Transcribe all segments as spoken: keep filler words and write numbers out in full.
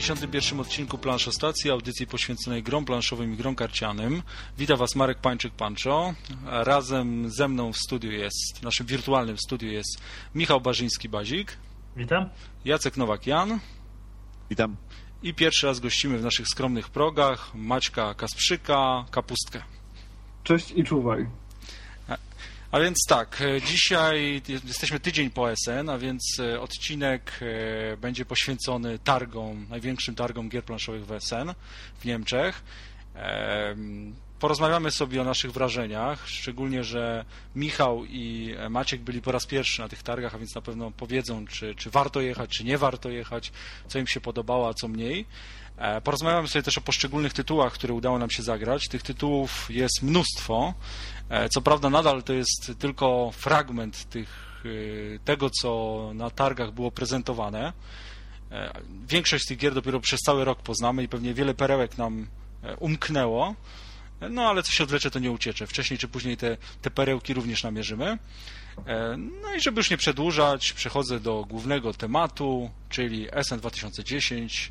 pięćdziesiątym pierwszym odcinku Planszostacji, audycji poświęconej grom planszowym i grom karcianym. Witam Was Marek Pańczyk-Pancho. Razem ze mną w studiu jest, w naszym wirtualnym studiu jest Michał Barzyński-Bazik. Witam. Jacek Nowak-Jan. Witam. I pierwszy raz gościmy w naszych skromnych progach Maćka Kasprzyka, Kapustkę. Cześć i czuwaj. A więc tak, dzisiaj jesteśmy tydzień po S N, a więc odcinek będzie poświęcony targom, największym targom gier planszowych w S N w Niemczech. Porozmawiamy sobie o naszych wrażeniach, szczególnie, że Michał i Maciek byli po raz pierwszy na tych targach, a więc na pewno powiedzą, czy, czy warto jechać, czy nie warto jechać, co im się podobało, a co mniej. Porozmawiamy sobie też o poszczególnych tytułach, które udało nam się zagrać. Tych tytułów jest mnóstwo. Co prawda nadal to jest tylko fragment tych, tego, co na targach było prezentowane. Większość z tych gier dopiero przez cały rok poznamy i pewnie wiele perełek nam umknęło. No ale co się odwlecze, to nie uciecze. Wcześniej czy później te, te perełki również namierzymy. No i żeby już nie przedłużać, przechodzę do głównego tematu, czyli S N dwa tysiące dziesięć.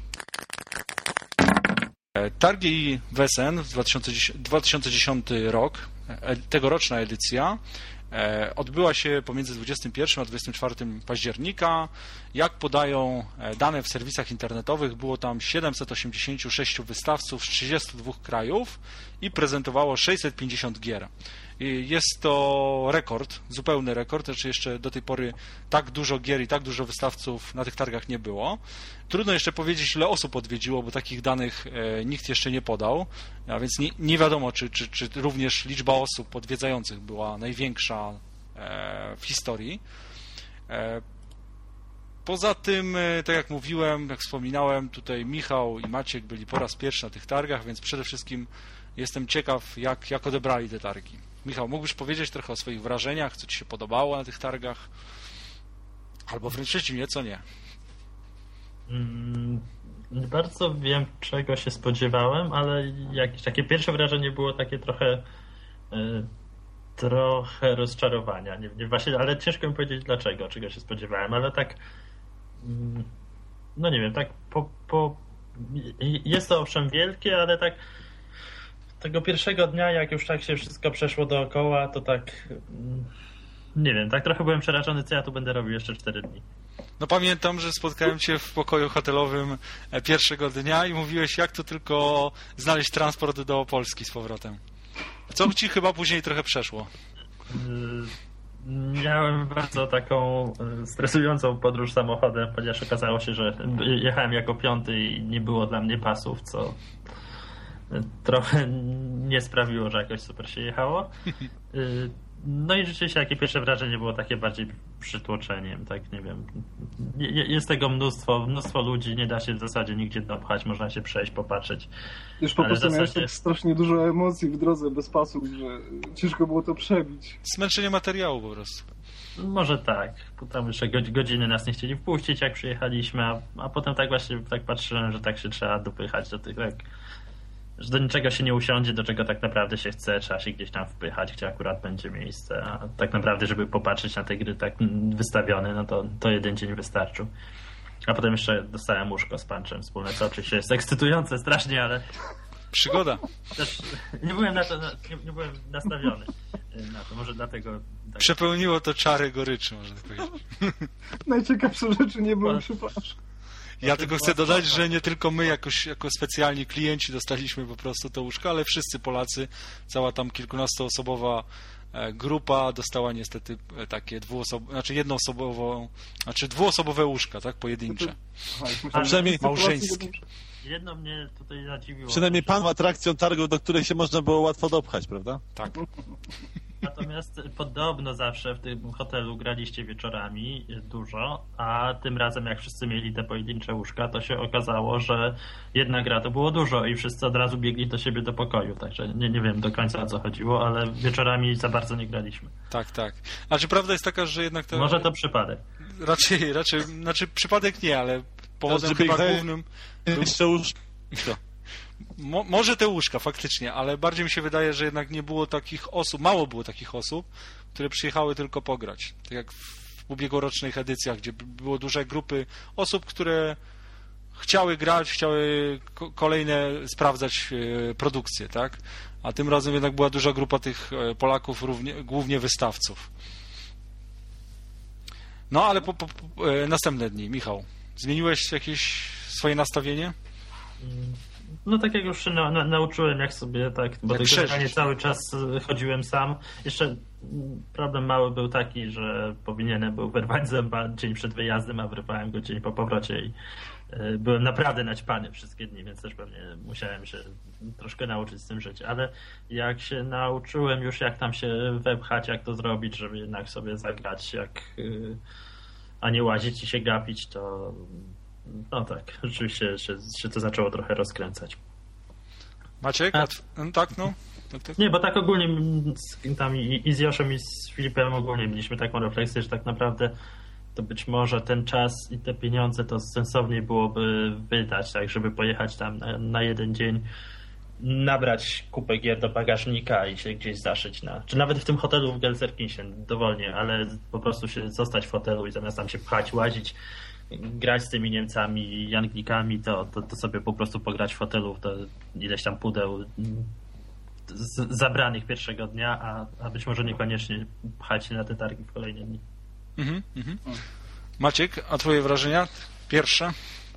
Targi w S N w dwa tysiące dziesiąty rok, tegoroczna edycja, odbyła się pomiędzy dwudziestym pierwszym a dwudziestym czwartym października. Jak podają dane w serwisach internetowych, było tam siedemset osiemdziesiąt sześć wystawców z trzydziestu dwóch krajów i prezentowało sześćset pięćdziesiąt gier. Jest to rekord, zupełny rekord, znaczy jeszcze do tej pory tak dużo gier i tak dużo wystawców na tych targach nie było. Trudno jeszcze powiedzieć, ile osób odwiedziło, bo takich danych nikt jeszcze nie podał, a więc nie, nie wiadomo, czy, czy, czy również liczba osób odwiedzających była największa w historii. Poza tym, tak jak mówiłem, jak wspominałem, tutaj Michał i Maciek byli po raz pierwszy na tych targach, więc przede wszystkim jestem ciekaw, jak, jak odebrali te targi. Michał, mógłbyś powiedzieć trochę o swoich wrażeniach, co Ci się podobało na tych targach? Albo wręcz przeciwnie, co nie? Mm, nie bardzo wiem, czego się spodziewałem, ale jakieś takie pierwsze wrażenie było takie trochę y, trochę rozczarowania. Nie, nie, właśnie, ale ciężko mi powiedzieć dlaczego, czego się spodziewałem, ale tak y, no nie wiem, tak po, po jest to owszem wielkie, ale tak tego pierwszego dnia, jak już tak się wszystko przeszło dookoła, to tak nie wiem, tak trochę byłem przerażony, co ja tu będę robił jeszcze cztery dni. No pamiętam, że spotkałem Cię w pokoju hotelowym pierwszego dnia i mówiłeś, jak to tylko znaleźć transport do Polski z powrotem. Co Ci chyba później trochę przeszło? Miałem bardzo taką stresującą podróż samochodem, ponieważ okazało się, że jechałem jako piąty i nie było dla mnie pasów, co trochę nie sprawiło, że jakoś super się jechało. No i rzeczywiście jakie pierwsze wrażenie było takie bardziej przytłoczeniem, tak nie wiem. Jest tego mnóstwo, mnóstwo ludzi, nie da się w zasadzie nigdzie dopchać, można się przejść, popatrzeć. Już po prostu miałeś zasadzie... tak strasznie dużo emocji w drodze bez pasów, że ciężko było to przebić. Zmęczenie materiału po prostu. Może tak. Potem jeszcze godziny nas nie chcieli wpuścić, jak przyjechaliśmy, a, a potem tak właśnie tak patrzyłem, że tak się trzeba dopychać do tych, tak, że do niczego się nie usiądzie, do czego tak naprawdę się chce, trzeba się gdzieś tam wpychać, gdzie akurat będzie miejsce, a tak naprawdę, żeby popatrzeć na te gry tak wystawione, no to, to jeden dzień wystarczył. A potem jeszcze dostałem łóżko z Panchem wspólne, co oczywiście jest ekscytujące strasznie, ale... Przygoda. Też nie byłem na to, nie, nie byłem nastawiony na to, może dlatego... Tak... Przepełniło to czary goryczy, można tak powiedzieć. Najciekawsze rzeczy nie były przy Panczu. Ja tylko chcę dodać, że nie tylko my jakoś, jako specjalni klienci dostaliśmy po prostu to łóżko, ale wszyscy Polacy, cała tam kilkunastoosobowa grupa dostała niestety takie dwuosobowe, znaczy jednoosobową, znaczy dwuosobowe łóżka, tak, pojedyncze. A przynajmniej małżeńskie. Jedno mnie tutaj zadziwiło. Przynajmniej pan ma atrakcją targu, do której się można było łatwo dopchać, prawda? Tak. Natomiast podobno zawsze w tym hotelu graliście wieczorami dużo, a tym razem jak wszyscy mieli te pojedyncze łóżka, to się okazało, że jedna gra to było dużo i wszyscy od razu biegli do siebie do pokoju, także nie, nie wiem do końca o co chodziło, ale wieczorami za bardzo nie graliśmy. Tak, tak. Znaczy prawda jest taka, że jednak to... Może to przypadek. Raczej, raczej, znaczy przypadek nie, ale powodem Żeby chyba grać- głównym... Był... Jeszcze łóżko. Mo, może te łóżka, faktycznie, ale bardziej mi się wydaje, że jednak nie było takich osób, mało było takich osób, które przyjechały tylko pograć. Tak jak w ubiegłorocznych edycjach, gdzie było duże grupy osób, które chciały grać, chciały ko- kolejne sprawdzać e, produkcję, tak? A tym razem jednak była duża grupa tych e, Polaków, równie, głównie wystawców. No, ale po, po, po, e, następne dni, Michał, zmieniłeś jakieś swoje nastawienie? No tak jak już się na, na, nauczyłem, jak sobie tak, bo Jak tylko nie cały czas chodziłem sam. Jeszcze problem mały był taki, że powinienem był wyrwać zęba dzień przed wyjazdem, a wyrwałem go dzień po powrocie i y, byłem naprawdę naćpany wszystkie dni, więc też pewnie musiałem się troszkę nauczyć z tym żyć. Ale jak się nauczyłem już, jak tam się wepchać, jak to zrobić, żeby jednak sobie zagrać, jak y, a nie łazić i się gapić, to no tak, rzeczywiście się, się to zaczęło trochę rozkręcać. Maciek? A... No, tak, no. Tak, tak. Nie, bo tak ogólnie z, tam i, i z Joszem i z Filipem ogólnie mieliśmy taką refleksję, że tak naprawdę to być może ten czas i te pieniądze to sensowniej byłoby wydać, tak, żeby pojechać tam na, na jeden dzień, nabrać kupę gier do bagażnika i się gdzieś zaszyć na, czy nawet w tym hotelu w Gelsenkirchen dowolnie, ale po prostu się zostać w hotelu i zamiast tam się pchać, łazić, grać z tymi Niemcami i Anglikami, to, to, to sobie po prostu pograć w hotelu, to ileś tam pudeł z, zabranych pierwszego dnia, a, a być może niekoniecznie pchać się na te targi w kolejne dni. Mhm, mhm. Maciek, a twoje wrażenia? Pierwsze?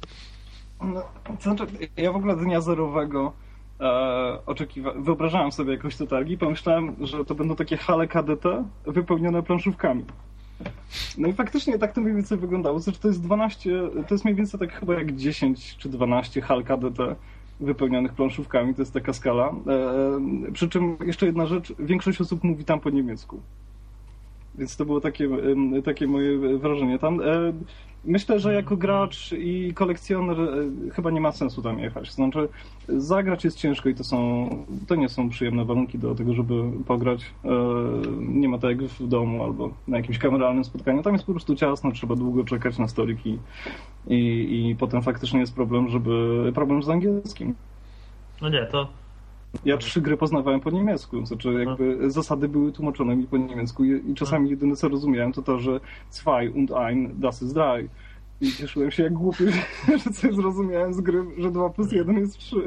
No, to znaczy, ja w ogóle dnia zerowego e, oczekiwa- wyobrażałem sobie jakoś te targi i pomyślałem, że to będą takie hale K D T wypełnione planszówkami. No i faktycznie tak to mniej więcej wyglądało. Znaczy to jest dwanaście, to jest mniej więcej tak chyba jak dziesięć czy dwanaście hal K D T wypełnionych planszówkami, to jest taka skala. E, przy czym jeszcze jedna rzecz, większość osób mówi tam po niemiecku. Więc to było takie, takie moje wrażenie tam. E, myślę, że jako gracz i kolekcjoner e, chyba nie ma sensu tam jechać. Znaczy zagrać jest ciężko i to są, to nie są przyjemne warunki do tego, żeby pograć. E, nie ma tak jak w domu albo na jakimś kameralnym spotkaniu. Tam jest po prostu ciasno, trzeba długo czekać na stoliki i, i potem faktycznie jest problem, żeby problem z angielskim. No nie, to Ja trzy gry poznawałem po niemiecku, znaczy jakby zasady były tłumaczone mi po niemiecku i, i czasami jedyne co rozumiałem to to, że zwei und ein, das ist drei. I cieszyłem się jak głupi, że coś zrozumiałem z gry, że dwa plus jeden jest trzy.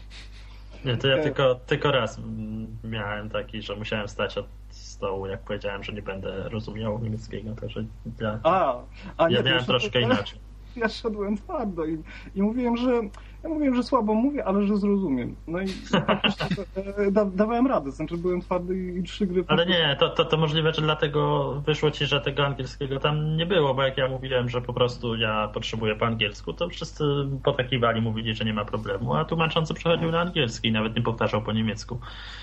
Nie, to ja tylko, tylko raz miałem taki, że musiałem stać od stołu, jak powiedziałem, że nie będę rozumiał niemieckiego, także ja, A, a nie, ja miałem to troszkę to, inaczej. Ja szedłem twardo i, i mówiłem, że ja mówiłem, że słabo mówię, ale że zrozumiem. No i da, dawałem radę, znaczy byłem twardy i, i trzy gry... Ale nie, to, to, to możliwe, że dlatego wyszło ci, że tego angielskiego tam nie było, bo jak ja mówiłem, że po prostu ja potrzebuję po angielsku, to wszyscy potakiwali, mówili, że nie ma problemu, a tłumaczący przechodził na angielski i nawet nie powtarzał po niemiecku.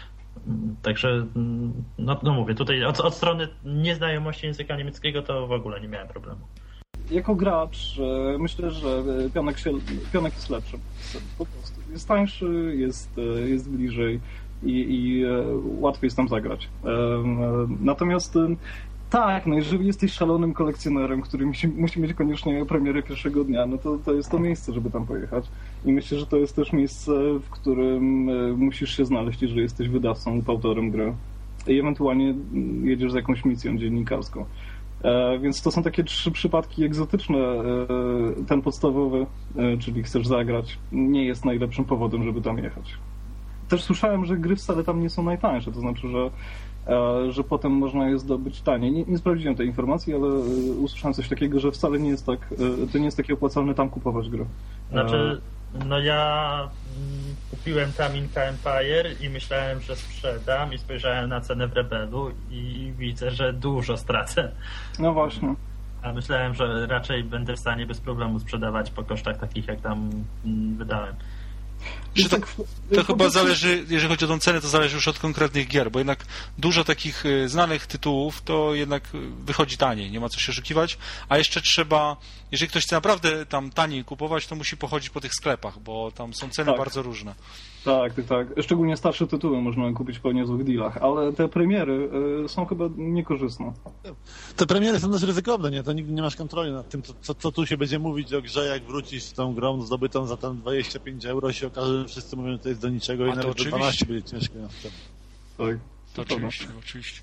Także, no, no mówię, tutaj od, od strony nieznajomości języka niemieckiego to w ogóle nie miałem problemu. Jako gracz myślę, że pionek, się, pionek jest lepszy. Po prostu. Jest tańszy, jest, jest bliżej i, i łatwiej jest tam zagrać. Natomiast tak, no jeżeli jesteś szalonym kolekcjonerem, który musi, musi mieć koniecznie premierę pierwszego dnia, no to, to jest to miejsce, żeby tam pojechać. I myślę, że to jest też miejsce, w którym musisz się znaleźć, jeżeli jesteś wydawcą lub autorem gry. I ewentualnie jedziesz z jakąś misją dziennikarską. E, więc to są takie trzy przypadki egzotyczne. E, ten podstawowy, e, czyli chcesz zagrać, nie jest najlepszym powodem, żeby tam jechać. Też słyszałem, że gry wcale tam nie są najtańsze, to znaczy, że, e, że potem można je zdobyć taniej. Nie, nie sprawdziłem tej informacji, ale e, usłyszałem coś takiego, że wcale nie jest tak, e, to nie jest takie opłacalne tam kupować gry. Znaczy, no ja kupiłem tam Inca Empire i myślałem, że sprzedam i spojrzałem na cenę w Rebelu i widzę, że dużo stracę. No właśnie. A myślałem, że raczej będę w stanie bez problemu sprzedawać po kosztach takich, jak tam wydałem. Czy to, to chyba zależy, jeżeli chodzi o tą cenę, to zależy już od konkretnych gier, bo jednak dużo takich znanych tytułów to jednak wychodzi taniej, nie ma co się oszukiwać, a jeszcze trzeba, jeżeli ktoś chce naprawdę tam taniej kupować, to musi pochodzić po tych sklepach, bo tam są ceny tak. bardzo różne. Tak, tak, tak. Szczególnie starsze tytuły można kupić po niezłych dealach, ale te premiery y, są chyba niekorzystne. Te premiery są dość ryzykowne, nie? To nigdy nie masz kontroli nad tym, co, co, co tu się będzie mówić o grze, jak wrócisz z tą grą zdobytą za tam dwadzieścia pięć euro, się okaże, że wszyscy mówią, że to jest do niczego. A i nawet do dwanaście będzie ciężko. Tak, to oczywiście, to oczywiście.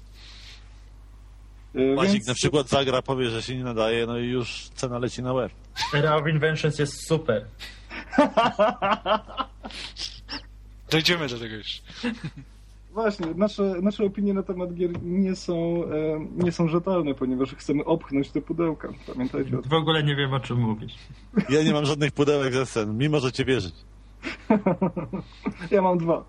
Maciek Więc... na przykład zagra, powie, że się nie nadaje, no i już cena leci na łeb. Era of Inventions jest super. Dojdziemy do tego jeszcze. Właśnie, nasze, nasze opinie na temat gier nie są, e, nie są rzetelne, ponieważ chcemy opchnąć te pudełka. Pamiętajcie o tym. W ogóle nie wiem, o czym mówisz. Ja nie mam żadnych pudełek ze scen, mimo że cię wierzyć. Ja mam dwa.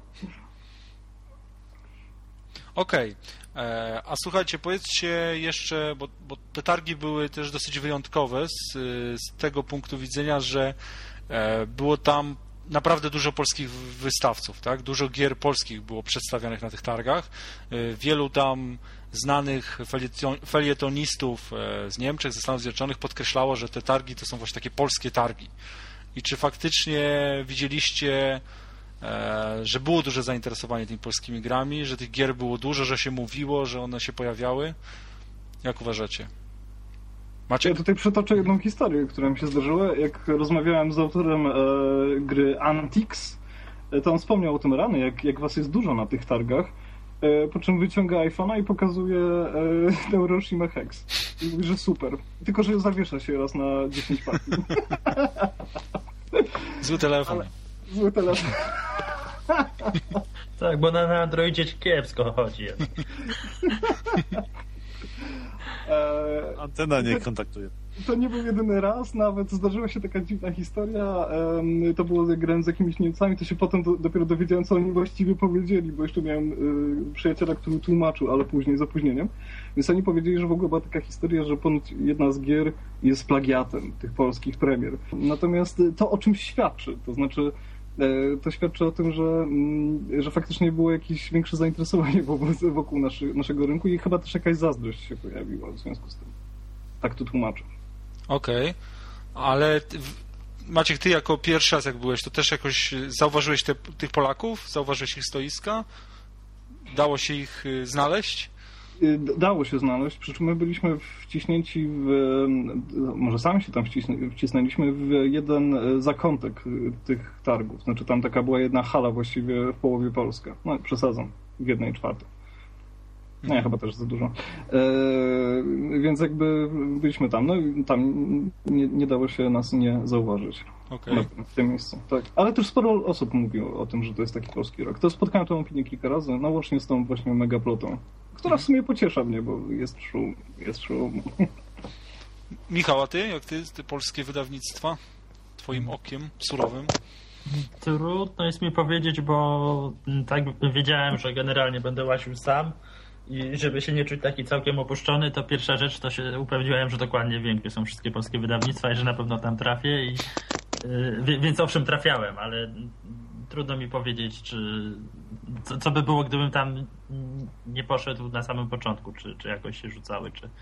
Okej, okay. A słuchajcie, powiedzcie jeszcze, bo, bo te targi były też dosyć wyjątkowe z, z tego punktu widzenia, że e, było tam naprawdę dużo polskich wystawców, tak? Dużo gier polskich było przedstawianych na tych targach. Wielu tam znanych felietonistów z Niemczech, ze Stanów Zjednoczonych podkreślało, że te targi to są właśnie takie polskie targi. I czy faktycznie widzieliście, że było duże zainteresowanie tymi polskimi grami, że tych gier było dużo, że się mówiło, że one się pojawiały? Jak uważacie? Maciek? Ja tutaj przytoczę jedną historię, która mi się zdarzyła. Jak rozmawiałem z autorem e, gry Antix, to on wspomniał o tym rany, jak, jak was jest dużo na tych targach, e, po czym wyciąga iPhone'a i pokazuje e, Neuroshima Hex. I mówi, że super. Tylko, że zawiesza się raz na dziesięć partii. Zły telefon. Ale, zły telefon. Tak, bo na, na Androidzie kiepsko chodzi. Antena nie kontaktuje. To nie był jedyny raz, nawet zdarzyła się taka dziwna historia. To było, jak grałem z jakimiś Niemcami, to się potem do, dopiero dowiedziałem, co oni właściwie powiedzieli, bo jeszcze miałem y, przyjaciela, który tłumaczył, ale później z opóźnieniem. Więc oni powiedzieli, że w ogóle była taka historia, że ponoć jedna z gier jest plagiatem tych polskich premier. Natomiast to o czymś świadczy, to znaczy to świadczy o tym, że, że faktycznie było jakieś większe zainteresowanie wokół naszy, naszego rynku i chyba też jakaś zazdrość się pojawiła w związku z tym. Tak to tłumaczę. Okej, okay. Ale Maciek, ty jako pierwszy raz jak byłeś, to też jakoś zauważyłeś te, tych Polaków? Zauważyłeś ich stoiska? Dało się ich znaleźć? Dało się znaleźć, przy czym my byliśmy wciśnięci w, może sami się tam wcisnęliśmy w jeden zakątek tych targów. Znaczy tam taka była jedna hala właściwie w połowie Polska. No przesadzam, w jednej czwartej. No ja chyba też za dużo. E, więc jakby byliśmy tam, no i tam nie, nie dało się nas nie zauważyć. Okay. Na, w tym miejscu. Tak. Ale też sporo osób mówiło o tym, że to jest taki polski rok. To spotkałem tę opinię kilka razy, no łącznie z tą właśnie Megaplotą, która w sumie pociesza mnie, bo jest szum, jest szum. Michał, a ty? Jak ty, ty polskie wydawnictwa? Twoim okiem surowym? Trudno jest mi powiedzieć, bo tak wiedziałem, że generalnie będę łaził sam i żeby się nie czuć taki całkiem opuszczony, to pierwsza rzecz to się upewniłem, że dokładnie wiem, gdzie są wszystkie polskie wydawnictwa i że na pewno tam trafię. I, yy, więc owszem, trafiałem, ale trudno mi powiedzieć, czy co, co by było, gdybym tam nie poszedł na samym początku, czy, czy jakoś się rzucały, czy...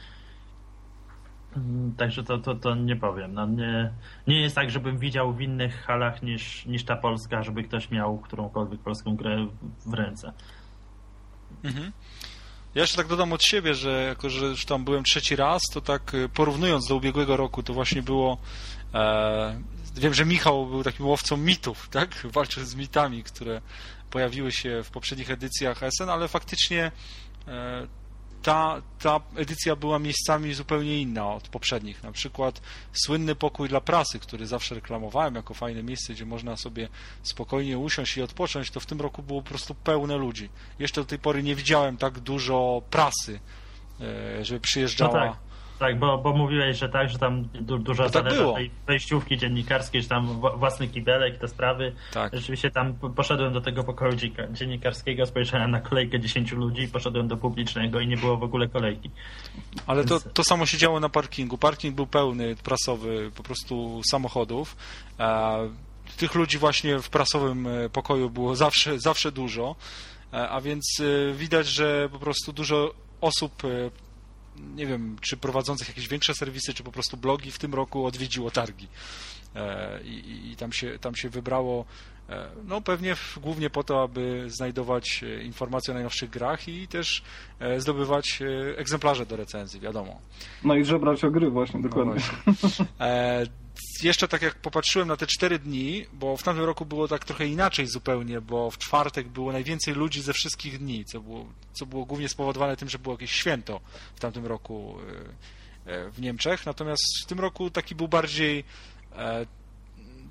Także to, to, to nie powiem. No nie, nie jest tak, żebym widział w innych halach niż, niż ta polska, żeby ktoś miał którąkolwiek polską grę w ręce. Mhm. Ja jeszcze tak dodam od siebie, że jako, że już tam byłem trzeci raz, to tak porównując do ubiegłego roku, to właśnie było... E, wiem, że Michał był takim łowcą mitów, tak? Walczył z mitami, które pojawiły się w poprzednich edycjach S N, ale faktycznie e, ta, ta edycja była miejscami zupełnie inna od poprzednich. Na przykład słynny pokój dla prasy, który zawsze reklamowałem jako fajne miejsce, gdzie można sobie spokojnie usiąść i odpocząć, to w tym roku było po prostu pełne ludzi. Jeszcze do tej pory nie widziałem tak dużo prasy, żeby przyjeżdżała. No tak. Tak, bo, bo mówiłeś, że tak, że tam du, dużo no tak zależy tej wejściówki dziennikarskiej, że tam własny kibelek, te sprawy. Tak. Rzeczywiście tam poszedłem do tego pokoju dziennikarskiego, spojrzałem na kolejkę dziesięciu ludzi i poszedłem do publicznego i nie było w ogóle kolejki. Ale Więc... to, to samo się działo na parkingu. Parking był pełny, prasowy, po prostu samochodów. Tych ludzi właśnie w prasowym pokoju było zawsze, zawsze dużo, a więc widać, że po prostu dużo osób, nie wiem, czy prowadzących jakieś większe serwisy, czy po prostu blogi w tym roku odwiedziło targi. I, i tam się, tam się wybrało, no pewnie głównie po to, aby znajdować informacje o najnowszych grach i też zdobywać egzemplarze do recenzji, wiadomo. No i żebrać o gry właśnie, dokładnie. No właśnie. E, jeszcze tak jak popatrzyłem na te cztery dni, bo w tamtym roku było tak trochę inaczej zupełnie, bo w czwartek było najwięcej ludzi ze wszystkich dni, co było, co było głównie spowodowane tym, że było jakieś święto w tamtym roku w Niemczech, natomiast w tym roku taki był bardziej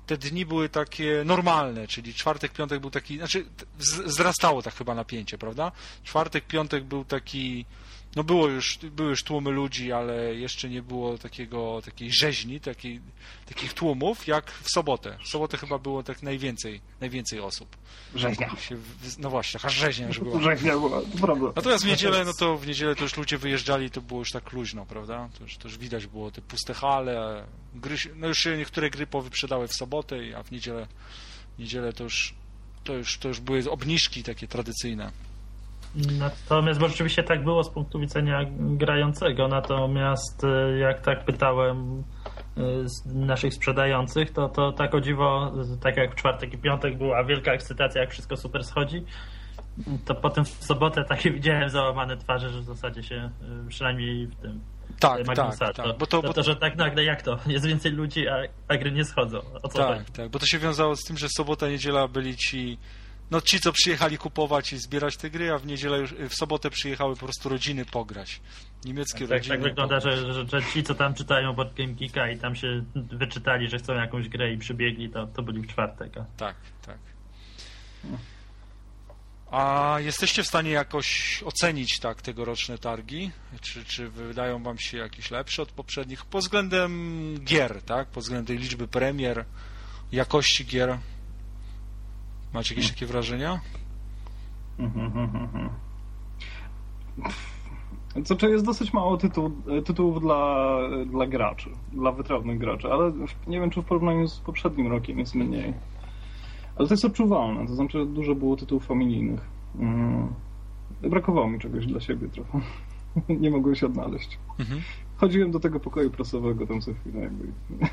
te dni były takie normalne, czyli czwartek, piątek był taki, znaczy wzrastało tak chyba napięcie, prawda? Czwartek, piątek był taki, no było już, były już tłumy ludzi, ale jeszcze nie było takiego, takiej rzeźni, takiej, takich tłumów jak w sobotę. W sobotę chyba było tak najwięcej, najwięcej osób. Rzeźnia. No właśnie, taka rzeźnia już była. Rzeźnia była, to prawda. Natomiast w niedzielę, no to w niedzielę to już ludzie wyjeżdżali, to było już tak luźno, prawda? To już, to już widać było te puste hale, gry, no już się niektóre gry powyprzedały w sobotę, a w niedzielę, w niedzielę to już, to już, to już były obniżki takie tradycyjne. Natomiast, bo rzeczywiście tak było z punktu widzenia grającego, natomiast jak tak pytałem naszych sprzedających, to, to tak o dziwo, tak jak w czwartek i piątek była wielka ekscytacja, jak wszystko super schodzi, to potem w sobotę takie widziałem załamane twarze, że w zasadzie się, przynajmniej w tym tak, Magnusa, tak, to, tak. Bo to, to, bo... to, że tak nagle jak to, jest więcej ludzi, a, a gry nie schodzą. O co tak, chodzi? tak, bo to się wiązało z tym, że sobota, niedziela byli ci no ci, co przyjechali kupować i zbierać te gry, a w niedzielę już, w sobotę przyjechały po prostu rodziny pograć. Niemieckie tak, rodziny. Tak wygląda, że, że, że ci, co tam czytają Board Game Geeka i tam się wyczytali, że chcą jakąś grę i przybiegli, to, to byli w czwartek. A... Tak, tak. A jesteście w stanie jakoś ocenić tak tegoroczne targi? Czy, czy wydają wam się jakieś lepsze od poprzednich? Pod względem gier, tak? Pod względem liczby premier, jakości gier. Macie jakieś takie wrażenia? Co czy jest dosyć mało tytuł, tytułów dla, dla graczy, dla wytrawnych graczy, ale nie wiem, czy w porównaniu z poprzednim rokiem jest mniej. Ale to jest odczuwalne, to znaczy dużo było tytułów familijnych. Brakowało mi czegoś dla siebie trochę. Nie mogłem się odnaleźć. Mhm. Chodziłem do tego pokoju prasowego tam co chwilę jakby.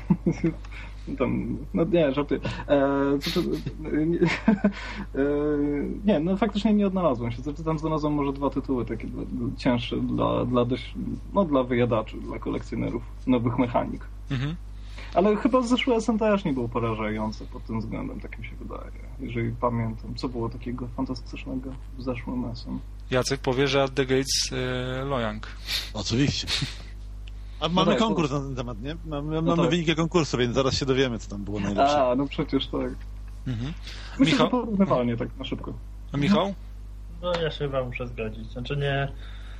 Tam, no nie, żartuję. E, co, to, nie, e, nie, no faktycznie nie odnalazłem się. Co, tam znalazłem może dwa tytuły takie dla, cięższe dla, dla dość, no dla wyjadaczy, dla kolekcjonerów nowych mechanik. Mhm. Ale chyba zeszłe S N też nie było porażające pod tym względem, tak mi się wydaje. Jeżeli pamiętam, co było takiego fantastycznego w zeszłym S N. Jacek powie, że At the Gates e, Lojang. Oczywiście. A mamy no tak, konkurs to... na ten temat, nie? Mamy, no mamy tak. wyniki konkursu, więc zaraz się dowiemy, co tam było najlepsze. A, no przecież tak. Mhm. Myślę, Michał? że porównywalnie, tak na szybko. A Michał? No ja się chyba muszę zgodzić. Znaczy nie...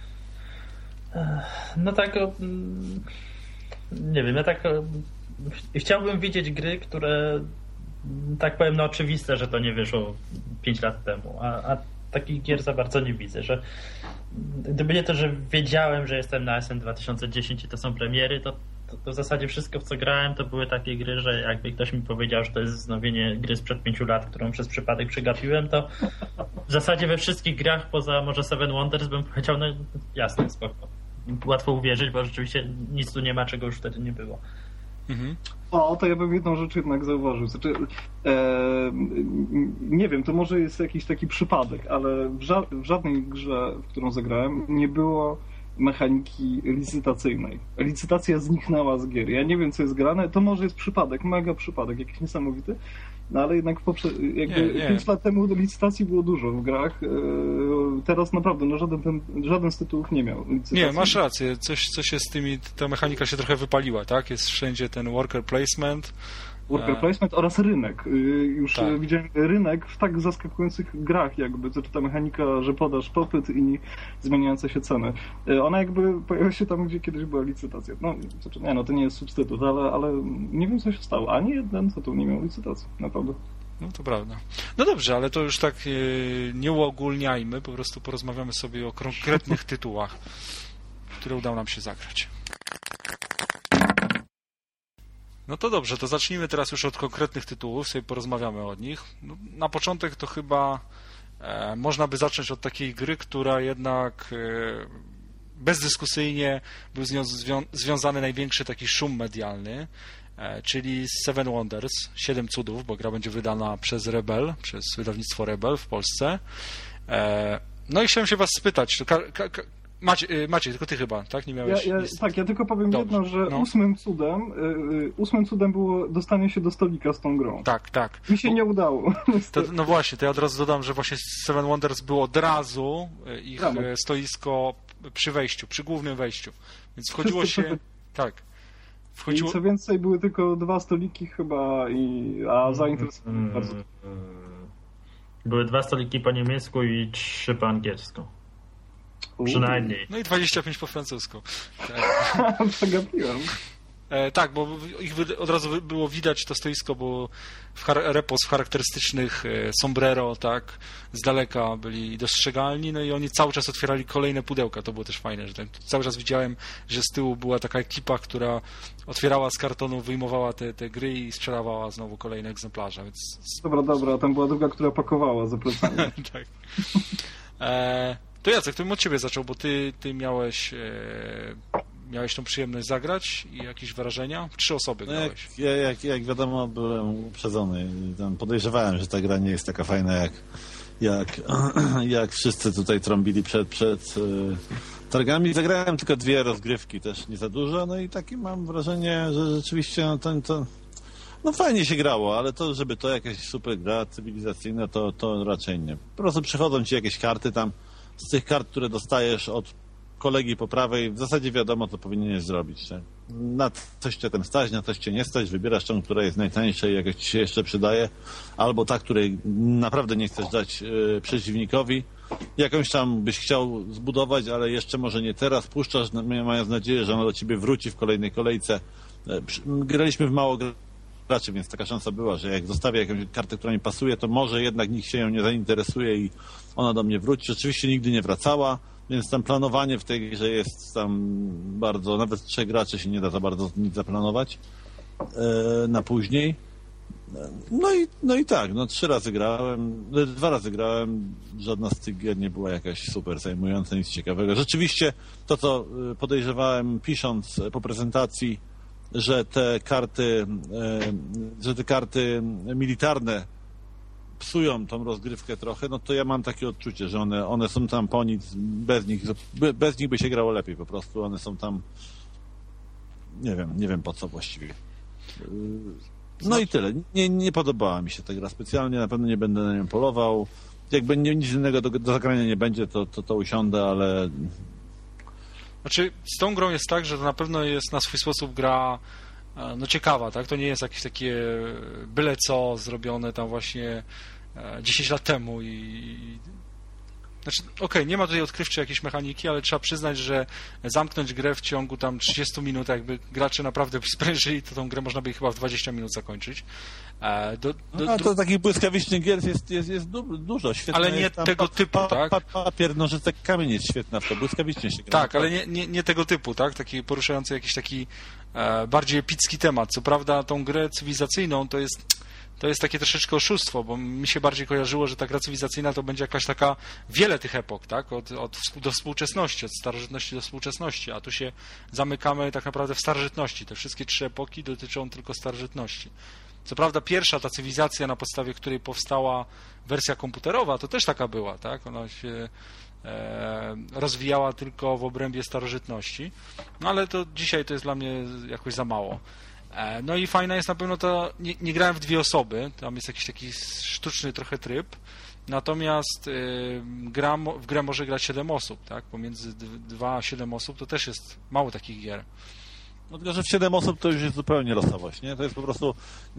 No tak... Nie wiem, ja tak... Chciałbym widzieć gry, które tak powiem, no oczywiste, że to nie wyszło pięć lat temu, a, a takich gier za bardzo nie widzę, że gdyby nie to, że wiedziałem, że jestem na S N dwa tysiące dziesięć i to są premiery, to, to, to w zasadzie wszystko, w co grałem, to były takie gry, że jakby ktoś mi powiedział, że to jest wznowienie gry sprzed pięciu lat, którą przez przypadek przegapiłem, to w zasadzie we wszystkich grach poza może Seven Wonders bym powiedział, no jasne, spoko. Łatwo uwierzyć, bo rzeczywiście nic tu nie ma, czego już wtedy nie było. Mhm. O, to ja bym jedną rzecz jednak zauważył. Znaczy, e, nie wiem, to może jest jakiś taki przypadek, ale w, ża- w żadnej grze, w którą zagrałem, nie było mechaniki licytacyjnej. Licytacja zniknęła z gier. Ja nie wiem, co jest grane, to może jest przypadek, mega przypadek, jakiś niesamowity, no ale jednak poprze- jakby nie, nie. pięć lat temu licytacji było dużo w grach. Teraz naprawdę no żaden, ten, żaden z tytułów nie miał licytacji. Nie, masz rację. Coś, coś się z tymi, ta mechanika się trochę wypaliła, tak? Jest wszędzie ten worker placement. Worker placement oraz rynek. Już tak. Widziałem rynek w tak zaskakujących grach jakby, to czy ta mechanika, że podaż popyt i zmieniające się ceny. Ona jakby pojawia się tam, gdzie kiedyś była licytacja. No, znaczy, nie, no to nie jest substytut, ale, ale nie wiem, co się stało. Ani jeden tytuł nie miał licytacji, naprawdę. No to prawda. No dobrze, ale to już tak nie uogólniajmy, po prostu porozmawiamy sobie o konkretnych tytułach, które udało nam się zagrać. No to dobrze, to zacznijmy teraz już od konkretnych tytułów, sobie porozmawiamy o nich. No, na początek to chyba e, można by zacząć od takiej gry, która jednak e, bezdyskusyjnie był z nią zwią- związany największy taki szum medialny, e, czyli Seven Wonders, Siedem Cudów, bo gra będzie wydana przez Rebel, przez wydawnictwo Rebel w Polsce. E, no i chciałem się was spytać, to ka- ka- ka- Maciej, Maciej, tylko ty chyba, tak? Nie miałeś... Ja, ja, tak, ja tylko powiem Dobrze. jedno, że no. ósmym cudem yy, ósmym cudem było dostanie się do stolika z tą grą. Tak, tak. Mi się Bo, nie udało. To, no właśnie, to ja od razu dodam, że właśnie Seven Wonders było od razu ich no. stoisko przy wejściu, przy głównym wejściu. Więc wchodziło Wszyscy się... Przed... Tak. Wchodziło... I co więcej, były tylko dwa stoliki chyba, i... a zainteresowałem mm, bardzo. Były dwa stoliki po niemiecku i trzy po angielsku. Przynajmniej. No i dwadzieścia pięć po francusku. Tak. Przegapiłem. E, tak, bo ich od razu było widać, to stoisko było w char- repos w charakterystycznych e, sombrero, tak, z daleka byli dostrzegalni, no i oni cały czas otwierali kolejne pudełka, to było też fajne, że tak, cały czas widziałem, że z tyłu była taka ekipa, która otwierała z kartonu, wyjmowała te, te gry i sprzedawała znowu kolejne egzemplarze, więc... Dobra, dobra, tam była druga, która pakowała za plecami. Tak. E, to Jacek, to bym od ciebie zaczął, bo ty, ty miałeś... E, Miałeś tą przyjemność zagrać i jakieś wrażenia? Trzy osoby no grałeś. Jak, jak, jak wiadomo, byłem uprzedzony. Tam podejrzewałem, że ta gra nie jest taka fajna, jak, jak, jak wszyscy tutaj trąbili przed, przed e, targami. Zagrałem tylko dwie rozgrywki, też nie za dużo, no i takie mam wrażenie, że rzeczywiście no, to, to no fajnie się grało, ale to, żeby to jakaś super gra cywilizacyjna, to, to raczej nie. Po prostu przychodzą ci jakieś karty tam, z tych kart, które dostajesz od kolegi po prawej, w zasadzie wiadomo, co powinieneś zrobić. Tak? Na coś cię ten stać, na coś cię nie stać, wybierasz tą, która jest najtańsza i jakoś ci się jeszcze przydaje, albo ta, której naprawdę nie chcesz dać yy, przeciwnikowi. Jakąś tam byś chciał zbudować, ale jeszcze może nie teraz, puszczasz, mając nadzieję, że ona do ciebie wróci w kolejnej kolejce. Yy, graliśmy w mało graczy, więc taka szansa była, że jak zostawię jakąś kartę, która mi pasuje, to może jednak nikt się ją nie zainteresuje i ona do mnie wróci. Rzeczywiście nigdy nie wracała. Więc tam planowanie w tej grze jest tam bardzo, nawet trzech graczy się nie da za bardzo nic zaplanować e, na później. No i, no i tak, no trzy razy grałem, dwa razy grałem, żadna z tych gier nie była jakaś super zajmująca, nic ciekawego. Rzeczywiście to, co podejrzewałem pisząc po prezentacji, że te karty, e, że te karty militarne psują tą rozgrywkę trochę, no to ja mam takie odczucie, że one, one są tam po nic, bez nich, bez nich by się grało lepiej po prostu, one są tam, nie wiem, nie wiem po co właściwie. No i tyle. Nie, nie podobała mi się ta gra specjalnie, na pewno nie będę na nią polował. Jakby nic innego do, do zagrania nie będzie, to, to, to usiądę, ale... Znaczy, z tą grą jest tak, że to na pewno jest na swój sposób gra no ciekawa, tak? To nie jest jakieś takie byle co zrobione tam właśnie dziesięć lat temu i... Znaczy, okej, okay, nie ma tutaj odkrywczej jakiejś mechaniki, ale trzeba przyznać, że zamknąć grę w ciągu tam trzydziestu minut, jakby gracze naprawdę sprężyli, to tą grę można by chyba w dwadzieścia minut zakończyć. Do, do, no, to takich błyskawicznych gier jest, jest, jest du- dużo. Świetne ale nie tego pa, typu, pa, tak? Pa, papier, nożyce, kamień jest świetna w to, błyskawicznie się gra. Tak, ale nie, nie, nie tego typu, tak? Taki poruszający jakiś taki e, bardziej epicki temat. Co prawda tą grę cywilizacyjną to jest... To jest takie troszeczkę oszustwo, bo mi się bardziej kojarzyło, że ta gra cywilizacyjna to będzie jakaś taka wiele tych epok, tak? Od, od do współczesności, od starożytności do współczesności, a tu się zamykamy tak naprawdę w starożytności. Te wszystkie trzy epoki dotyczą tylko starożytności. Co prawda pierwsza ta cywilizacja, na podstawie której powstała wersja komputerowa, to też taka była, tak? Ona się e, rozwijała tylko w obrębie starożytności, no ale to dzisiaj to jest dla mnie jakoś za mało. No i fajna jest na pewno to, nie, nie grałem w dwie osoby, tam jest jakiś taki sztuczny trochę tryb, natomiast y, gra, w grę może grać siedem osób, tak? Pomiędzy dwa a siedem osób to też jest mało takich gier. No tylko, że w siedem osób to już jest zupełnie losowość, nie? To jest po prostu...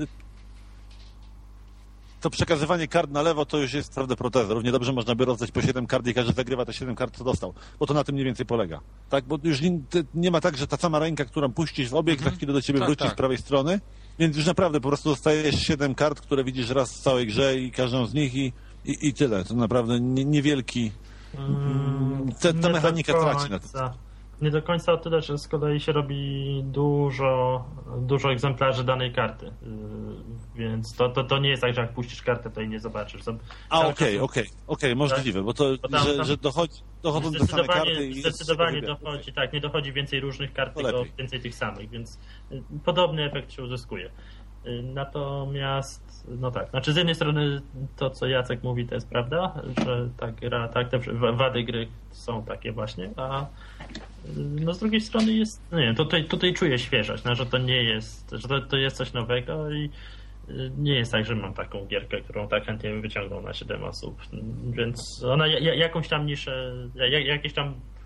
To przekazywanie kart na lewo to już jest naprawdę proteza. Równie dobrze można by rozdać po siedem kart i każdy zagrywa te siedem kart, co dostał. Bo to na tym mniej więcej polega. Tak? Bo już nie, nie ma tak, że ta sama ręka, którą puścisz w obieg, mhm. za chwilę do ciebie tak, wróci tak. z prawej strony. Więc już naprawdę po prostu dostajesz siedem kart, które widzisz raz w całej grze i każdą z nich i, i, i tyle. To naprawdę nie, niewielki... Hmm, ta, ta mechanika traci na to. Nie do końca o tyle, że z kolei się robi dużo, dużo egzemplarzy danej karty. Yy, więc to, to, to nie jest tak, że jak puścisz kartę, to jej nie zobaczysz. Tam A okej, okej, okej, możliwe, bo to, bo tam, że, tam, że dochodzi, dochodzą te same karty i zdecydowanie dochodzi, okay. tak, nie dochodzi więcej różnych kart, to tylko lepiej. Więcej tych samych, więc podobny efekt się uzyskuje. Natomiast, no tak, znaczy z jednej strony to, co Jacek mówi, to jest prawda, że ta gra, tak, te wady gry są takie właśnie, a no z drugiej strony jest, no nie wiem, tutaj, tutaj czuję świeżość, no, że to nie jest, że to, to jest coś nowego i nie jest tak, że mam taką gierkę, którą tak chętnie bym wyciągnął na siedem osób, więc ona jakąś tam niszę, jakieś tam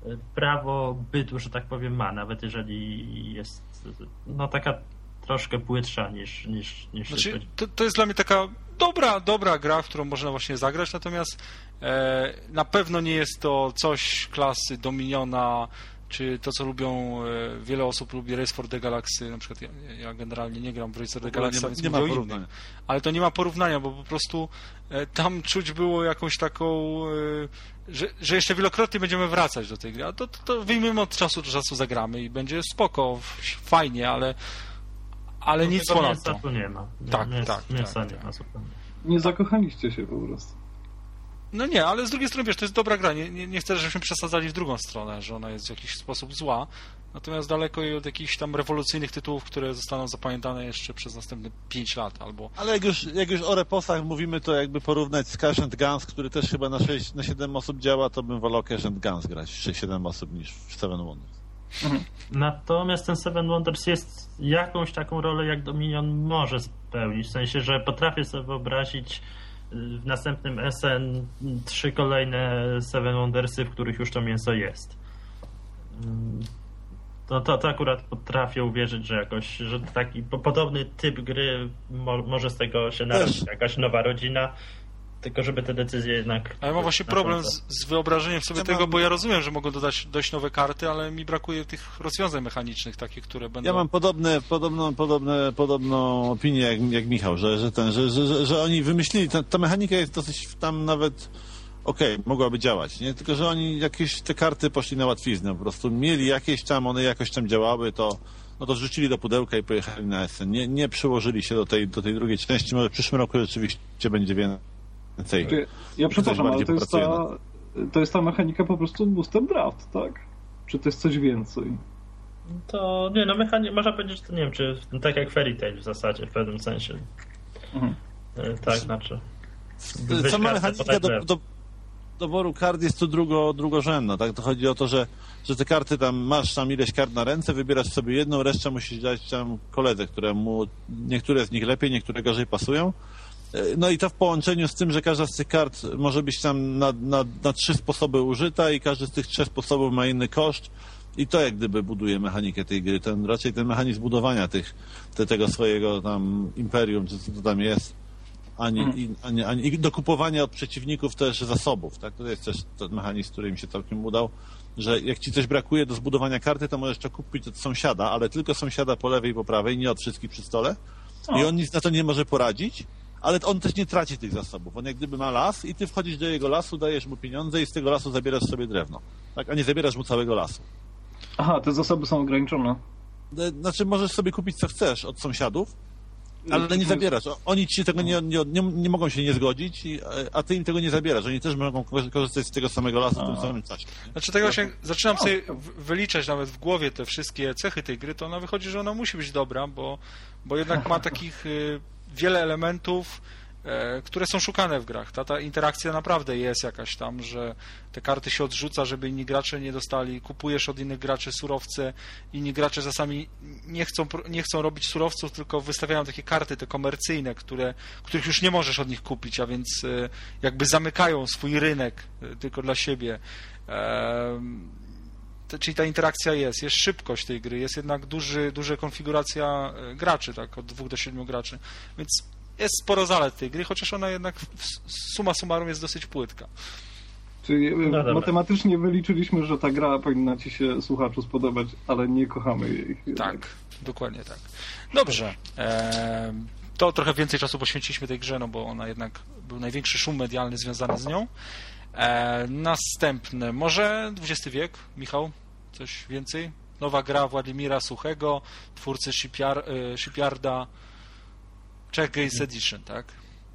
prawo bytu, że tak powiem, ma, nawet jeżeli jest no taka troszkę płytsza niż niż, niż znaczy, to, to jest dla mnie taka dobra, dobra gra, w którą można właśnie zagrać, natomiast e, na pewno nie jest to coś klasy Dominiona, czy to, co lubią, e, wiele osób lubi Race for the Galaxy, na przykład ja, ja generalnie nie gram w Race for the Galaxy, nie, więc nie ma mówię o porównania. innych. Ale to nie ma porównania, bo po prostu e, tam czuć było jakąś taką, e, że, że jeszcze wielokrotnie będziemy wracać do tej gry, a to, to, to wyjmiemy od czasu do czasu zagramy i będzie spoko, fajnie, ale ale no, nic ponadto. Mięsa tu nie ma. Tak, Mięs, tak, mięsa tak, nie tak. ma zupełnie. Nie zakochaliście się po prostu. No nie, ale z drugiej strony, wiesz, to jest dobra gra. Nie, nie, nie chcę, żebyśmy przesadzali w drugą stronę, że ona jest w jakiś sposób zła. Natomiast daleko jej od jakichś tam rewolucyjnych tytułów, które zostaną zapamiętane jeszcze przez następne pięć lat albo... Ale jak już, jak już o reposach mówimy, to jakby porównać z Cash and Guns, który też chyba na sześć, na siedem osób działa, to bym wolał Cash and Guns grać w sześć siedem osób niż w Seven Wonders. Mhm. Natomiast ten Seven Wonders jest jakąś taką rolę, jak Dominion może spełnić. W sensie, że potrafię sobie wyobrazić w następnym S N trzy kolejne Seven Wondersy, w których już to mięso jest. To, to, to akurat potrafię uwierzyć, że jakoś, że taki podobny typ gry mo, może z tego się narodzić jakaś nowa rodzina, tylko żeby te decyzje jednak... Ale ja mam właśnie problem z, z wyobrażeniem sobie ja tego, mam... bo ja rozumiem, że mogą dodać dość nowe karty, ale mi brakuje tych rozwiązań mechanicznych takich, które będą... Ja mam podobne, podobną, podobne, podobną opinię jak, jak Michał, że, że, ten, że, że, że, że oni wymyślili, ta, ta mechanika jest dosyć tam nawet okej, okay, mogłaby działać, nie? Tylko że oni jakieś te karty poszli na łatwiznę, po prostu mieli jakieś tam, one jakoś tam działały, to no to wrzucili do pudełka i pojechali na S N. Nie, nie przyłożyli się do tej, do tej drugiej części, może w przyszłym roku rzeczywiście będzie więcej. Czy, ja przepraszam, ale to jest, ta, to jest ta mechanika po prostu booster draft, tak? Czy to jest coś więcej? To nie, no mechanik, można powiedzieć, że to nie wiem, czy tak jak Fairy Tail w zasadzie, w pewnym sensie. Mhm. Tak, znaczy... Sama mechanika do, do, doboru kart jest tu drugo, drugorzędna, tak? To chodzi o to, że, że te karty tam, masz tam ileś kart na ręce, wybierasz sobie jedną, resztę musisz dać tam koledze, któremu niektóre z nich lepiej, niektóre gorzej pasują. No i to w połączeniu z tym, że każda z tych kart może być tam na, na, na trzy sposoby użyta i każdy z tych trzech sposobów ma inny koszt i to jak gdyby buduje mechanikę tej gry. Ten, raczej ten mechanizm budowania tych, te, tego swojego tam imperium, czy co to tam jest, a nie, i, a nie, a nie, i dokupowania od przeciwników też zasobów. Tak? To jest też ten mechanizm, który mi się całkiem udał, że jak ci coś brakuje do zbudowania karty, to możesz to kupić od sąsiada, ale tylko sąsiada po lewej i po prawej, nie od wszystkich przy stole. O. I on nic na to nie może poradzić. Ale on też nie traci tych zasobów. On jak gdyby ma las i ty wchodzisz do jego lasu, dajesz mu pieniądze i z tego lasu zabierasz sobie drewno. Tak? A nie zabierasz mu całego lasu. Aha, te zasoby są ograniczone. Znaczy możesz sobie kupić co chcesz od sąsiadów, ale nie zabierasz. Oni ci tego nie, nie, nie, nie mogą się nie zgodzić, i, a ty im tego nie zabierasz. Oni też mogą korzystać z tego samego lasu w tym samym czasie. Nie? Znaczy tak właśnie zaczynam sobie wyliczać nawet w głowie te wszystkie cechy tej gry, to ona wychodzi, że ona musi być dobra, bo, bo jednak ma takich... Y, wiele elementów, e, które są szukane w grach. Ta, ta interakcja naprawdę jest jakaś tam, że te karty się odrzuca, żeby inni gracze nie dostali, kupujesz od innych graczy surowce, inni gracze czasami nie chcą, nie chcą robić surowców, tylko wystawiają takie karty, te komercyjne, które, których już nie możesz od nich kupić, a więc e, jakby zamykają swój rynek e, tylko dla siebie. E, Czyli ta interakcja jest, jest szybkość tej gry, jest jednak duży, duża konfiguracja graczy, tak, od dwóch do siedmiu graczy, więc jest sporo zalet tej gry, chociaż ona jednak summa summarum jest dosyć płytka. Czyli no matematycznie wyliczyliśmy, że ta gra powinna ci się, słuchaczu, spodobać, ale nie kochamy jej. Tak, dokładnie tak. Dobrze, e, to trochę więcej czasu poświęciliśmy tej grze, no bo ona jednak był największy szum medialny związany z nią. E, następne, może dwudziesty wiek, Michał, coś więcej? Nowa gra Władimira Suchego, twórcy Shipyard, e, Shipyarda, Czech Games Edition, tak?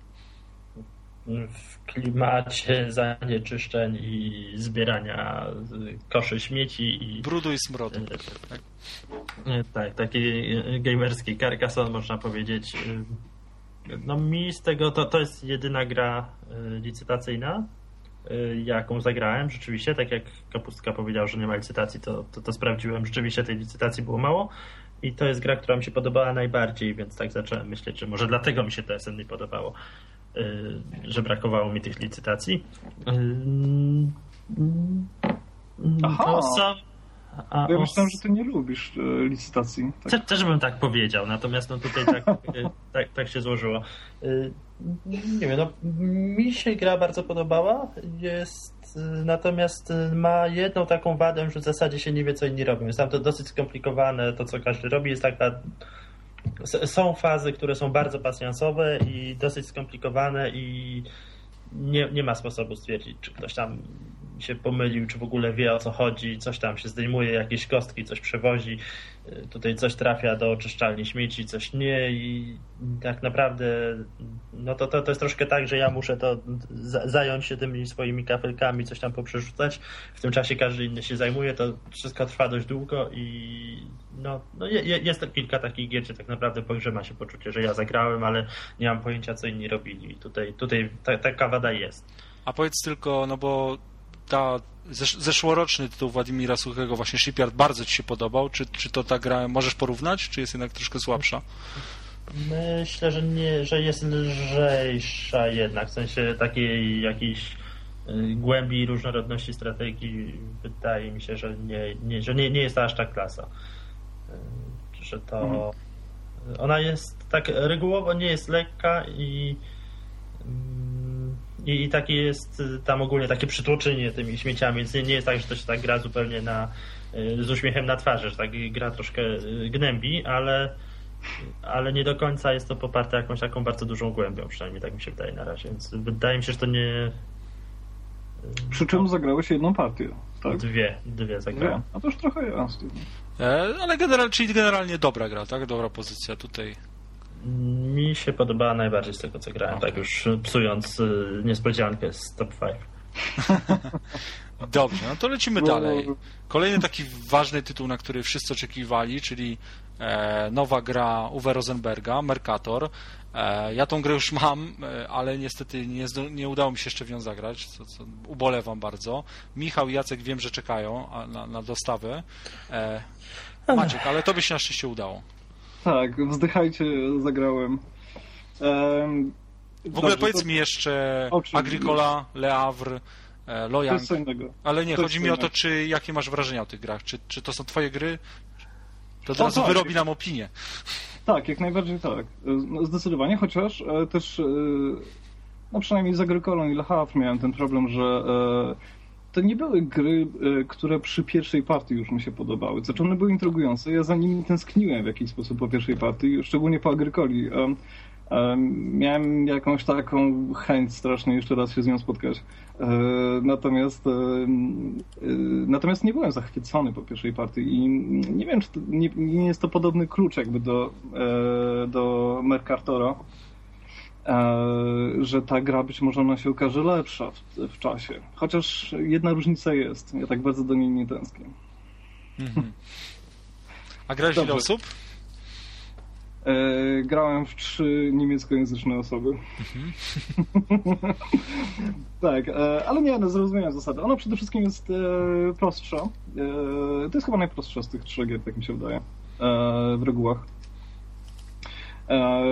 W klimacie zanieczyszczeń i zbierania koszy śmieci i... Brudu i smrodu. Tak, tak taki gamerski Carcassonne, można powiedzieć. No mi z tego, to, to jest jedyna gra licytacyjna, jaką zagrałem, rzeczywiście, tak jak Kapustka powiedział, że nie ma licytacji, to, to, to sprawdziłem, rzeczywiście tej licytacji było mało i to jest gra, która mi się podobała najbardziej, więc tak zacząłem myśleć, że może dlatego mi się to S N nie podobało, że brakowało mi tych licytacji. A Aha. To są... A Ja o... myślałem, że ty nie lubisz e, licytacji. Tak. Te, też bym tak powiedział, natomiast no tutaj tak, tak, tak się złożyło. Nie wiem, no mi się gra bardzo podobała, jest, natomiast ma jedną taką wadę, że w zasadzie się nie wie, co inni robią. Jest tam to dosyć skomplikowane, to co każdy robi, jest taka... Są fazy, które są bardzo pasjansowe i dosyć skomplikowane i nie, nie ma sposobu stwierdzić, czy ktoś tam się pomylił, czy w ogóle wie, o co chodzi, coś tam się zdejmuje, jakieś kostki, coś przewozi, tutaj coś trafia do oczyszczalni śmieci, coś nie i tak naprawdę no to, to, to jest troszkę tak, że ja muszę to zająć się tymi swoimi kafelkami, coś tam poprzerzucać, w tym czasie każdy inny się zajmuje, to wszystko trwa dość długo i no, no je, jest kilka takich gier, gdzie tak naprawdę po grze ma się poczucie, że ja zagrałem, ale nie mam pojęcia, co inni robili i tutaj, tutaj ta, taka wada jest. A powiedz tylko, no bo ta zesz, zeszłoroczny tytuł Władimira Suchego, właśnie Shipyard, bardzo ci się podobał. Czy, czy to ta gra możesz porównać, czy jest jednak troszkę słabsza? Myślę, że nie, że jest lżejsza jednak, w sensie takiej jakiejś głębi i różnorodności strategii. Wydaje mi się, że nie, nie, że nie, nie jest to aż tak klasa. Że to mhm. ona jest tak regułowo nie jest lekka i I, I takie jest tam ogólnie takie przytłoczenie tymi śmieciami, więc nie, nie jest tak, że to się tak gra zupełnie na, z uśmiechem na twarzy, że tak gra troszkę gnębi, ale, ale nie do końca jest to poparte jakąś taką bardzo dużą głębią, przynajmniej tak mi się wydaje na razie, więc wydaje mi się, że to nie... Przy czym zagrałeś jedną partię, tak? Dwie, dwie zagrałem. Dwie. A to już trochę jest. E, ale general, czyli generalnie dobra gra, tak? Dobra pozycja tutaj. Mi się podobała najbardziej z tego, co grałem, okay. Tak już psując y, niespodziankę z top pięć. Dobrze, no to lecimy dalej. Kolejny taki ważny tytuł, na który wszyscy oczekiwali, czyli e, nowa gra Uwe Rosenberga, Mercator. E, ja tą grę już mam, e, ale niestety nie, nie udało mi się jeszcze w nią zagrać, co, co ubolewam bardzo. Michał i Jacek wiem, że czekają na, na dostawę. E, Maciek, ale tobie się na szczęście udało. Tak, wzdychajcie, zagrałem. Um, w ogóle dobrze, powiedz to... mi jeszcze Oczywiście. Agricola, Le Havre, Loyang. Ale nie, to chodzi mi o to, czy jakie masz wrażenia o tych grach? Czy, czy to są twoje gry? To od razu tak. wyrobi nam opinię. Tak, jak najbardziej tak. Zdecydowanie, chociaż też no przynajmniej z Agricolą i Le Havre miałem ten problem, że to nie były gry, które przy pierwszej partii już mi się podobały. Znaczy one były intrygujące, ja za nimi tęskniłem w jakiś sposób po pierwszej partii, szczególnie po Agricoli. Miałem jakąś taką chęć strasznie jeszcze raz się z nią spotkać. Natomiast natomiast nie byłem zachwycony po pierwszej partii i nie wiem, czy to, nie, nie jest to podobny klucz jakby do, do Mercatora, że ta gra być może ona się okaże lepsza w, w czasie. Chociaż jedna różnica jest. Ja tak bardzo do niej nie tęsknię. Mm-hmm. A grałeś ile osób? E, grałem w trzy niemieckojęzyczne osoby. Mm-hmm. Tak, e, ale nie, no zrozumiałem zasady. Ona przede wszystkim jest e, prostsza. E, to jest chyba najprostsza z tych trzech gier, tak mi się wydaje. E, w regułach. E,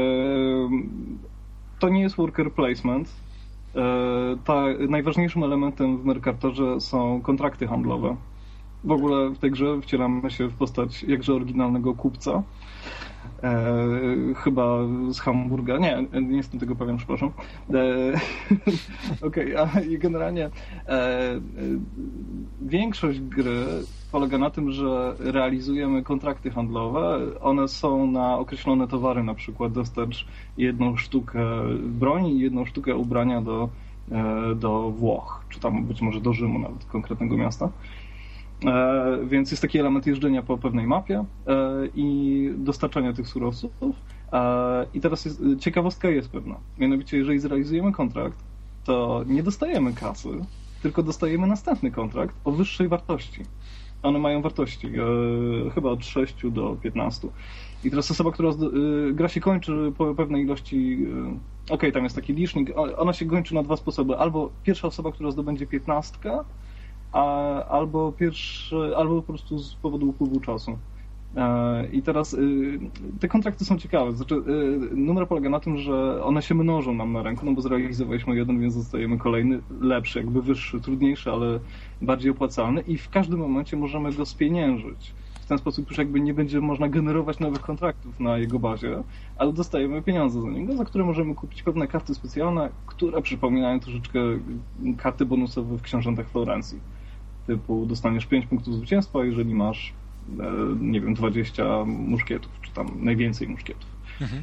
To nie jest worker placement. Ta, najważniejszym elementem w Mercatorze są kontrakty handlowe. W ogóle w tej grze wcielamy się w postać jakże oryginalnego kupca. E, chyba z Hamburga. Nie, nie jestem tego pewien, przepraszam. E, Okej, okay, a generalnie e, większość gry polega na tym, że realizujemy kontrakty handlowe. One są na określone towary, na przykład dostarcz jedną sztukę broni i jedną sztukę ubrania do, do Włoch, czy tam być może do Rzymu nawet, konkretnego miasta. E, więc jest taki element jeżdżenia po pewnej mapie e, i dostarczania tych surowców. E, I teraz jest, ciekawostka jest pewna. Mianowicie, jeżeli zrealizujemy kontrakt, to nie dostajemy kasy, tylko dostajemy następny kontrakt o wyższej wartości. One mają wartości e, chyba od sześciu do piętnastu. I teraz osoba, która zdo, e, gra się kończy po pewnej ilości... E, Okej, okay, tam jest taki licznik. Ona się kończy na dwa sposoby. Albo pierwsza osoba, która zdobędzie piętnastkę, a, albo pierwszy, albo po prostu z powodu upływu czasu. I teraz te kontrakty są ciekawe. Znaczy, numer polega na tym, że one się mnożą nam na ręku, no bo zrealizowaliśmy jeden, więc dostajemy kolejny, lepszy, jakby wyższy, trudniejszy, ale bardziej opłacalny i w każdym momencie możemy go spieniężyć. W ten sposób już jakby nie będzie można generować nowych kontraktów na jego bazie, ale dostajemy pieniądze za niego, za które możemy kupić pewne karty specjalne, które przypominają troszeczkę karty bonusowe w książętach Florencji. Typu dostaniesz pięć punktów zwycięstwa, jeżeli masz nie wiem, dwadzieścia muszkietów, czy tam najwięcej muszkietów. Mhm.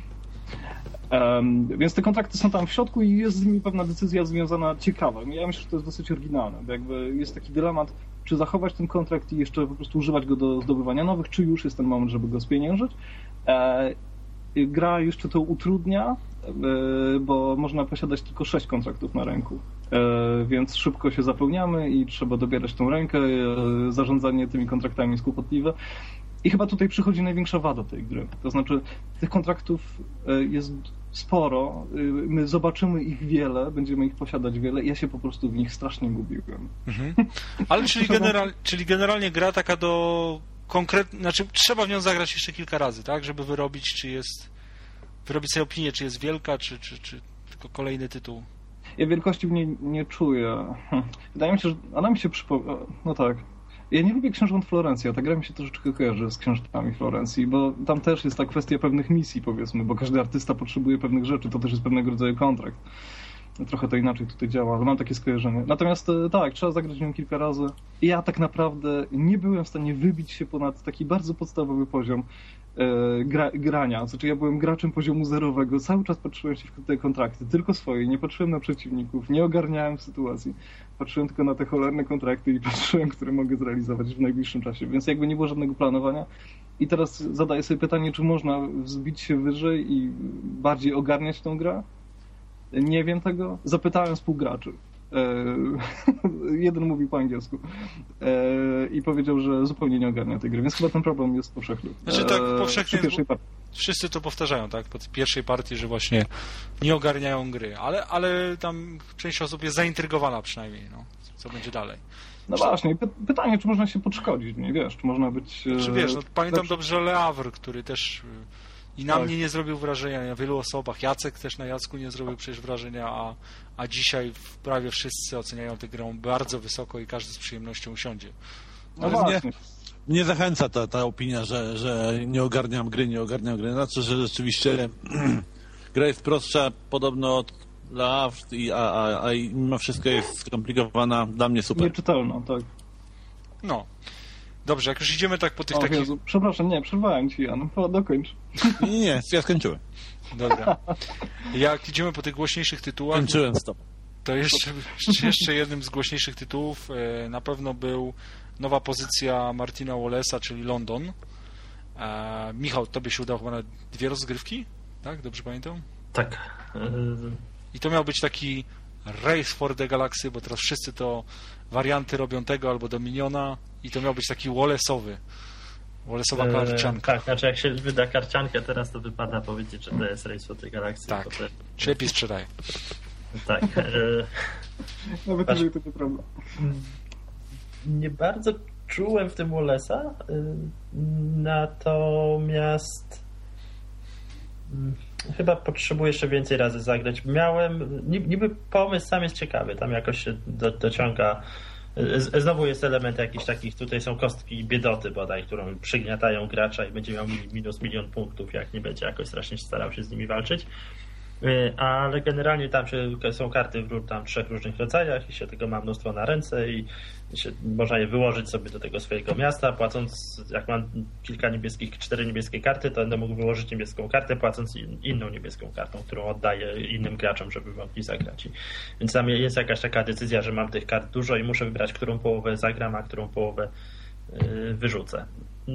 Um, więc te kontrakty są tam w środku i jest z nimi pewna decyzja związana ciekawa. Ja myślę, że to jest dosyć oryginalne, bo jakby jest taki dylemat, czy zachować ten kontrakt i jeszcze po prostu używać go do zdobywania nowych, czy już jest ten moment, żeby go spieniężyć. E, gra jeszcze to utrudnia, e, bo można posiadać tylko sześć kontraktów na ręku. E, więc szybko się zapełniamy i trzeba dobierać tą rękę. E, zarządzanie tymi kontraktami jest kłopotliwe. I chyba tutaj przychodzi największa wada tej gry. To znaczy, tych kontraktów e, jest sporo, e, my zobaczymy ich wiele, będziemy ich posiadać wiele i ja się po prostu w nich strasznie gubiłem. Mhm. Ale czyli, general, czyli generalnie gra taka do konkretnie, znaczy trzeba w nią zagrać jeszcze kilka razy, tak? Żeby wyrobić, czy jest, wyrobić sobie opinię, czy jest wielka, czy, czy, czy tylko kolejny tytuł. Ja wielkości w niej nie czuję. Wydaje mi się, że ona mi się przypomina. No tak. Ja nie lubię książąt Florencji, a ta gra mi się troszeczkę kojarzy z książątami Florencji, bo tam też jest ta kwestia pewnych misji, powiedzmy, bo każdy artysta potrzebuje pewnych rzeczy, to też jest pewnego rodzaju kontrakt. Trochę to inaczej tutaj działa, ale mam takie skojarzenie. Natomiast tak, trzeba zagrać ją kilka razy. I ja tak naprawdę nie byłem w stanie wybić się ponad taki bardzo podstawowy poziom e, gra, grania. Znaczy ja byłem graczem poziomu zerowego, cały czas patrzyłem się w te kontrakty, tylko swoje, nie patrzyłem na przeciwników, nie ogarniałem sytuacji. Patrzyłem tylko na te cholerne kontrakty i patrzyłem, które mogę zrealizować w najbliższym czasie, więc jakby nie było żadnego planowania. I teraz zadaję sobie pytanie, czy można wzbić się wyżej i bardziej ogarniać tą grę? Nie wiem tego. Zapytałem współgraczy. Eee, jeden mówił po angielsku eee, i powiedział, że zupełnie nie ogarnia tej gry, więc chyba ten problem jest powszechny. Znaczy tak, powszechnie eee, wszyscy to powtarzają, tak, po pierwszej partii, że właśnie nie ogarniają gry, ale, ale tam część osób jest zaintrygowana przynajmniej, no, co będzie dalej. No właśnie, py- pytanie, czy można się podszkodzić, nie wiesz, czy można być... Czy wiesz, no, pamiętam lepszy... dobrze Le Havre, który też i na tak. mnie nie zrobił wrażenia, na wielu osobach. Jacek też na Jacku nie zrobił przecież wrażenia, a, a dzisiaj prawie wszyscy oceniają tę grę bardzo wysoko i każdy z przyjemnością usiądzie. No właśnie. Mnie, mnie zachęca ta, ta opinia, że, że nie ogarniam gry, nie ogarniam gry. Znaczy, że rzeczywiście gra jest prostsza podobno od Le Havre, a, a, a mimo wszystko jest skomplikowana. Dla mnie super. Nieczytelna, tak. No. Dobrze, jak już idziemy tak po tych o, takich... Jezu, przepraszam, nie, przerwałem ci, Jan. No, dokończ. Nie, nie, ja skończyłem. Dobra. Jak idziemy po tych głośniejszych tytułach... Kończyłem, stop. To jeszcze, jeszcze jednym z głośniejszych tytułów na pewno był nowa pozycja Martina Wallace'a, czyli London. E, Michał, tobie się udało chyba na dwie rozgrywki? Tak? Dobrze pamiętam? Tak. I to miał być taki Race for the Galaxy, bo teraz wszyscy to warianty robią tego albo Dominiona i to miał być taki Wallace'owy. Wallace'owa karcianka. Eee, tak, znaczy jak się wyda karciankę teraz, to wypada powiedzieć, że to jest Race for the Galaxy. Tak, to... czy lepiej sprzedaje. Tak. E... Nawet jeżeli to nie prawda. Nie bardzo czułem w tym Wallace'a, natomiast chyba potrzebuję jeszcze więcej razy zagrać. Miałem, niby pomysł sam jest ciekawy, tam jakoś się do, dociąga. Znowu jest element jakiś takich, tutaj są kostki biedoty bodaj, którą przygniatają gracza i będzie miał minus milion punktów, jak nie będzie jakoś strasznie starał się z nimi walczyć. Ale generalnie tam się, są karty w tam trzech różnych rodzajach i się tego ma mnóstwo na ręce i się, można je wyłożyć sobie do tego swojego miasta, płacąc, jak mam kilka niebieskich, cztery niebieskie karty, to będę mógł wyłożyć niebieską kartę, płacąc inną niebieską kartą, którą oddaję innym graczom, żeby mogli zagrać. I, więc tam jest jakaś taka decyzja, że mam tych kart dużo i muszę wybrać, którą połowę zagram, a którą połowę yy, wyrzucę. Yy.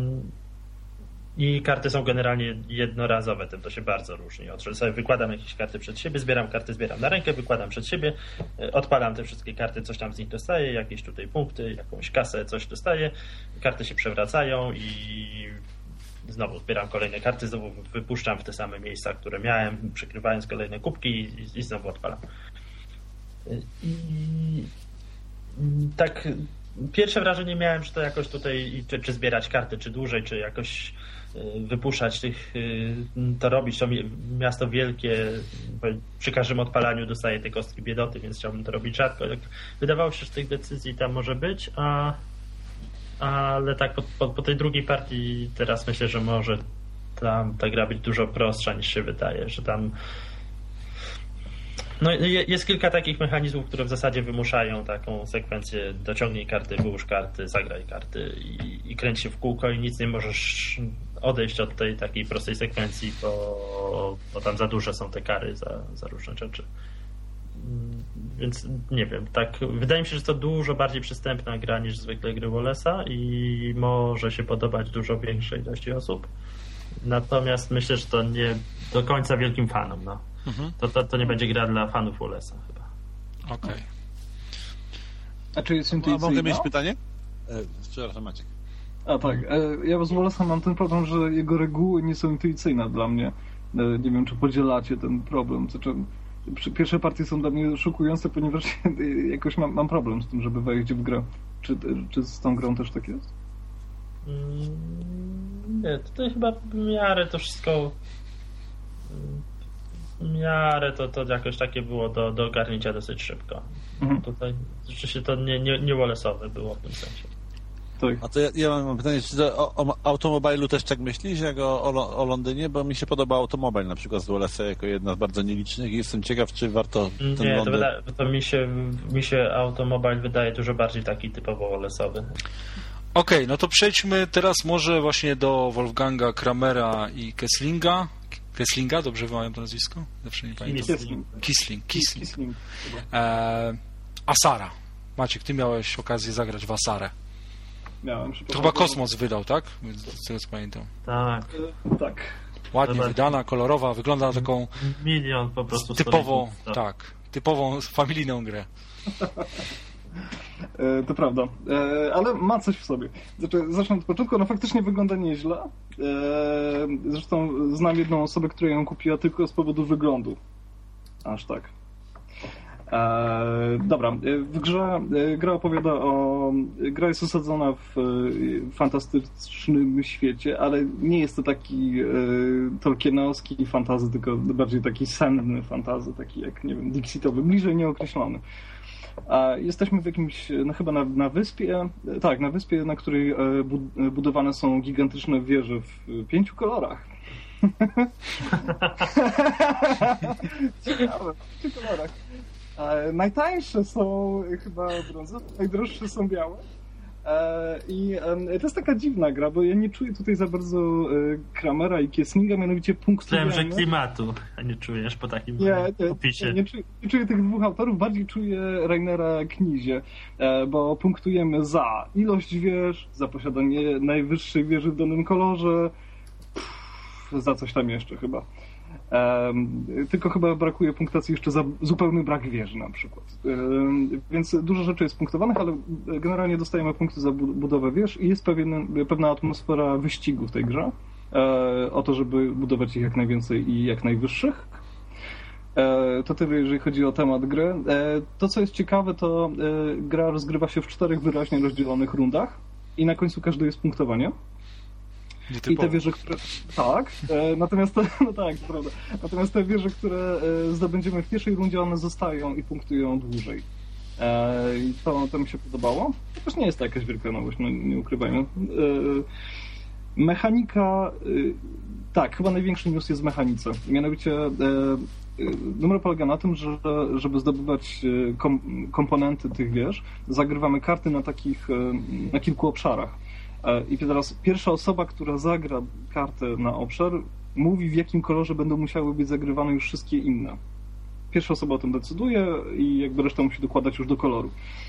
I karty są generalnie jednorazowe, tym to się bardzo różni. Od sobie wykładam jakieś karty przed siebie, zbieram karty, zbieram na rękę, wykładam przed siebie, odpalam te wszystkie karty, coś tam z nich dostaję, jakieś tutaj punkty, jakąś kasę, coś dostaję, karty się przewracają i znowu zbieram kolejne karty, znowu wypuszczam w te same miejsca, które miałem, przykrywając kolejne kubki i, i znowu odpalam. I tak pierwsze wrażenie miałem, że to jakoś tutaj, czy, czy zbierać karty, czy dłużej, czy jakoś wypuszczać tych, to robić. To miasto wielkie, przy każdym odpalaniu dostaje te kostki biedoty, więc chciałbym to robić rzadko. Wydawało się, że tych decyzji tam może być, a, ale tak po, po, po tej drugiej partii teraz myślę, że może tam ta gra być dużo prostsza niż się wydaje, że tam no jest kilka takich mechanizmów, które w zasadzie wymuszają taką sekwencję: dociągnij karty, wyłóż karty, zagraj karty i, i kręć się w kółko i nic nie możesz odejść od tej takiej prostej sekwencji, bo, bo tam za duże są te kary za, za różne rzeczy. Więc nie wiem, tak wydaje mi się, że to dużo bardziej przystępna gra niż zwykle gry Wallace'a i może się podobać dużo większej ilości osób. Natomiast myślę, że to nie do końca wielkim fanom. No. Mhm. To, to, to nie będzie gra dla fanów Wallace'a chyba. Okej. Okay. A czy jest intuicyjna? A mogę mieć pytanie? E, przepraszam, Maciek. A tak, e, ja z Wallace'em mam ten problem, że jego reguły nie są intuicyjne dla mnie. E, nie wiem, czy podzielacie ten problem. Znaczy, przy, pierwsze partie są dla mnie szokujące, ponieważ jakoś mam, mam problem z tym, żeby wejść w grę. Czy, czy z tą grą też tak jest? Mm, nie, tutaj chyba w miarę to wszystko w miarę to, to jakoś takie było do, do ogarnięcia dosyć szybko. Mhm. Tutaj rzeczywiście to nie, nie, nie Wallace'owe było w tym sensie. Tak. A to ja, ja mam pytanie, czy to o, o Automobile'u też tak myślisz, jak o, o, o Londynie? Bo mi się podoba Automobile na przykład z Wallace'a jako jedna z bardzo nielicznych i jestem ciekaw, czy warto ten Nie, Londyn... to, wyda- to mi się, mi się Automobile wydaje dużo bardziej taki typowo Wallace'owy. Okej, okay, no to przejdźmy teraz może właśnie do Wolfganga Kramera i Kesslinga. Kesslinga, dobrze wymawiam to nazwisko? Zawsze nie pamiętam. Kissling. Kissling. Kissling. Kissling. E, Asara. Maciek, ty miałeś okazję zagrać w Asarę. Miałem. To chyba Kosmos wydał, tak? Z tego co pamiętam. Tak. E, tak. Ładnie Dobra. wydana, kolorowa, wygląda na taką milion po prostu typową, stolików. tak, typową familijną grę. E, to prawda, e, ale ma coś w sobie. Znaczy, zacznę od początku, ona faktycznie wygląda nieźle. E, zresztą znam jedną osobę, która ją kupiła tylko z powodu wyglądu. Aż tak. E, dobra, w grze gra opowiada o... Gra jest osadzona w fantastycznym świecie, ale nie jest to taki e, tolkienowski fantazy, tylko bardziej taki senny fantazy, taki jak, nie wiem, Dixitowy, bliżej nieokreślony. A jesteśmy w jakimś, no chyba na, na wyspie, tak, na wyspie, na której budowane są gigantyczne wieże w pięciu kolorach. Ciekawe, w pięciu kolorach. A najtańsze są chyba brązowe, najdroższe są białe. I to jest taka dziwna gra, bo ja nie czuję tutaj za bardzo Kramera i Kesslinga, mianowicie punktujemy... Myślałem, że klimatu, a nie czujesz po takim nie, nie, opisie. Nie, nie, czuję, nie czuję tych dwóch autorów, bardziej czuję Rainera Knizie, bo punktujemy za ilość wież, za posiadanie najwyższej wieży w danym kolorze, pff, za coś tam jeszcze chyba. Um, tylko chyba brakuje punktacji jeszcze za zupełny brak wieży na przykład. Um, więc dużo rzeczy jest punktowanych, ale generalnie dostajemy punkty za budowę wież i jest pewien, pewna atmosfera wyścigu w tej grze. E, o to, żeby budować ich jak najwięcej i jak najwyższych. E, to tyle, jeżeli chodzi o temat gry. E, to, co jest ciekawe, to e, gra rozgrywa się w czterech wyraźnie rozdzielonych rundach i na końcu każdy jest punktowanie. I te wieże, które... Tak, e, natomiast... No tak, to prawda. Natomiast te wieże, które e, zdobędziemy w pierwszej rundzie, one zostają i punktują dłużej. E, I to, to mi się podobało. To też nie jest to jakaś wielka nowość, no nie ukrywajmy. E, mechanika... E, tak, chyba największy news jest w mechanice. Mianowicie e, numer polega na tym, że żeby zdobywać kom, komponenty tych wież, zagrywamy karty na takich, na kilku obszarach. I teraz pierwsza osoba, która zagra kartę na obszar, mówi, w jakim kolorze będą musiały być zagrywane już wszystkie inne. Pierwsza osoba o tym decyduje i jakby reszta musi dokładać już do koloru.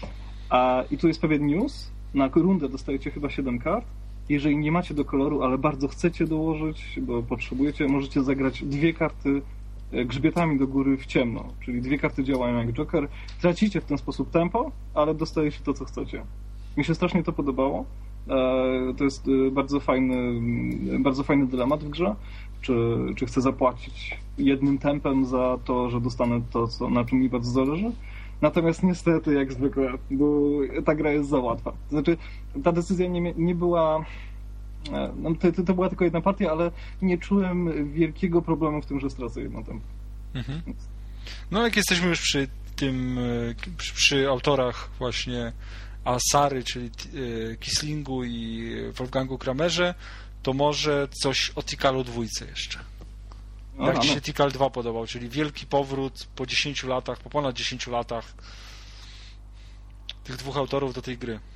I tu jest pewien news. Na rundę dostajecie chyba siedem kart. Jeżeli nie macie do koloru, ale bardzo chcecie dołożyć, bo potrzebujecie, możecie zagrać dwie karty grzbietami do góry w ciemno. Czyli dwie karty działają jak Joker. Tracicie w ten sposób tempo, ale dostajecie to, co chcecie. Mi się strasznie to podobało. To jest bardzo fajny, bardzo fajny dylemat w grze. Czy, czy chcę zapłacić jednym tempem za to, że dostanę to, co, na czym mi bardzo zależy, Natomiast niestety, jak zwykle, bo ta gra jest za łatwa. To znaczy, ta decyzja nie, nie była... No, to, to była tylko jedna partia, ale nie czułem wielkiego problemu w tym, że stracę jedno tempo. Mhm. No jak jesteśmy już przy tym, przy, przy autorach właśnie Asary, czyli Kislingu i Wolfgangu Kramerze, to może coś o Tikalu dwójce jeszcze. Jak Aha, ci się no. Tikal dwa podobał, czyli wielki powrót po dziesięciu latach, po ponad dziesięciu latach tych dwóch autorów do tej gry.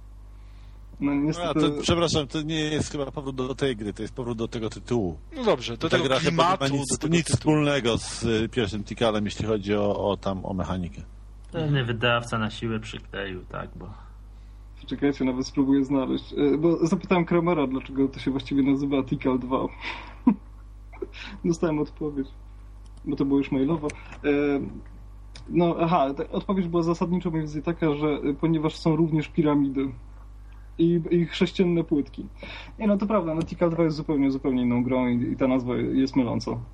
No niestety... A, to, przepraszam, to nie jest chyba powrót do tej gry, to jest powrót do tego tytułu. No dobrze, do Ta tego gra klimatu, chyba nic, do tego nic tytułu. wspólnego z y, pierwszym Tikalem, jeśli chodzi o, o tam o mechanikę. Pewnie wydawca na siłę przykleił, tak, bo... Czekajcie, nawet spróbuję znaleźć. Bo zapytałem Kramera, dlaczego to się właściwie nazywa Tikal dwa. Dostałem odpowiedź, bo to było już mailowo. No, aha, odpowiedź była zasadniczo mniej więcej taka, że ponieważ są również piramidy i, i chrześcijanne płytki. Nie, no to prawda, no Tikal dwa jest zupełnie, zupełnie inną grą i, i ta nazwa jest myląca. E,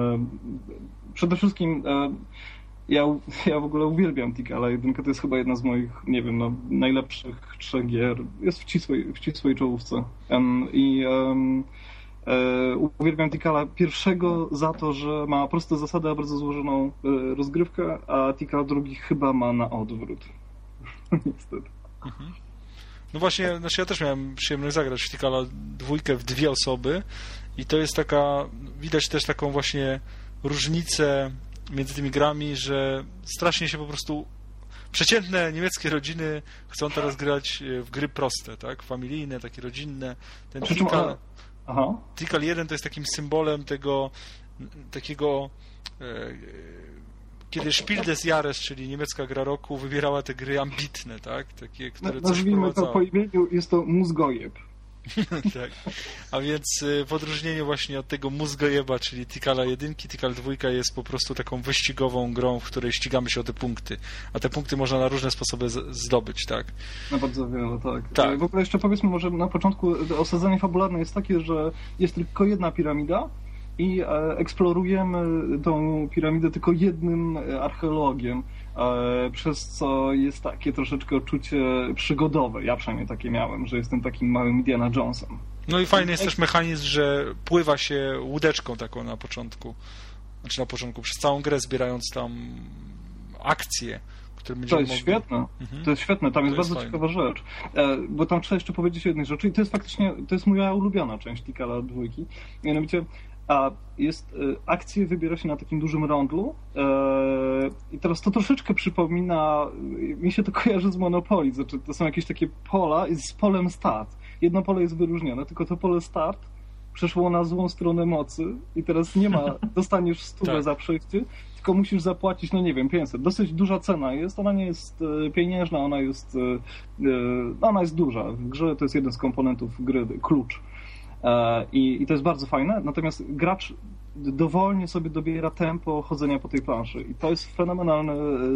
przede wszystkim e, ja, ja w ogóle uwielbiam Tikala. Jedynka to jest chyba jedna z moich, nie wiem, no, najlepszych trzech gier. Jest w ścisłej, w ścisłej czołówce. Um, I um, e, uwielbiam Tikala pierwszego za to, że ma proste zasady, a bardzo złożoną e, rozgrywkę, a Tikal drugi chyba ma na odwrót. Niestety. Mhm. No właśnie, znaczy ja też miałem przyjemność zagrać w Tikala dwójkę w dwie osoby i to jest taka, widać też taką właśnie różnicę między tymi grami, że strasznie się po prostu przeciętne niemieckie rodziny chcą teraz grać w gry proste, tak? Familijne, takie rodzinne. Ten Tikal, Aha. Tikal jeden to jest takim symbolem tego takiego e, kiedy Spiel des Jahres, czyli niemiecka gra roku, wybierała te gry ambitne, tak? Takie, które coś nazwijmy to po imieniu, jest to mózgojeb. Tak. A więc w odróżnieniu właśnie od tego mózgojeba, czyli Tikala jedynki, Tikal dwójka jest po prostu taką wyścigową grą, w której ścigamy się o te punkty. A te punkty można na różne sposoby z- zdobyć, tak? Na bardzo wiele, tak. tak. W ogóle jeszcze powiedzmy może na początku, osadzenie fabularne jest takie, że jest tylko jedna piramida i e, eksplorujemy tą piramidę tylko jednym archeologiem, e, przez co jest takie troszeczkę odczucie przygodowe. Ja przynajmniej takie miałem, że jestem takim małym Indiana Jonesem. No i fajny jest też mechanizm, że pływa się łódeczką taką na początku. Znaczy na początku, przez całą grę zbierając tam akcje, które będziemy To jest mogli... świetne. Mhm. To jest świetne, tam jest, jest bardzo fajne. Ciekawa rzecz. E, bo tam trzeba jeszcze powiedzieć o jednej rzeczy i to jest faktycznie, to jest moja ulubiona część Tikala dwójki. Mianowicie a jest, e, akcje wybiera się na takim dużym rondlu e, i teraz to troszeczkę przypomina, mi się to kojarzy z Monopoly, znaczy to są jakieś takie pola z polem start. Jedno pole jest wyróżnione, tylko to pole start przeszło na złą stronę mocy i teraz nie ma, dostaniesz stówę tak. za przejście, tylko musisz zapłacić, no nie wiem, pięćset. Dosyć duża cena jest, ona nie jest e, pieniężna, ona jest e, ona jest duża. W grze to jest jeden z komponentów gry, klucz. E, i, I to jest bardzo fajne, natomiast gracz dowolnie sobie dobiera tempo chodzenia po tej planszy i to jest fenomenalny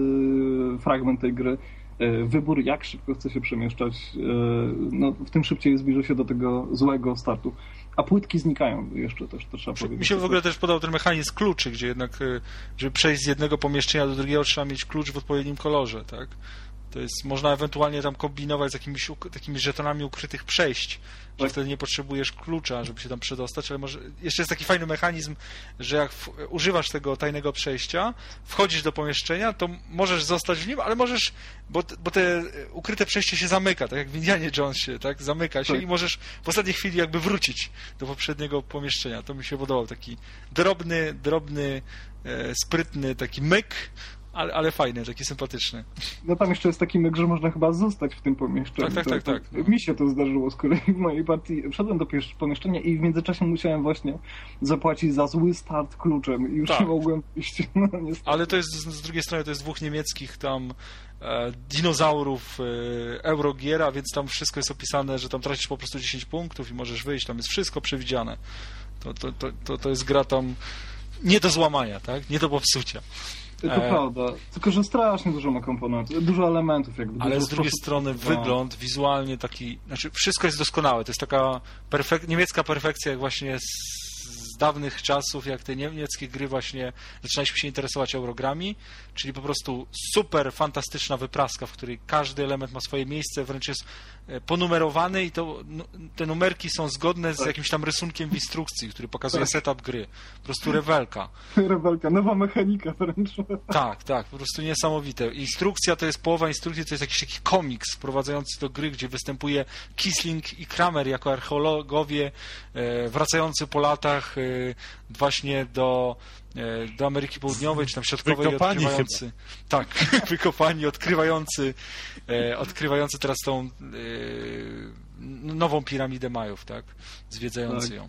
e, fragment tej gry. E, wybór, jak szybko chce się przemieszczać, e, no w tym szybciej zbliża się do tego złego startu. A płytki znikają jeszcze też, to trzeba powiedzieć. Mi się w ogóle też podał ten mechanizm kluczy, gdzie jednak, żeby przejść z jednego pomieszczenia do drugiego, trzeba mieć klucz w odpowiednim kolorze, tak? To jest, można ewentualnie tam kombinować z jakimiś takimi żetonami ukrytych przejść, że tak. Wtedy nie potrzebujesz klucza, żeby się tam przedostać, ale może jeszcze jest taki fajny mechanizm, że jak w, używasz tego tajnego przejścia, wchodzisz do pomieszczenia, to możesz zostać w nim, ale możesz, bo, bo te ukryte przejście się zamyka, tak jak w Indianie Jonesie, tak? Zamyka się tak. I możesz w ostatniej chwili jakby wrócić do poprzedniego pomieszczenia. To mi się podobał, taki drobny, drobny, e, sprytny taki myk, Ale, ale fajny, taki sympatyczny. No tam jeszcze jest taki myk, że można chyba zostać w tym pomieszczeniu. Tak, tak, tak. tak. Mi się to zdarzyło z kolei w mojej partii. Wszedłem do pomieszczenia i w międzyczasie musiałem właśnie zapłacić za zły start kluczem i już tak. nie mogłem iść. No, ale to jest z drugiej strony to jest dwóch niemieckich tam e, dinozaurów e, Eurogiera, więc tam wszystko jest opisane, że tam tracisz po prostu dziesięć punktów i możesz wyjść, tam jest wszystko przewidziane. To, to, to, to, to jest gra tam nie do złamania, tak? Nie do popsucia. To e... prawda, tylko że strasznie dużo ma komponentów, dużo elementów. Jakby ale dużo z drugiej strony no. wygląd wizualnie taki, znaczy wszystko jest doskonałe, to jest taka perfek... niemiecka perfekcja jak właśnie z z dawnych czasów, jak te niemieckie gry właśnie zaczynaliśmy się interesować Eurogrami, czyli po prostu super fantastyczna wypraska, w której każdy element ma swoje miejsce, wręcz jest ponumerowany i to, te numerki są zgodne z jakimś tam rysunkiem w instrukcji, który pokazuje tak. setup gry. Po prostu rewelka. Rewelka, nowa mechanika wręcz. Tak, tak, po prostu niesamowite. Instrukcja to jest połowa instrukcji, to jest jakiś taki komiks wprowadzający do gry, gdzie występuje Kisling i Kramer jako archeologowie e, wracający po latach e, właśnie do, e, do Ameryki Południowej, czy tam Środkowej, wykopani odkrywający. Chyba. Tak, wykopani, odkrywający, e, odkrywający teraz tą e, nową piramidę Majów, tak? Zwiedzający tak. ją.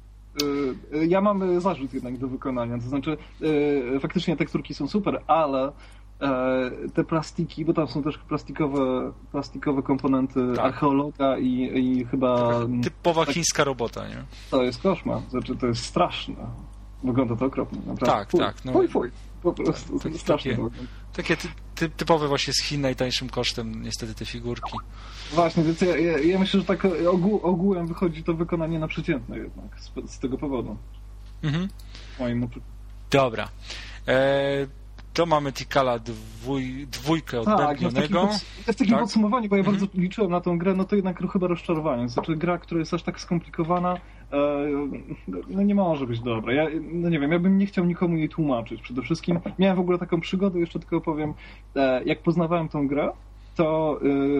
Ja mam zarzut jednak do wykonania, to znaczy faktycznie teksturki są super, ale te plastiki, bo tam są też plastikowe, plastikowe komponenty tak. archeologa i, i chyba... Typowa tak, chińska robota, nie? To jest koszmar, znaczy to jest straszne. Wygląda to okropnie, naprawdę. Tak, fuj, tak. No, fuj, fuj. Po prostu tak, strasznie. Takie, takie ty, ty, typowe właśnie z Chin najtańszym kosztem niestety te figurki. Właśnie, więc ja, ja, ja myślę, że tak ogół, ogółem wychodzi to wykonanie na przeciętne jednak z, z tego powodu. Mhm. Moim... Dobra. E, to mamy Tikala dwój, dwójkę odbębnionego. Tak, to jest takie tak? podsumowanie, bo ja mhm. bardzo liczyłem na tą grę, no to jednak chyba rozczarowanie. Znaczy gra, która jest aż tak skomplikowana, e, no nie może być dobra. Ja, no nie wiem, ja bym nie chciał nikomu jej tłumaczyć przede wszystkim. Miałem w ogóle taką przygodę, jeszcze tylko powiem, e, jak poznawałem tą grę, to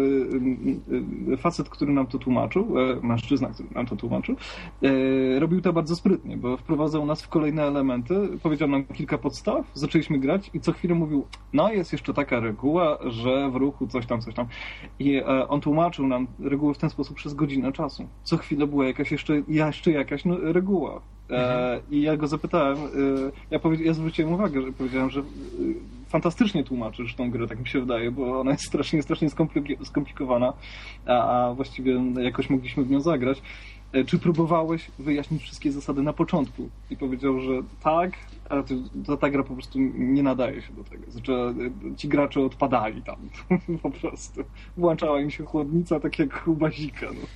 y, y, facet, który nam to tłumaczył, y, mężczyzna, który nam to tłumaczył, y, robił to bardzo sprytnie, bo wprowadzał nas w kolejne elementy, powiedział nam kilka podstaw, zaczęliśmy grać i co chwilę mówił, no jest jeszcze taka reguła, że w ruchu coś tam, coś tam. I y, on tłumaczył nam reguły w ten sposób przez godzinę czasu. Co chwilę była jakaś jeszcze, jeszcze jakaś no, reguła. Mhm. I ja go zapytałem, ja, ja zwróciłem uwagę, że powiedziałem, że fantastycznie tłumaczysz tą grę, tak mi się wydaje, bo ona jest strasznie, strasznie skomplikowana, a, a właściwie jakoś mogliśmy w nią zagrać. Czy próbowałeś wyjaśnić wszystkie zasady na początku? I powiedział, że tak, ale to, to ta gra po prostu nie nadaje się do tego. Znaczy, ci gracze odpadali tam po prostu. Włączała im się chłodnica tak jak u Bazika. No.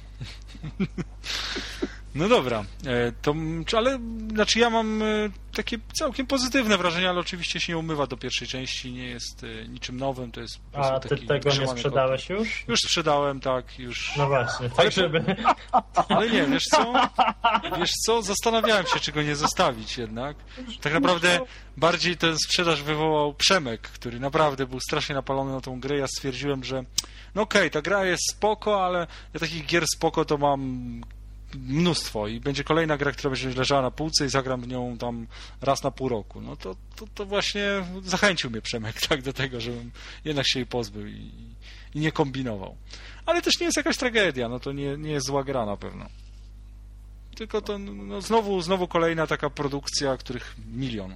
No dobra, to, ale znaczy ja mam takie całkiem pozytywne wrażenia, ale oczywiście się nie umywa do pierwszej części, nie jest niczym nowym, to jest po prostu A ty taki tego nie sprzedałeś kod. już? Już sprzedałem, tak, już. No właśnie, tak żeby... Ale nie, wiesz co, wiesz co, zastanawiałem się, czy go nie zostawić jednak. Tak naprawdę bardziej ten sprzedaż wywołał Przemek, który naprawdę był strasznie napalony na tą grę, ja stwierdziłem, że no okej, okay, ta gra jest spoko, ale ja takich gier spoko to mam mnóstwo i będzie kolejna gra, która będzie leżała na półce i zagram w nią tam raz na pół roku. No to, to, to właśnie zachęcił mnie Przemek tak do tego, żebym jednak się jej pozbył i, i nie kombinował. Ale też nie jest jakaś tragedia, no to nie, nie jest zła gra na pewno. Tylko to no, znowu, znowu kolejna taka produkcja, których milion.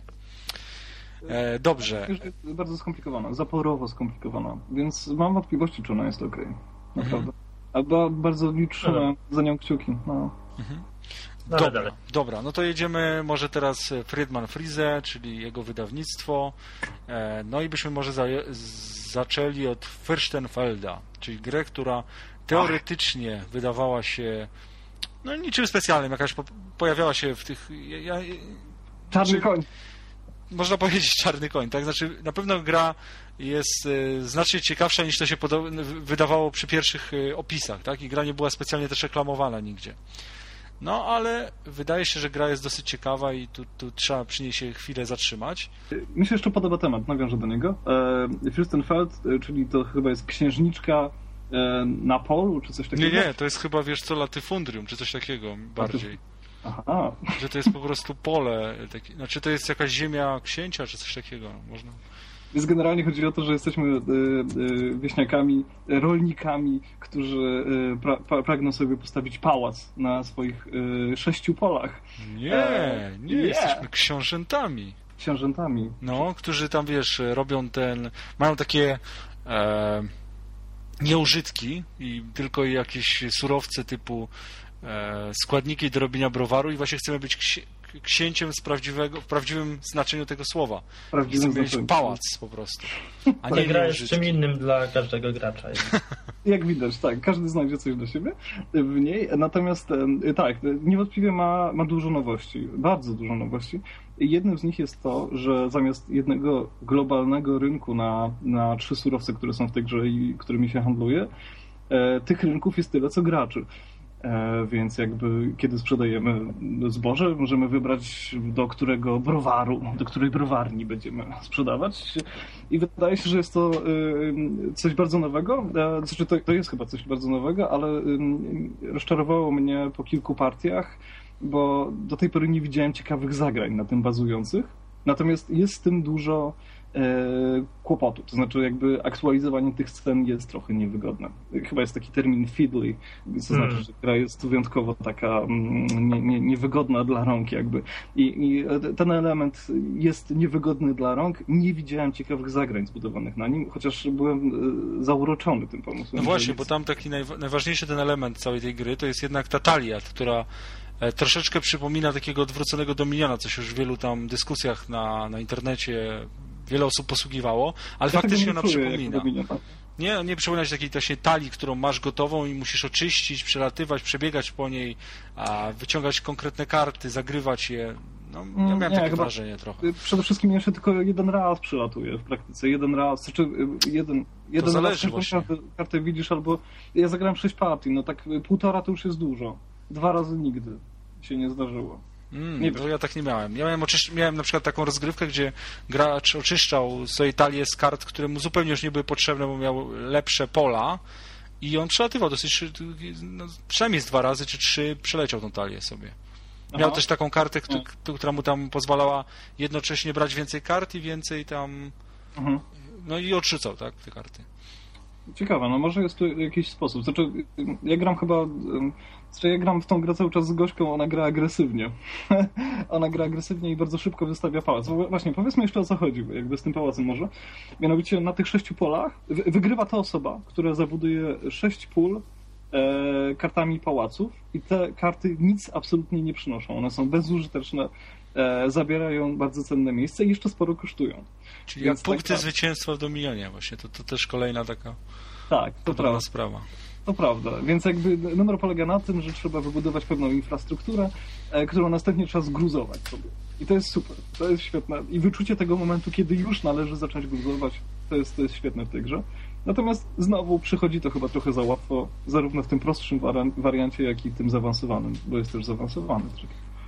E, dobrze. Bardzo skomplikowana, zaporowo skomplikowana, więc mam wątpliwości, czy ona jest okej. Okay. Naprawdę. Mhm. Albo bardzo liczyłem za nią kciuki. No. Mhm. Dobra, dobra, no to jedziemy może teraz Friedman Freeze, czyli jego wydawnictwo. No i byśmy może za, zaczęli od Fürstenfelda, czyli grę, która teoretycznie Ach. wydawała się no niczym specjalnym, jakaś po, pojawiała się w tych... Ja, Czarny koń. Można powiedzieć czarny koń, tak? Znaczy na pewno gra jest y, znacznie ciekawsza niż to się poda- wydawało przy pierwszych y, opisach, tak? I gra nie była specjalnie też reklamowana nigdzie. No, ale wydaje się, że gra jest dosyć ciekawa i tu, tu trzeba przy niej się chwilę zatrzymać. Mi się jeszcze podoba temat, nawiążę do niego. E, Fürstenfeld, czyli to chyba jest księżniczka e, na polu, czy coś takiego? Nie, nie, to jest chyba, wiesz co, latyfundrium, czy coś takiego bardziej. Aha. Że to jest po prostu pole, taki, znaczy to jest jakaś ziemia księcia, czy coś takiego, można... Więc generalnie chodzi o to, że jesteśmy y, y, wieśniakami, rolnikami, którzy y, pra, pra, pragną sobie postawić pałac na swoich y, sześciu polach. Nie, e, nie, yeah. Jesteśmy książętami. Książętami. No, którzy tam, wiesz, robią ten, mają takie e, nieużytki i tylko jakieś surowce typu e, składniki do robienia browaru i właśnie chcemy być ksi- księciem z prawdziwego, w prawdziwym znaczeniu tego słowa. Prawdziwym Chcę mieć znaczeniu. pałac po prostu. A Ta nie gra mieć jest życia. czym innym dla każdego gracza. Jak widać, tak, każdy znajdzie coś do siebie w niej, natomiast e, tak, niewątpliwie ma, ma dużo nowości, bardzo dużo nowości. Jednym z nich jest to, że zamiast jednego globalnego rynku na, na trzy surowce, które są w tej grze i którymi się handluje, e, tych rynków jest tyle, co graczy. E, więc jakby kiedy sprzedajemy zboże, możemy wybrać do którego browaru, do której browarni będziemy sprzedawać. I wydaje się, że jest to e, coś bardzo nowego. E, znaczy to, to jest chyba coś bardzo nowego, ale e, rozczarowało mnie po kilku partiach, bo do tej pory nie widziałem ciekawych zagrań na tym bazujących. Natomiast jest z tym dużo e, kłopotu. To znaczy jakby aktualizowanie tych scen jest trochę niewygodne. Chyba jest taki termin fiddly, co znaczy, Mm. że gra jest wyjątkowo taka mm, nie, nie, niewygodna dla rąk jakby. I, I ten element jest niewygodny dla rąk. Nie widziałem ciekawych zagrań zbudowanych na nim, chociaż byłem e, zauroczony tym pomysłem. No że właśnie, jest- bo tam taki najwa- najważniejszy ten element całej tej gry to jest jednak ta talia, która e, troszeczkę przypomina takiego odwróconego Dominiona, co się już w wielu tam dyskusjach na, na internecie wiele osób posługiwało, ale Ja tego faktycznie nie ona czuję przypomina. jako Dominion. Nie, nie przypomina się takiej właśnie talii, którą masz gotową i musisz oczyścić, przelatywać, przebiegać po niej, a wyciągać konkretne karty, zagrywać je. No, ja Mm, miałem nie, takie chyba- wrażenie trochę. Przede wszystkim jeszcze tylko jeden raz przylatuje w praktyce. Jeden raz, znaczy jeden, jeden zależy raz każdą właśnie. kartę, kartę widzisz, albo ja zagrałem sześć partii, no tak półtora to już jest dużo. Dwa razy nigdy się nie zdarzyło. Mm, Nie to ja tak nie miałem. Ja miałem, oczysz- miałem na przykład taką rozgrywkę, gdzie gracz oczyszczał swoje talie z kart, które mu zupełnie już nie były potrzebne, bo miał lepsze pola i on przelatywał dosyć, no, przynajmniej z dwa razy czy trzy przeleciał tą talię sobie. Miał Aha. też taką kartę, któ- Nie. k- która mu tam pozwalała jednocześnie brać więcej kart i więcej tam, Mhm. no i odrzucał, tak, te karty. Ciekawe, no może jest tu jakiś sposób. Znaczy, ja gram chyba... ym, Znaczy, ja gram w tą grę cały czas z Gośką, ona gra agresywnie. Ona gra agresywnie i bardzo szybko wystawia pałac. Bo Właśnie, powiedzmy jeszcze o co chodzi, jakby z tym pałacem może. Mianowicie na tych sześciu polach wy- wygrywa ta osoba, która zabuduje sześć pól e, kartami pałaców i te karty nic absolutnie nie przynoszą. One są bezużyteczne, e, zabierają bardzo cenne miejsce i jeszcze sporo kosztują. Czyli Więc jak punkty tak- zwycięstwa w Dominionie właśnie, to, to też kolejna taka Tak, to podobna prawda. sprawa. To prawda, więc jakby numer polega na tym, że trzeba wybudować pewną infrastrukturę, e, którą następnie trzeba zgruzować sobie. I to jest super, to jest świetne. I wyczucie tego momentu, kiedy już należy zacząć gruzować, to jest, to jest świetne w tej grze. Natomiast znowu przychodzi to chyba trochę za łatwo, zarówno w tym prostszym wari- wariancie, jak i tym zaawansowanym, bo jest też zaawansowany tryb.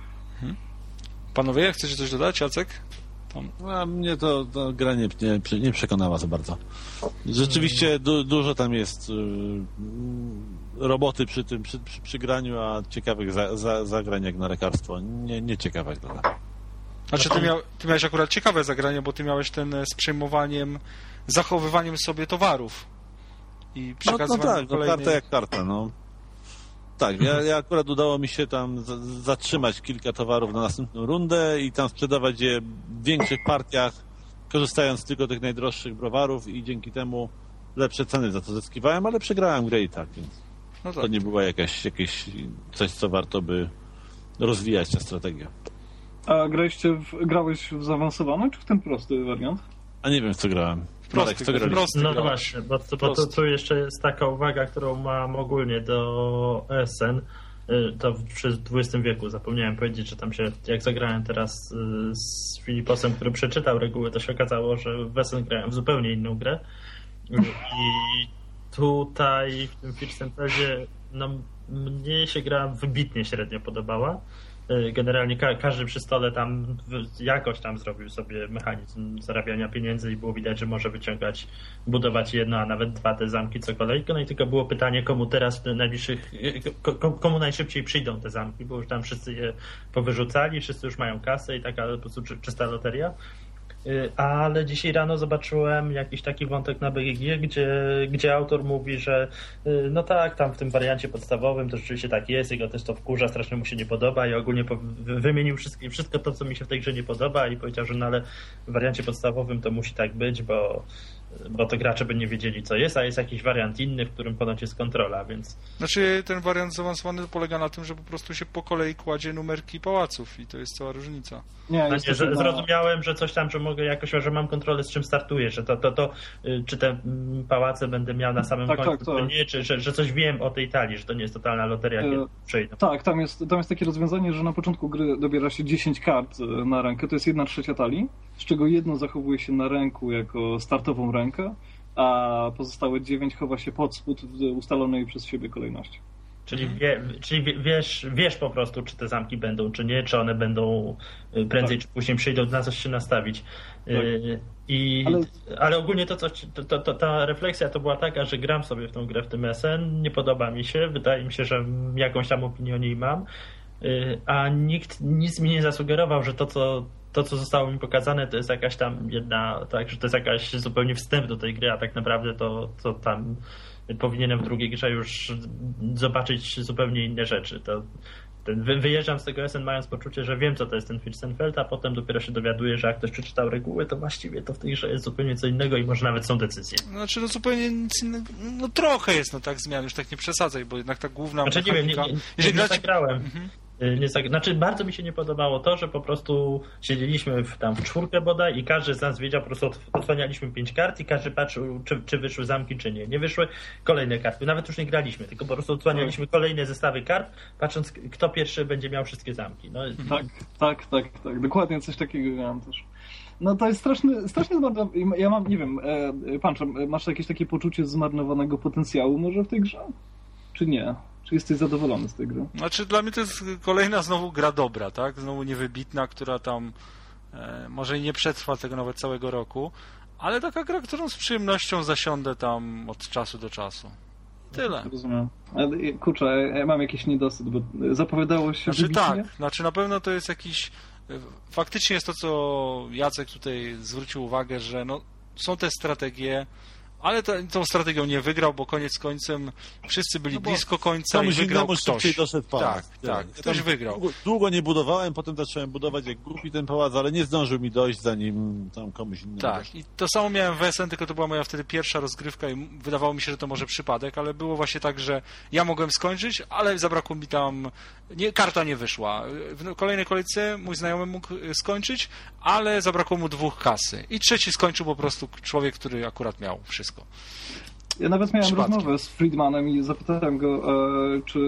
Panowie, chcecie coś dodać, Jacek? Tam. A mnie to, to gra nie, nie, nie przekonała za bardzo. Rzeczywiście du, dużo tam jest y, roboty przy tym, przy, przy, przy graniu, a ciekawych za, za, zagrań jak na lekarstwo. Nie, nie ciekawa gra. Znaczy, ty, miał, ty miałeś akurat ciekawe zagranie, bo ty miałeś ten e, z przejmowaniem, zachowywaniem sobie towarów i No, no przekazywaniem tak, no, kolejnej... karta jak karta, no. Tak, ja, ja akurat udało mi się tam z, zatrzymać kilka towarów na następną rundę i tam sprzedawać je w większych partiach, korzystając tylko z tych najdroższych browarów i dzięki temu lepsze ceny za to zyskiwałem, ale przegrałem grę i tak, więc No tak. to nie była jakaś, jakieś coś, co warto by rozwijać tę strategię. A graliście w, grałeś w zaawansowany, czy w ten prosty wariant? A nie wiem, w co grałem. Prosty, Marek, w co graliście? prosty No grałeś. właśnie, bo, to, bo to, Prosty. tu jeszcze jest taka uwaga, którą mam ogólnie do S N. Y, To w dwudziestym wieku zapomniałem powiedzieć, że tam się, jak zagrałem teraz y, z Filiposem, który przeczytał reguły, to się okazało, że w S N grałem w zupełnie inną grę. Y, I tutaj w tym Firstenfeldzie no, mnie się gra wybitnie średnio podobała. Y, Generalnie ka- każdy przy stole tam w- jakoś tam zrobił sobie mechanizm zarabiania pieniędzy i było widać, że może wyciągać, budować jedno, a nawet dwa te zamki co kolejkę. No i tylko było pytanie, komu teraz w najbliższych, ko- ko- komu najszybciej przyjdą te zamki, bo już tam wszyscy je powyrzucali, wszyscy już mają kasę i taka po prostu czy- czysta loteria. Y, Ale dzisiaj rano zobaczyłem jakiś taki wątek na B G G, gdzie, gdzie autor mówi, że y, no tak, tam w tym wariancie podstawowym to rzeczywiście tak jest, jego też to wkurza, strasznie mu się nie podoba i ogólnie po, wy- wymienił wszystko, wszystko to, co mi się w tej grze nie podoba i powiedział, że no ale w wariancie podstawowym to musi tak być, bo bo to gracze by nie wiedzieli, co jest, a jest jakiś wariant inny, w którym ponoć jest kontrola, więc... Znaczy ten wariant zaawansowany polega na tym, że po prostu się po kolei kładzie numerki pałaców i to jest cała różnica. Nie, No jest nie, że, na... zrozumiałem, że coś tam, że mogę jakoś, że mam kontrolę, z czym startuję, że to, to, to czy te pałace będę miał na samym tak, końcu, tak, tak. czy nie, czy że, że coś wiem o tej talii, że to nie jest totalna loteria, kiedy E, przejdę. Tak, tam jest, tam jest takie rozwiązanie, że na początku gry dobiera się dziesięć kart na rękę, to jest jedna trzecia talii, z czego jedno zachowuje się na ręku jako startową rękę, a pozostałe dziewięć chowa się pod spód w ustalonej przez siebie kolejności. Czyli, wie, czyli wiesz, wiesz po prostu, czy te zamki będą, czy nie, czy one będą prędzej, tak. czy później przyjdą, na coś się nastawić. Tak. I, ale... ale ogólnie to, coś, to, to, to, ta refleksja to była taka, że gram sobie w tą grę w tym S N, nie podoba mi się, wydaje mi się, że jakąś tam opinię o niej mam, a nikt nic mi nie zasugerował, że to, co to, co zostało mi pokazane, to jest jakaś tam jedna, tak, że to jest jakaś zupełnie wstęp do tej gry, a tak naprawdę to, to tam powinienem w drugiej grze już zobaczyć zupełnie inne rzeczy. To, ten, wyjeżdżam z tego S N mając poczucie, że wiem, co to jest ten Fürstenfeld, a potem dopiero się dowiaduję, że jak ktoś przeczytał reguły, to właściwie to w tej grze jest zupełnie co innego i może nawet są decyzje. Znaczy, no zupełnie nic innego, no trochę jest, no tak, zmian, już tak nie przesadzaj, bo jednak ta główna Znaczy, mechanika... nie wiem, nie, nie, jeżeli nie grać... zagrałem. Mhm. Nie, znaczy, bardzo mi się nie podobało to, że po prostu siedzieliśmy w, tam w czwórkę bodaj i każdy z nas wiedział, po prostu odsłanialiśmy pięć kart i każdy patrzył, czy, czy wyszły zamki, czy nie. Nie wyszły kolejne karty. Nawet już nie graliśmy, tylko po prostu odsłanialiśmy kolejne zestawy kart, patrząc, kto pierwszy będzie miał wszystkie zamki. No. Tak, tak, tak, tak. Dokładnie coś takiego miałem też. No to jest straszny, strasznie zmarnowane. Ja mam, nie wiem, e, Punch, masz jakieś takie poczucie zmarnowanego potencjału może w tej grze? Czy nie? Czy jesteś zadowolony z tej gry? Znaczy dla mnie to jest kolejna znowu gra dobra, tak? Znowu niewybitna, która tam e, może i nie przetrwa tego nawet całego roku, ale taka gra, którą z przyjemnością zasiądę tam od czasu do czasu. Tyle. Rozumiem. Ale kurczę, ja mam jakiś niedosyt, bo zapowiadało się Znaczy wybitnie. tak, znaczy na pewno to jest jakiś... Faktycznie jest to, co Jacek tutaj zwrócił uwagę, że no, są te strategie, ale to, tą strategią nie wygrał, bo koniec końcem wszyscy byli No bo blisko końca i komuś wygrał innemu ktoś. szybciej doszedł pałac. Tak, tak, Ja ktoś tam wygrał. Długo, długo nie budowałem, potem zacząłem budować jak głupi ten pałac, ale nie zdążył mi dojść, zanim tam komuś innemu Tak, doszło. i to samo miałem w S N, tylko to była moja wtedy pierwsza rozgrywka i wydawało mi się, że to może przypadek, ale było właśnie tak, że ja mogłem skończyć, ale zabrakło mi tam... Nie, karta nie wyszła. W kolejnej kolejce mój znajomy mógł skończyć, ale zabrakło mu dwóch kasy. I trzeci skończył po prostu człowiek, który akurat miał wszystko. Ja nawet miałem Przypadkiem. rozmowę z Friedmanem i zapytałem go, e, czy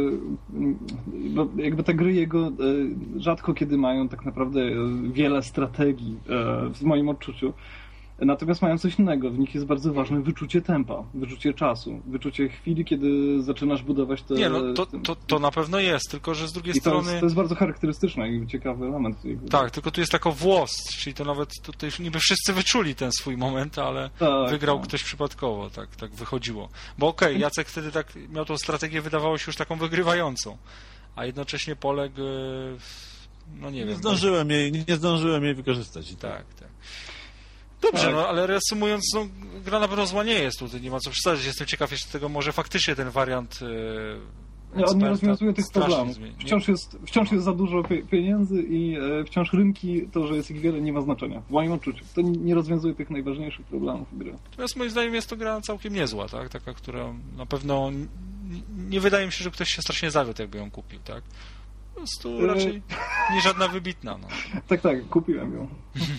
bo jakby te gry jego e, rzadko kiedy mają tak naprawdę wiele strategii e, w moim odczuciu. Natomiast mają coś innego. W nich jest bardzo ważne wyczucie tempa, wyczucie czasu, wyczucie chwili, kiedy zaczynasz budować te... Nie, no to, to, to na pewno jest, tylko że z drugiej I to strony... jest, to jest bardzo charakterystyczny i ciekawy element tej gry. Tak, tylko tu jest taka włos, czyli to nawet tutaj niby wszyscy wyczuli ten swój moment, ale Tak, wygrał tak. ktoś przypadkowo, tak, tak wychodziło. Bo okej, okay, Jacek wtedy tak miał tą strategię, wydawało się już taką wygrywającą, a jednocześnie poległ, no nie, Nie wiem. zdążyłem jej, nie zdążyłem jej wykorzystać. Tak, tak. Dobrze, Tak. no ale reasumując, no, gra na pewno zła nie jest tutaj, nie ma co przesadzać. Jestem ciekaw jeszcze tego, może faktycznie ten wariant e, Nie, on nie eksperta rozwiązuje tych strasznie problemów. zmieni- nie? Wciąż jest, wciąż jest za dużo pie- pieniędzy i e, wciąż rynki, to, że jest ich wiele, nie ma znaczenia. W moim odczuciu. To nie rozwiązuje tych najważniejszych problemów gry. Natomiast moim zdaniem jest to gra całkiem niezła, tak? Taka, która na pewno n- nie wydaje mi się, że ktoś się strasznie zawiódł, jakby ją kupił, tak? Po prostu raczej nie żadna wybitna, no. Tak, tak, kupiłem ją.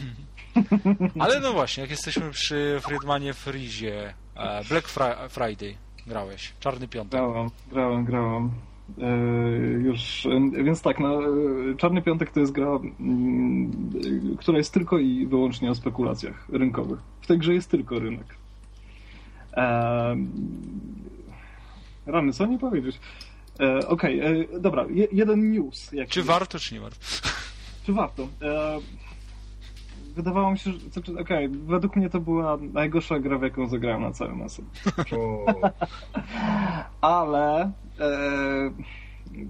Ale no właśnie, jak jesteśmy przy Friedmanie Frizie, e, Black Fri- Friday grałeś, Czarny Piątek. Grałem, grałem, grałem. E, już, e, więc tak, no, e, Czarny Piątek to jest gra, mm, e, która jest tylko i wyłącznie o spekulacjach rynkowych. W tej grze jest tylko rynek. E, rany, co nie powiedzieć? E, Okej, okay, dobra, je, jeden news. Jaki Czy warto, czy nie warto? Czy warto? E, wydawało mi się, że... Znaczy, okej, okay, według mnie to była najgorsza gra, w jaką zagrałem na całym S N. Ale... E,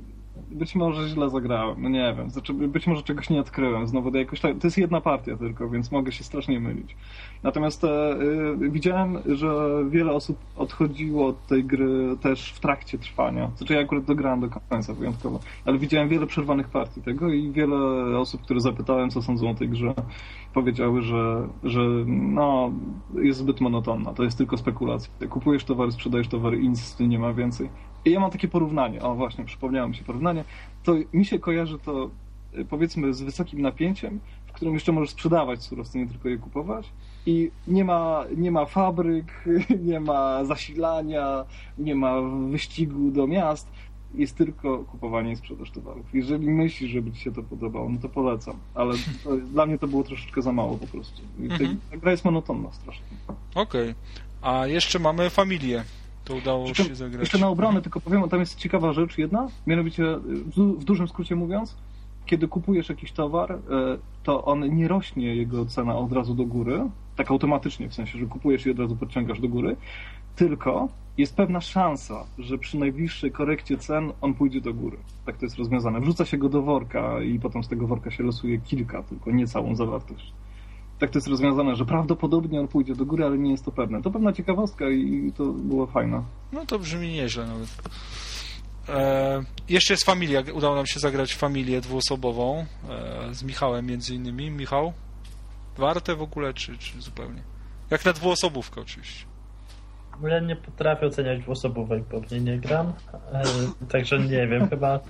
być może źle zagrałem, no nie wiem, znaczy być może czegoś nie odkryłem, znowu to jakoś tak, to jest jedna partia tylko, więc mogę się strasznie mylić. Natomiast e, y, widziałem, że wiele osób odchodziło od tej gry też w trakcie trwania, znaczy ja akurat dograłem do końca wyjątkowo, ale widziałem wiele przerwanych partii tego i wiele osób, które zapytałem, co sądzą o tej grze, powiedziały, że, że no, jest zbyt monotonna, to jest tylko spekulacja. Kupujesz towar, sprzedajesz towar i nic nie ma więcej. I ja mam takie porównanie, o właśnie, przypomniało mi się porównanie, to mi się kojarzy to powiedzmy z wysokim napięciem, w którym jeszcze możesz sprzedawać surowce, nie tylko je kupować i nie ma, nie ma fabryk, nie ma zasilania, nie ma wyścigu do miast, jest tylko kupowanie i sprzedaż towarów. Jeżeli myślisz, żeby ci się to podobało, no to polecam, ale to, dla mnie to było troszeczkę za mało po prostu. Mhm. Ta gra jest monotonna strasznie. Okej, okay. A jeszcze mamy Familię. To udało jeszcze, się zagrać. Jeszcze na obronę, tylko powiem, tam jest ciekawa rzecz jedna, mianowicie w, w dużym skrócie mówiąc, kiedy kupujesz jakiś towar, to on nie rośnie jego cena od razu do góry, tak automatycznie, w sensie, że kupujesz i od razu podciągasz do góry, tylko jest pewna szansa, że przy najbliższej korekcie cen on pójdzie do góry. Tak to jest rozwiązane. Wrzuca się go do worka i potem z tego worka się losuje kilka, tylko nie całą zawartość. Tak to jest rozwiązane, że prawdopodobnie on pójdzie do góry, ale nie jest to pewne. To pewna ciekawostka i to było fajne. No to brzmi nieźle nawet. E, jeszcze jest Familia. Udało nam się zagrać Familię dwuosobową e, z Michałem między innymi. Michał? Warte w ogóle, czy, czy zupełnie? Jak na dwuosobówkę oczywiście. Bo ja nie potrafię oceniać dwuosobówek, bo w niej nie gram. E, także nie wiem, chyba...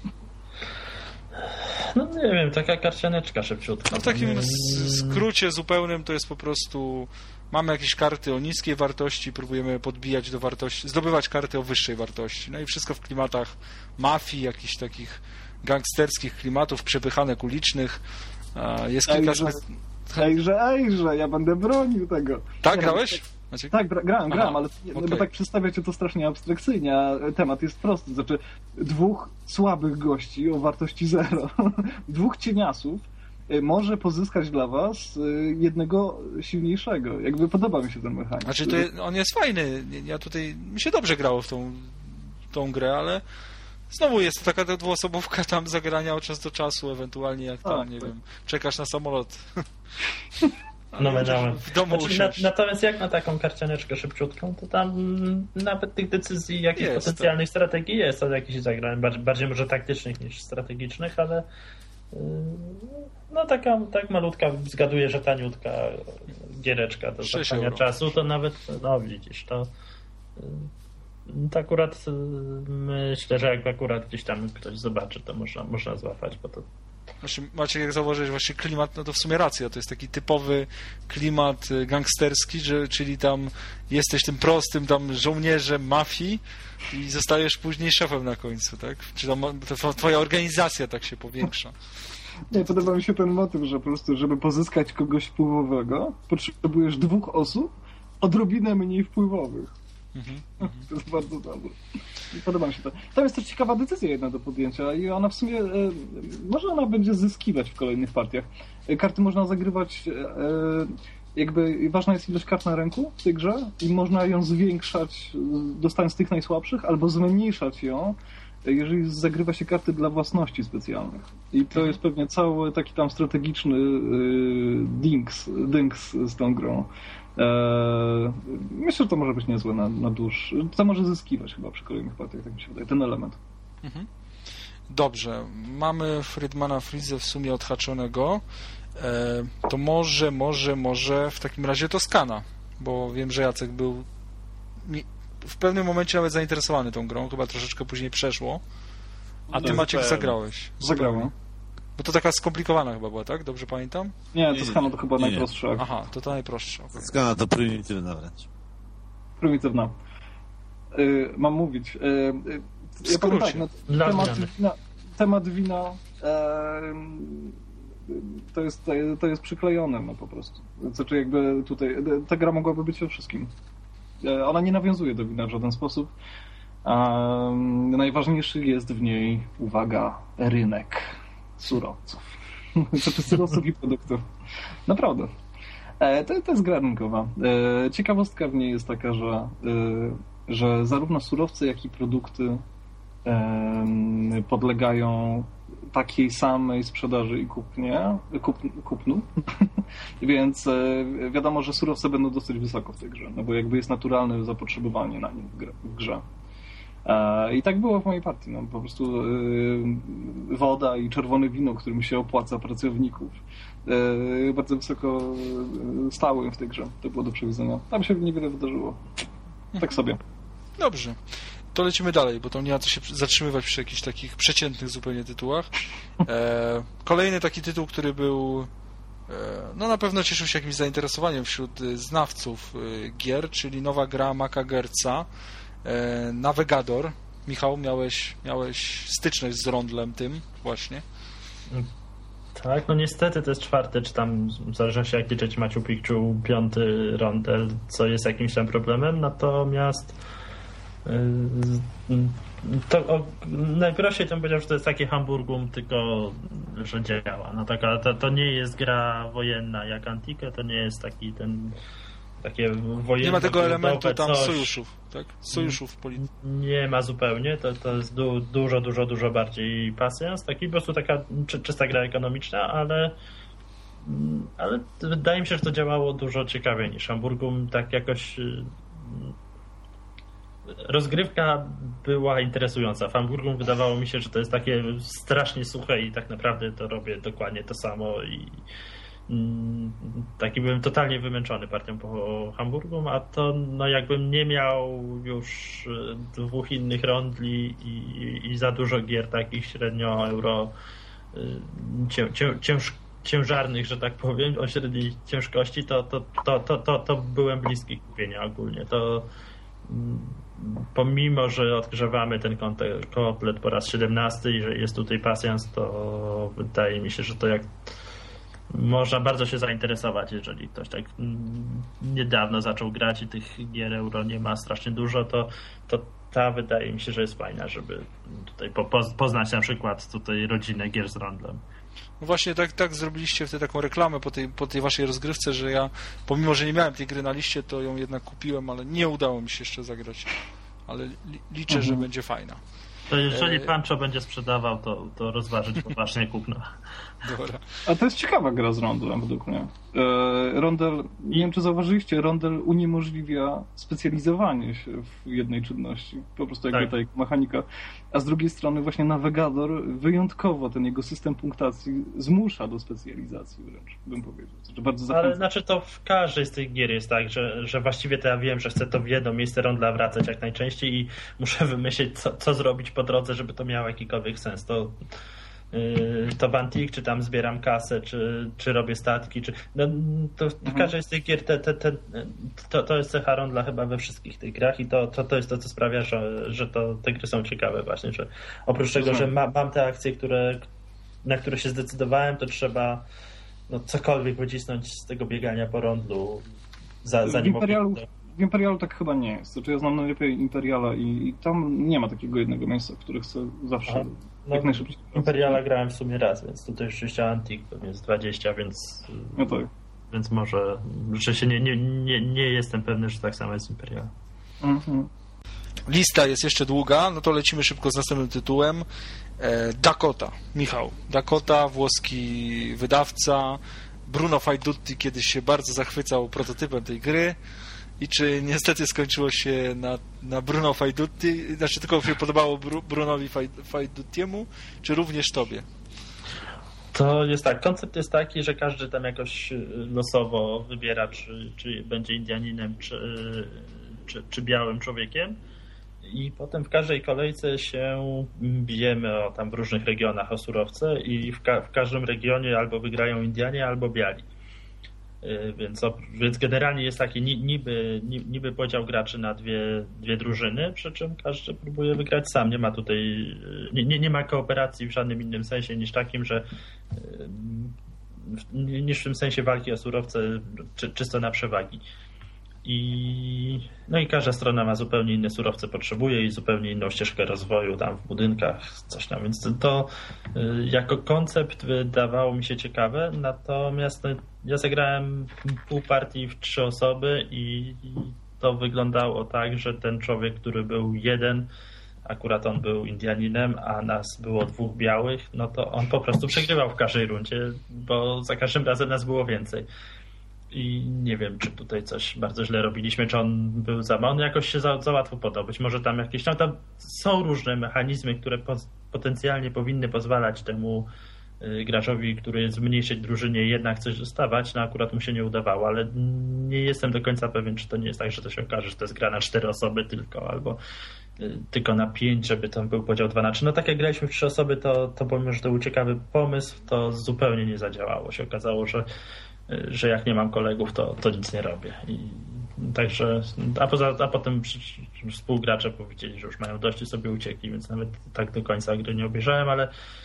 No nie wiem, taka karcianeczka szybciutka. No w takim skrócie zupełnym to jest po prostu mamy jakieś karty o niskiej wartości, próbujemy podbijać do wartości, zdobywać karty o wyższej wartości. No i wszystko w klimatach mafii, jakichś takich gangsterskich klimatów, przepychanek ulicznych. Jest kilka... Ejże, ejże, ejże, ja będę bronił tego. Tak, nie, grałeś? Znaczy... Tak, grałem, grałem, ale okay. Bo tak przedstawiacie to strasznie abstrakcyjnie, a temat jest prosty. Znaczy, dwóch słabych gości o wartości zero, dwóch cieniasów może pozyskać dla was jednego silniejszego. Jakby podoba mi się ten mechanizm. Znaczy, to jest, on jest fajny. Ja tutaj, mi się dobrze grało w tą, tą grę, ale znowu jest taka ta dwuosobówka tam zagrania od czasu do czasu, ewentualnie jak tam, tak, nie tak. wiem, czekasz na samolot. No wiadomo. W domu znaczy, na, natomiast jak na taką karcianeczkę szybciutką, to tam nawet tych decyzji, jakichś jest, potencjalnych tak. strategii jest od jakichś zagrań, bardziej, bardziej może taktycznych niż strategicznych, ale yy, no taka tak malutka, zgaduję, że taniutka giereczka do zatrzymania czasu, to nawet, no widzisz, to yy, to akurat yy, myślę, że jak akurat gdzieś tam ktoś zobaczy, to można, można złapać, bo to Właśnie, Maciek, jak zauważyłeś, właśnie klimat, no to w sumie racja, to jest taki typowy klimat gangsterski, że, czyli tam jesteś tym prostym tam żołnierzem mafii i zostajesz później szefem na końcu, tak? Czy tam to twoja organizacja tak się powiększa. Nie, podoba mi się ten motyw, że po prostu, żeby pozyskać kogoś wpływowego, potrzebujesz dwóch osób, odrobinę mniej wpływowych. Mm-hmm. To jest bardzo dobre. Podoba mi się to. Tam jest też ciekawa decyzja jedna do podjęcia i ona w sumie, e, może ona będzie zyskiwać w kolejnych partiach. E, karty można zagrywać, e, jakby ważna jest ilość kart na ręku w tej grze i można ją zwiększać, dostając tych najsłabszych, albo zmniejszać ją, jeżeli zagrywa się karty dla własności specjalnych. I to jest pewnie cały taki tam strategiczny e, dings, dings z tą grą. Eee, myślę, że to może być niezłe na, na dłuższy. To może zyskiwać chyba przy kolejnych partiach, tak mi się wydaje, ten element. Mhm. Dobrze, mamy Friedmana Frizę w sumie odhaczonego. Eee, to może, może, może w takim razie Toskana, bo wiem, że Jacek był w pewnym momencie nawet zainteresowany tą grą, chyba troszeczkę później przeszło. A ty, Maciek, zagrałeś. Zagrałem. Bo to taka skomplikowana chyba była, tak? Dobrze pamiętam? Nie, Toskana to chyba nie, najprostsza. Nie. Aha, to to najprostsza. Okay. Toskana to prymitywna wręcz. Prymitywna. Yy, mam mówić. Yy, ja powiem tak, no, temat, wina, temat wina yy, to, jest, to jest przyklejone no, po prostu. Znaczy jakby tutaj, ta gra mogłaby być o wszystkim. Yy, ona nie nawiązuje do wina w żaden sposób. Yy, najważniejszy jest w niej, uwaga, rynek surowców. Znaczy surowców i produktów. Naprawdę. E, to, to jest gra rynkowa. E, ciekawostka w niej jest taka, że, e, że zarówno surowce, jak i produkty podlegają takiej samej sprzedaży i kupnie, kup, kupnu, więc wiadomo, że surowce będą dosyć wysoko w tej grze, no bo jakby jest naturalne zapotrzebowanie na nie w grze. I tak było w mojej partii, no po prostu woda i czerwone wino, którym się opłaca pracowników, bardzo wysoko stały w tej grze. To było do przewidzenia. Tam się niewiele wydarzyło. Tak sobie. Dobrze. To lecimy dalej, bo tam nie ma co się zatrzymywać przy jakichś takich przeciętnych zupełnie tytułach. E, kolejny taki tytuł, który był e, no na pewno cieszył się jakimś zainteresowaniem wśród znawców e, gier, czyli nowa gra Maca Goertza, e, Navigator. Michał, miałeś, miałeś styczność z rondlem tym właśnie. Tak, no niestety to jest czwarty, czy tam w zależności jak liczyć Machu Picchu, piąty rondel, co jest jakimś tam problemem, natomiast to o, najprościej to bym powiedział, że to jest takie Hamburgum, tylko że działa. No taka, to, to nie jest gra wojenna jak Antike, to nie jest taki ten takie wojenne. Nie ma tego elementu tam coś. sojuszów, tak? Sojuszów polityki. Nie ma zupełnie, to, to jest du, dużo, dużo, dużo bardziej pasjans, taki po prostu taka czy, czysta gra ekonomiczna, ale ale wydaje mi się, że to działało dużo ciekawiej niż Hamburgum, tak jakoś rozgrywka była interesująca. W Hamburgum wydawało mi się, że to jest takie strasznie suche i tak naprawdę to robię dokładnie to samo i mm, taki byłem totalnie wymęczony partią po Hamburgum, a to no jakbym nie miał już dwóch innych rondli i, i, i za dużo gier takich średnio euro cię, cię, cięż, ciężarnych, że tak powiem, o średniej ciężkości, to, to, to, to, to, to byłem bliski kupienia ogólnie. To pomimo, że odgrzewamy ten komplet po raz siedemnasty i że jest tutaj pasjans, to wydaje mi się, że to jak można bardzo się zainteresować, jeżeli ktoś tak niedawno zaczął grać i tych gier euro nie ma strasznie dużo, to, to ta wydaje mi się, że jest fajna, żeby tutaj po, poznać na przykład tutaj rodzinę gier z rondlem. No właśnie tak, tak zrobiliście wtedy taką reklamę po tej, po tej waszej rozgrywce, że ja, pomimo, że nie miałem tej gry na liście, to ją jednak kupiłem, ale nie udało mi się jeszcze zagrać. Ale li, liczę, mhm. że będzie fajna. To jeżeli e... Pancho będzie sprzedawał, to, to rozważyć poważnie kupno. Dobra. A to jest ciekawa gra z rondlem według mnie. E, rondel, nie wiem czy zauważyliście, rondel uniemożliwia specjalizowanie się w jednej czynności. Po prostu jakby tak. ta mechanika. A z drugiej strony właśnie Navigator wyjątkowo ten jego system punktacji zmusza do specjalizacji wręcz, bym powiedział. Znaczy bardzo Ale znaczy to w każdej z tych gier jest tak, że, że właściwie to ja wiem, że chcę to w jedno miejsce rondla wracać jak najczęściej i muszę wymyślić, co, co zrobić po drodze, żeby to miało jakikolwiek sens. To to w Antique, czy tam zbieram kasę, czy, czy robię statki, czy no, to w każdej z tych gier te, te, te, to, to jest cecha rondla chyba we wszystkich tych grach i to, to, to jest to, co sprawia, że, że to, te gry są ciekawe właśnie, że oprócz tego, że ma, mam te akcje, które, na które się zdecydowałem, to trzeba no, cokolwiek wycisnąć z tego biegania po rondlu za, zanim Imperialu, w Imperialu tak chyba nie jest. Znaczy ja znam najlepiej Imperiala i, i tam nie ma takiego jednego miejsca, w którym chcę zawsze Aha. No, jak najszybciej. Imperiala grałem w sumie raz, więc tutaj rzeczywiście Antique pewnie jest dwadzieścia, więc no tak. więc może rzeczywiście nie, nie, nie, nie jestem pewny, że tak samo jest Imperial. Mhm. Lista jest jeszcze długa, no to lecimy szybko z następnym tytułem. E, Dakota. Michał. Dakota, włoski wydawca. Bruno Faidutti kiedyś się bardzo zachwycał prototypem tej gry. I czy niestety skończyło się na, na Bruno Faidutti, znaczy tylko się podobało Bru, Brunowi Faiduttiemu, czy również tobie? To jest tak, koncept jest taki, że każdy tam jakoś losowo wybiera, czy, czy będzie Indianinem, czy, czy, czy białym człowiekiem i potem w każdej kolejce się bijemy o tam w różnych regionach o surowce i w, ka- w każdym regionie albo wygrają Indianie, albo biali. Więc, więc generalnie jest taki niby, niby podział graczy na dwie, dwie drużyny, przy czym każdy próbuje wygrać sam. Nie ma tutaj nie, nie ma kooperacji w żadnym innym sensie niż takim, że niż w tym sensie walki o surowce czy, czysto na przewagi. I, no i każda strona ma zupełnie inne surowce, potrzebuje i zupełnie inną ścieżkę rozwoju tam w budynkach, coś tam, więc to, to jako koncept wydawało mi się ciekawe, natomiast no, ja zagrałem pół partii w trzy osoby i to wyglądało tak, że ten człowiek, który był jeden, akurat on był Indianinem, a nas było dwóch białych, no to on po prostu przegrywał w każdej rundzie, bo za każdym razem nas było więcej. I nie wiem, czy tutaj coś bardzo źle robiliśmy, czy on był za mały. On jakoś się za, za łatwo podał. Być może tam jakieś... No, tam są różne mechanizmy, które po, potencjalnie powinny pozwalać temu y, graczowi, który jest w mniejszej drużynie, jednak coś dostawać. No akurat mu się nie udawało, ale nie jestem do końca pewien, czy to nie jest tak, że to się okaże, że to jest gra na cztery osoby tylko, albo y, tylko na pięć, żeby tam był podział dwa na trzy. No tak jak graliśmy w trzy osoby, to, to pomimo, że to był ciekawy pomysł, to zupełnie nie zadziałało. Się okazało, że że jak nie mam kolegów, to, to nic nie robię. I także, a, poza, a potem współgracze powiedzieli, że już mają dość i sobie uciekli, więc nawet tak do końca gry nie obejrzałem, ale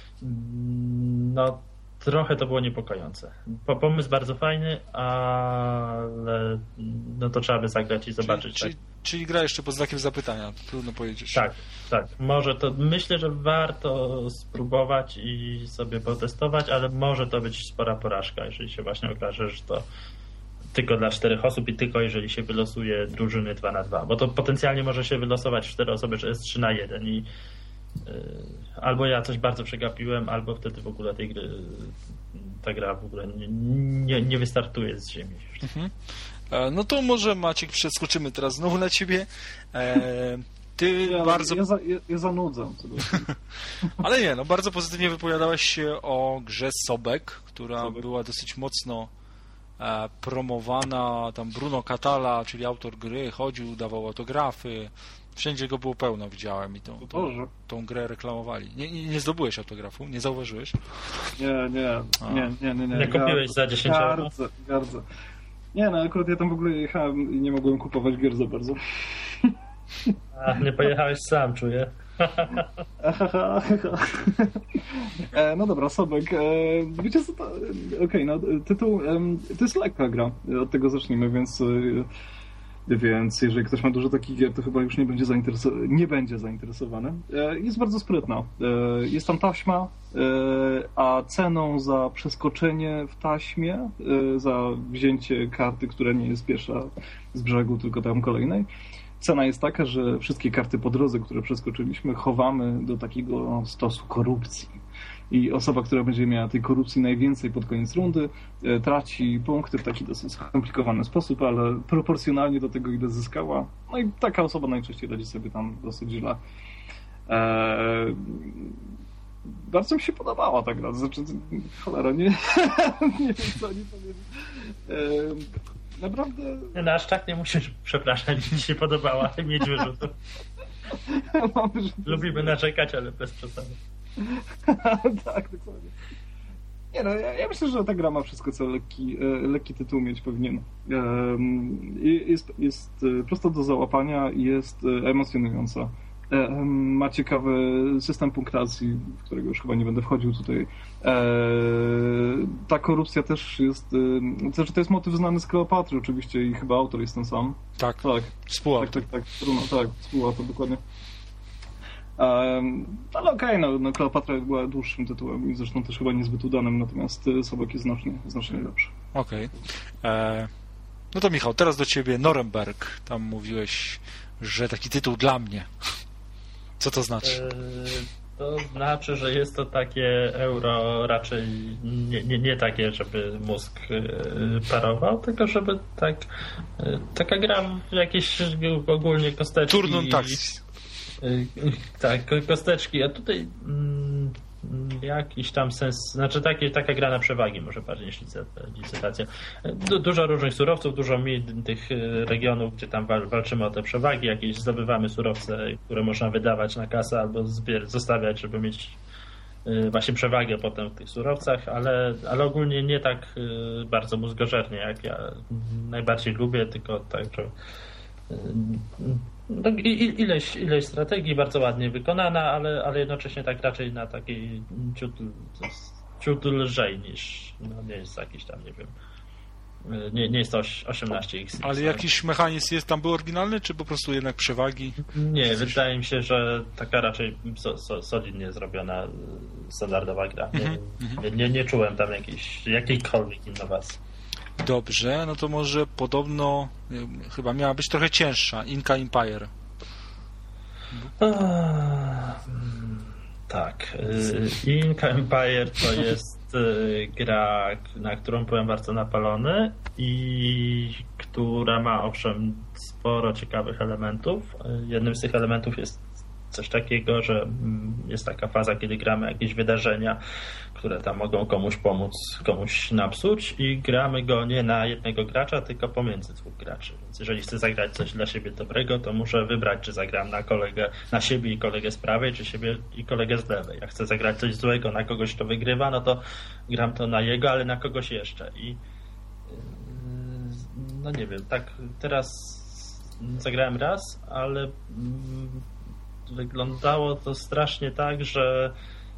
no trochę to było niepokojące. Pomysł bardzo fajny, ale no to trzeba by zagrać i zobaczyć. Czyli, tak. czyli, czyli gra jeszcze pod znakiem zapytania, trudno powiedzieć. Tak, tak. Może to, myślę, że warto spróbować i sobie potestować, ale może to być spora porażka, jeżeli się właśnie okaże, że to tylko dla czterech osób i tylko jeżeli się wylosuje drużyny dwa na dwa, bo to potencjalnie może się wylosować cztery osoby, że jest trzy na jeden i yy, albo ja coś bardzo przegapiłem, albo wtedy w ogóle tej gry ta gra w ogóle nie, nie, nie wystartuje z ziemi. Mhm. No to może Maciek, przeskoczymy teraz znowu na ciebie. E, ty ja, bardzo... Ja, za, ja, ja zanudzę. Ale nie, no bardzo pozytywnie wypowiadałeś się o grze Sobek, która Sobek. była dosyć mocno e, promowana. Tam Bruno Catala, czyli autor gry, chodził, dawał autografy. Wszędzie go było pełno, widziałem i tą, tą, tą grę reklamowali. Nie, nie, nie zdobyłeś autografu? Nie zauważyłeś? Nie, nie, nie, nie, nie. Nie, nie kupiłeś za dziesięć euro? Bardzo, bardzo. Nie, no akurat ja tam w ogóle jechałem i nie mogłem kupować gier za bardzo. A, nie pojechałeś sam, czuję. e, no dobra, Sobek. E, wiecie co to... Okej, okay, no tytuł... E, to jest lekka gra. Od tego zacznijmy, więc... E, Więc jeżeli ktoś ma dużo takich gier, to chyba już nie będzie, zaintereso- nie będzie zainteresowany. Jest bardzo sprytna. Jest tam taśma, a ceną za przeskoczenie w taśmie, za wzięcie karty, która nie jest pierwsza z brzegu, tylko tam kolejnej, cena jest taka, że wszystkie karty po drodze, które przeskoczyliśmy, chowamy do takiego stosu korupcji. I osoba, która będzie miała tej korupcji najwięcej pod koniec rundy, e, traci punkty w taki dosyć skomplikowany sposób, ale proporcjonalnie do tego, ile zyskała. No i taka osoba najczęściej radzi sobie tam dosyć źle. E, bardzo mi się podobała ta gra. Znaczy, cholera, nie, nie wiem, co oni powiedzieli. E, naprawdę... Nie, no aż tak nie musisz przepraszać, mi się podobała mieć wyrzut. Lubimy narzekać, ale bez przesady. Tak, dokładnie. Nie no, ja, ja myślę, że ta gra ma wszystko, co lekki, e, lekki tytuł mieć powinien. E, jest, jest prosto do załapania i jest emocjonująca. E, ma ciekawy system punktacji, w którego już chyba nie będę wchodził tutaj. E, ta korupcja też jest... E, to, to jest motyw znany z Kleopatry oczywiście i chyba autor jest ten sam. Tak, tak. Współautor. Tak, tak, tak, Bruno, tak, współautor, dokładnie. Um, ale okej, okay, no, no Kleopatra była dłuższym tytułem i zresztą też chyba niezbyt udanym, natomiast Sobek jest znacznie, znacznie lepszy. Okej. Okay. No to Michał, teraz do ciebie Norymberg. Tam mówiłeś, że taki tytuł dla mnie. Co to znaczy? E, to znaczy, że jest to takie euro raczej nie, nie, nie takie, żeby mózg parował, tylko żeby tak taka gra w jakieś ogólnie kosteczki. Turnum taxis. Tak, kosteczki, a tutaj mm, jakiś tam sens, znaczy takie, taka gra na przewagi może bardziej niż licytacja. Du, dużo różnych surowców, dużo tych regionów, gdzie tam wal, walczymy o te przewagi, jakieś zdobywamy surowce, które można wydawać na kasę albo zbier- zostawiać, żeby mieć y, właśnie przewagę potem w tych surowcach, ale, ale ogólnie nie tak y, bardzo mózgożernie, jak ja najbardziej lubię, tylko tak, że y, No, ileś, ileś strategii bardzo ładnie wykonana, ale, ale jednocześnie tak raczej na takiej ciut, ciut lżej niż, no nie jest jakiś tam, nie wiem, nie, nie jest to osiemnaście iks. Ale jakiś mechanizm jest tam był oryginalny, czy po prostu jednak przewagi? Nie, wydaje mi się, że taka raczej so, so, solidnie zrobiona standardowa gra. Nie, mm-hmm. nie, nie, nie czułem tam jakiejś, jakiejkolwiek innowacji. Dobrze, no to może podobno chyba miała być trochę cięższa Inca Empire. Tak. Inca Empire to jest gra, na którą byłem bardzo napalony i która ma owszem sporo ciekawych elementów. Jednym z tych elementów jest coś takiego, że jest taka faza, kiedy gramy jakieś wydarzenia, które tam mogą komuś pomóc, komuś napsuć i gramy go nie na jednego gracza, tylko pomiędzy dwóch graczy. Więc jeżeli chcę zagrać coś dla siebie dobrego, to muszę wybrać, czy zagram na kolegę, na siebie i kolegę z prawej, czy siebie i kolegę z lewej. Jak chcę zagrać coś złego na kogoś, kto wygrywa, no to gram to na jego, ale na kogoś jeszcze. I no nie wiem, tak teraz zagrałem raz, ale wyglądało to strasznie tak, że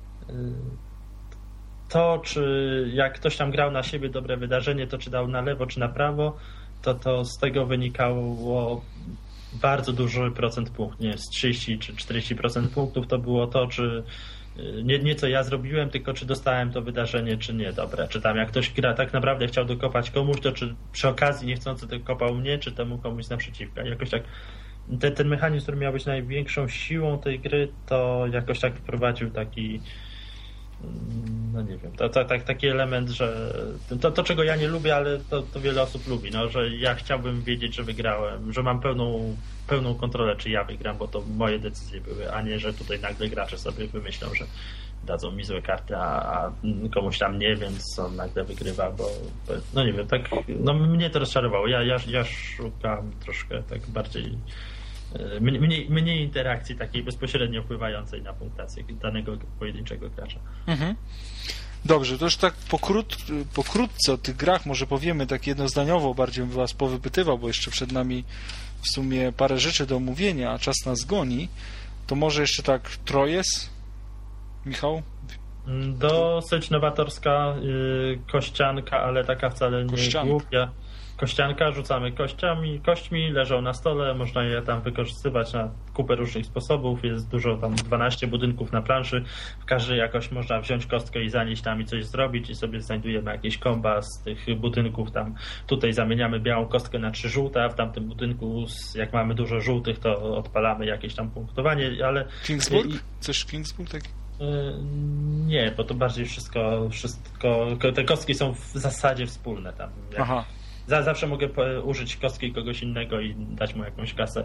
to, czy jak ktoś tam grał na siebie dobre wydarzenie, to czy dał na lewo, czy na prawo, to, to z tego wynikało bardzo duży procent punktów, nie wiem, z trzydzieści czy czterdzieści procent punktów to było to, czy nie, nie co ja zrobiłem, tylko czy dostałem to wydarzenie, czy nie. Dobre. Czy tam jak ktoś gra tak naprawdę chciał dokopać komuś, to czy przy okazji niechcący dokopał mnie, czy temu komuś naprzeciwka. Jakoś tak ten, ten mechanizm, który miał być największą siłą tej gry, to jakoś tak wprowadził taki no nie wiem, to, to, to, taki element, że to, to czego ja nie lubię, ale to, to wiele osób lubi, no, że ja chciałbym wiedzieć, że wygrałem, że mam pełną, pełną kontrolę, czy ja wygram, bo to moje decyzje były, a nie, że tutaj nagle gracze sobie wymyślą, że dadzą mi złe karty, a, a komuś tam nie, więc on nagle wygrywa, bo no nie wiem, tak, no mnie to rozczarowało. Ja, ja, ja szukam troszkę tak bardziej Mniej, mniej interakcji takiej bezpośrednio wpływającej na punktację danego pojedynczego gracza. Mhm. Dobrze, to już tak pokrót, pokrótce o tych grach może powiemy tak jednozdaniowo, bardziej bym was powypytywał, bo jeszcze przed nami w sumie parę rzeczy do omówienia, a czas nas goni. To może jeszcze tak Trojes? Michał? Dosyć nowatorska yy, kościanka, ale taka wcale nie Kościanka. głupia. Kościanka, rzucamy kościami, kośćmi, leżą na stole, można je tam wykorzystywać na kupę różnych sposobów, jest dużo tam dwanaście budynków na planszy, w każdej jakoś można wziąć kostkę i zanieść tam i coś zrobić i sobie znajdujemy jakieś komba z tych budynków tam, tutaj zamieniamy białą kostkę na trzy żółte, a w tamtym budynku jak mamy dużo żółtych, to odpalamy jakieś tam punktowanie, ale... Kingsburg? Coś Kingsburg taki? Nie, bo to bardziej wszystko, wszystko, te kostki są w zasadzie wspólne tam. Jak... Aha. Zawsze mogę użyć kostki kogoś innego i dać mu jakąś kasę.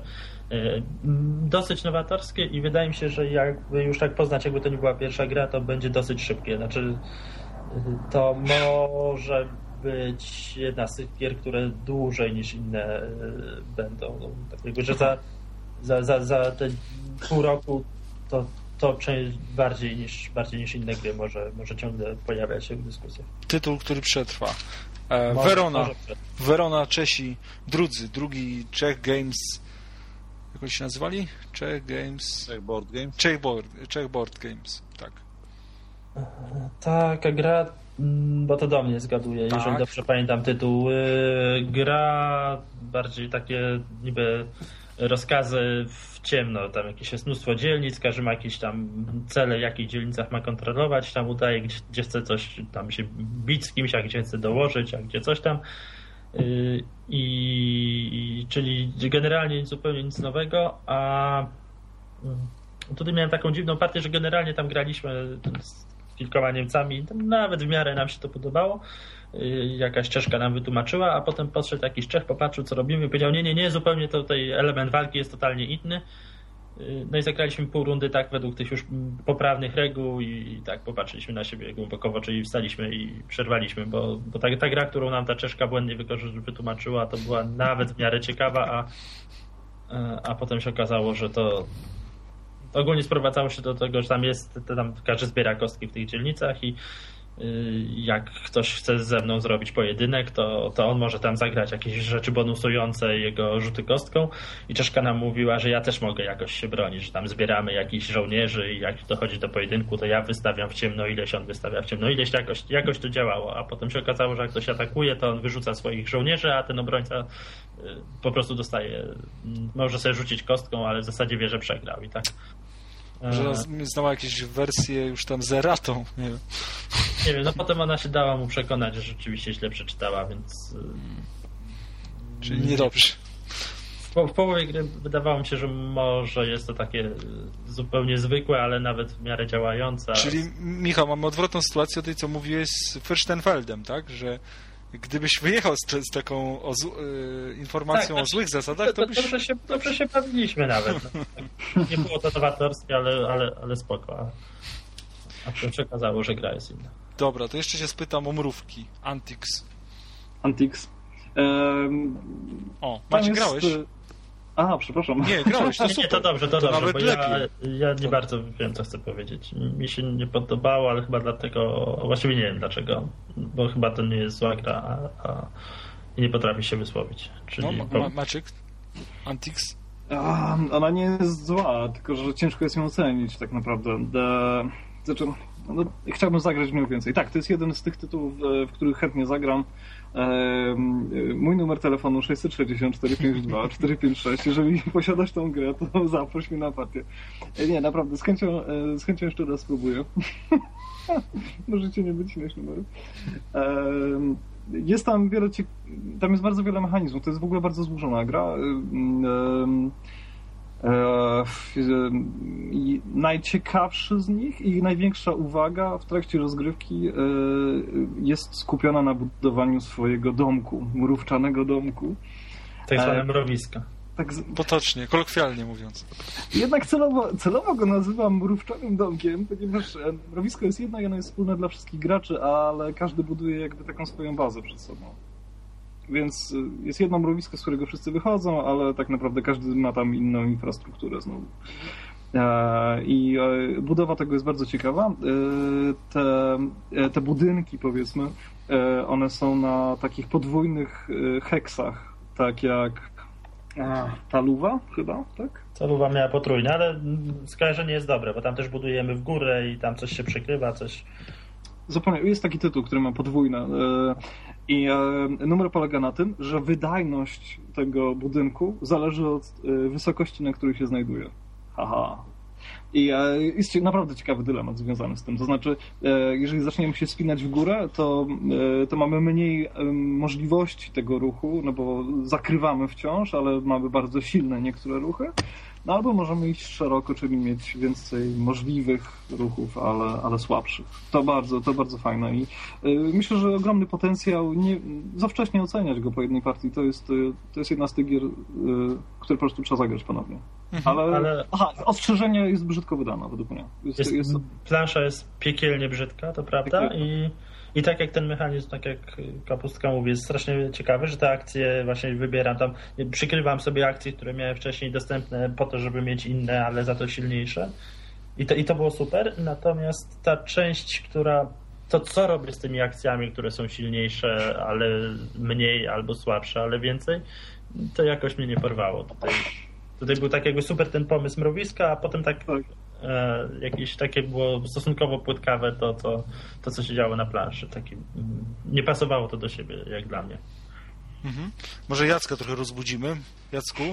Dosyć nowatorskie i wydaje mi się, że jakby już tak poznać, jakby to nie była pierwsza gra, to będzie dosyć szybkie. Znaczy to może być jedna z tych gier, które dłużej niż inne będą. No, tak jakby, że za, za, za, za te pół roku to to część bardziej niż, bardziej niż inne gry może, może ciągle pojawiać się w dyskusjach. Tytuł, który przetrwa. E, może, Verona. Może Verona, Czesi, drudzy. Drugi Czech Games. Jak oni się nazywali? Czech Games. Czech Board Games? Czech Board, Czech Board Games, tak. Taka gra, bo to do mnie zgaduje, tak. Jeżeli dobrze pamiętam tytuł. Gra bardziej takie niby rozkazy w ciemno, tam jakieś jest mnóstwo dzielnic, każdy ma jakieś tam cele, w jakich dzielnicach ma kontrolować, tam udaje, gdzie, gdzie chce coś tam się bić z kimś, a gdzie chce dołożyć, a gdzie coś tam. Yy, i, czyli generalnie zupełnie nic nowego, a yy, tutaj miałem taką dziwną partię, że generalnie tam graliśmy z kilkoma Niemcami, tam nawet w miarę nam się to podobało. Jakaś Czeszka nam wytłumaczyła, a potem podszedł jakiś Czech, popatrzył co robimy i powiedział, nie, nie, nie, zupełnie to tutaj element walki jest totalnie inny. No i zagraliśmy pół rundy tak według tych już poprawnych reguł i, i tak popatrzyliśmy na siebie głębokowo, czyli wstaliśmy i przerwaliśmy, bo, bo ta, ta gra, którą nam ta Czeszka błędnie wytłumaczyła, to była nawet w miarę ciekawa, a, a potem się okazało, że to ogólnie sprowadzało się do tego, że tam jest, tam każdy zbiera kostki w tych dzielnicach i jak ktoś chce ze mną zrobić pojedynek, to, to on może tam zagrać jakieś rzeczy bonusujące jego rzuty kostką i Czeszka nam mówiła, że ja też mogę jakoś się bronić, że tam zbieramy jakichś żołnierzy i jak dochodzi do pojedynku, to ja wystawiam w ciemno ileś, on wystawia w ciemno ileś, jakoś, jakoś to działało, a potem się okazało, że jak ktoś atakuje, to on wyrzuca swoich żołnierzy, a ten obrońca po prostu dostaje, może sobie rzucić kostką, ale w zasadzie wie, że przegrał i tak. Że znała jakieś wersje już tam z erratą. Nie wiem. Nie wiem, no potem ona się dała mu przekonać, że rzeczywiście źle przeczytała, więc... Czyli niedobrze. w, w połowie gry wydawało mi się, że może jest to takie zupełnie zwykłe, ale nawet w miarę działające. Czyli, Michał, mamy odwrotną sytuację o tej, co mówiłeś z Fürstenfeldem, tak? Że gdybyś wyjechał z, z taką o, y, informacją tak, o złych zasadach, to, to byś... Dobrze się, dobrze się bawiliśmy nawet. No. Nie było to nowatorskie, ale, ale, ale spoko. A, a to się okazało, że gra jest inna. Dobra, to jeszcze się spytam o mrówki. Antix. Antix. Ehm, o, Maciej, jest... grałeś? Aha, przepraszam. Nie, grałeś, to nie, super. nie, to dobrze, to, to dobrze, nawet bo lepiej. ja, ja nie to... bardzo wiem, co chcę powiedzieć. Mi się nie podobało, ale chyba dlatego, właściwie nie wiem dlaczego, bo chyba to nie jest zła gra, a, a nie potrafi się wysłowić. Czyli no, ma, ma, Maciek? Antix? A, ona nie jest zła, tylko że ciężko jest ją ocenić tak naprawdę. De... Znaczy, no, chciałbym zagrać w nią więcej. Tak, to jest jeden z tych tytułów, w których chętnie zagram. Mój numer telefonu sześć sześć sześć cztery pięć dwa cztery pięć sześć. Jeżeli posiadasz tą grę, to zaproś mnie na partię. Nie, naprawdę, z chęcią, z chęcią jeszcze raz spróbuję. Możecie nie wycinać numeru. Jest tam wiele cie... tam jest bardzo wiele mechanizmów. To jest w ogóle bardzo złożona gra. I najciekawszy z nich i największa uwaga w trakcie rozgrywki jest skupiona na budowaniu swojego domku, mrówczanego domku. Tak zwane mrowiska. Tak z... Potocznie, kolokwialnie mówiąc. Jednak celowo, celowo go nazywam mrówczanym domkiem, ponieważ mrowisko jest jedno i ono jest wspólne dla wszystkich graczy, ale każdy buduje jakby taką swoją bazę przed sobą. Więc jest jedno mrowisko, z którego wszyscy wychodzą, ale tak naprawdę każdy ma tam inną infrastrukturę znowu. I budowa tego jest bardzo ciekawa. Te, te budynki, powiedzmy, one są na takich podwójnych heksach, tak jak Taluwa chyba, tak? Taluwa miała potrójne, ale skojarzenie jest dobre, bo tam też budujemy w górę i tam coś się przykrywa, coś... Zupełnie. Jest taki tytuł, który ma podwójne. I numer polega na tym, że wydajność tego budynku zależy od wysokości, na której się znajduje. Haha. I jest naprawdę ciekawy dylemat związany z tym. To znaczy, jeżeli zaczniemy się spinać w górę, to, to mamy mniej możliwości tego ruchu, no bo zakrywamy wciąż, ale mamy bardzo silne niektóre ruchy. No albo możemy iść szeroko, czyli mieć więcej możliwych ruchów, ale, ale słabszych. To bardzo, to bardzo fajne i y, myślę, że ogromny potencjał, nie, za wcześnie oceniać go po jednej partii, to jest, to jest jedna z tych gier, y, które po prostu trzeba zagrać ponownie. Mhm, ale, ale... Aha, ostrzeżenie jest brzydko wydane według mnie. Jest, jest, jest... Plansza jest piekielnie brzydka, to prawda? I, I tak jak ten mechanizm, tak jak Kapustka mówi, jest strasznie ciekawy, że te akcje właśnie wybieram tam, przykrywam sobie akcje, które miałem wcześniej dostępne po to, żeby mieć inne, ale za to silniejsze. I to, i to było super, natomiast ta część, która to co robię z tymi akcjami, które są silniejsze, ale mniej albo słabsze, ale więcej, to jakoś mnie nie porwało. Tutaj, tutaj był tak jakby super ten pomysł mrowiska, a potem tak, tak. E, jakieś takie było stosunkowo płytkawe to, to, to co się działo na planszy. Taki, nie pasowało to do siebie, jak dla mnie. Mhm. Może Jacka trochę rozbudzimy. Jacku?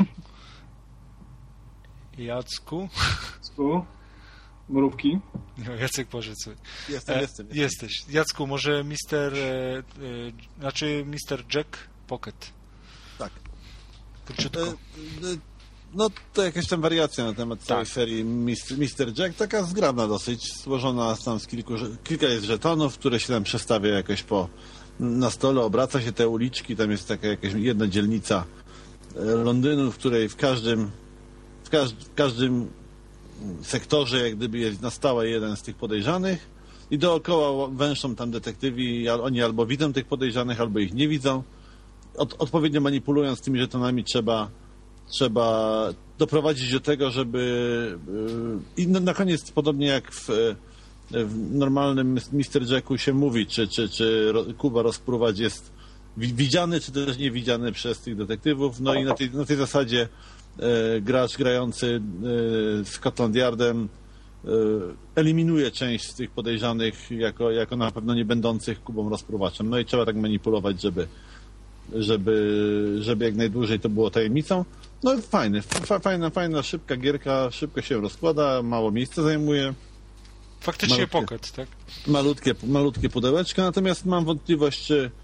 Jacku? Jacku? Mrówki? No, Jacek powiedz. Jestem, e, jestem. Jesteś. Jacku, może mister E, e, znaczy mister Jack Pocket. Tak. Króciutko. E, e, no to jakaś tam wariacja na temat całej tak. serii mister Jack, taka zgrabna dosyć, złożona tam z kilku, kilka jest żetonów, które się tam przestawia jakoś po na stole, obraca się te uliczki, tam jest taka jakaś jedna dzielnica Londynu, w której w każdym w, każ, w każdym sektorze jak gdyby jest na stałe jeden z tych podejrzanych i dookoła węszą tam detektywi, oni albo widzą tych podejrzanych, albo ich nie widzą. Od, odpowiednio manipulując tymi żetonami trzeba trzeba doprowadzić do tego, żeby i na koniec podobnie jak w, w normalnym mister Jacku się mówi, czy, czy, czy Kuba rozpruwać jest widziany, czy też nie widziany przez tych detektywów. No i na tej, na tej zasadzie e, gracz grający e, Scotland Yardem e, eliminuje część z tych podejrzanych jako, jako na pewno nie będących Kubą rozpruwaczem. No i trzeba tak manipulować, żeby żeby, żeby jak najdłużej to było tajemnicą. No fajny, fajna, fajna, szybka gierka, szybko się rozkłada, mało miejsca zajmuje. Faktycznie malutkie, pocket, tak? Malutkie, malutkie pudełeczka, natomiast mam wątpliwość, czy,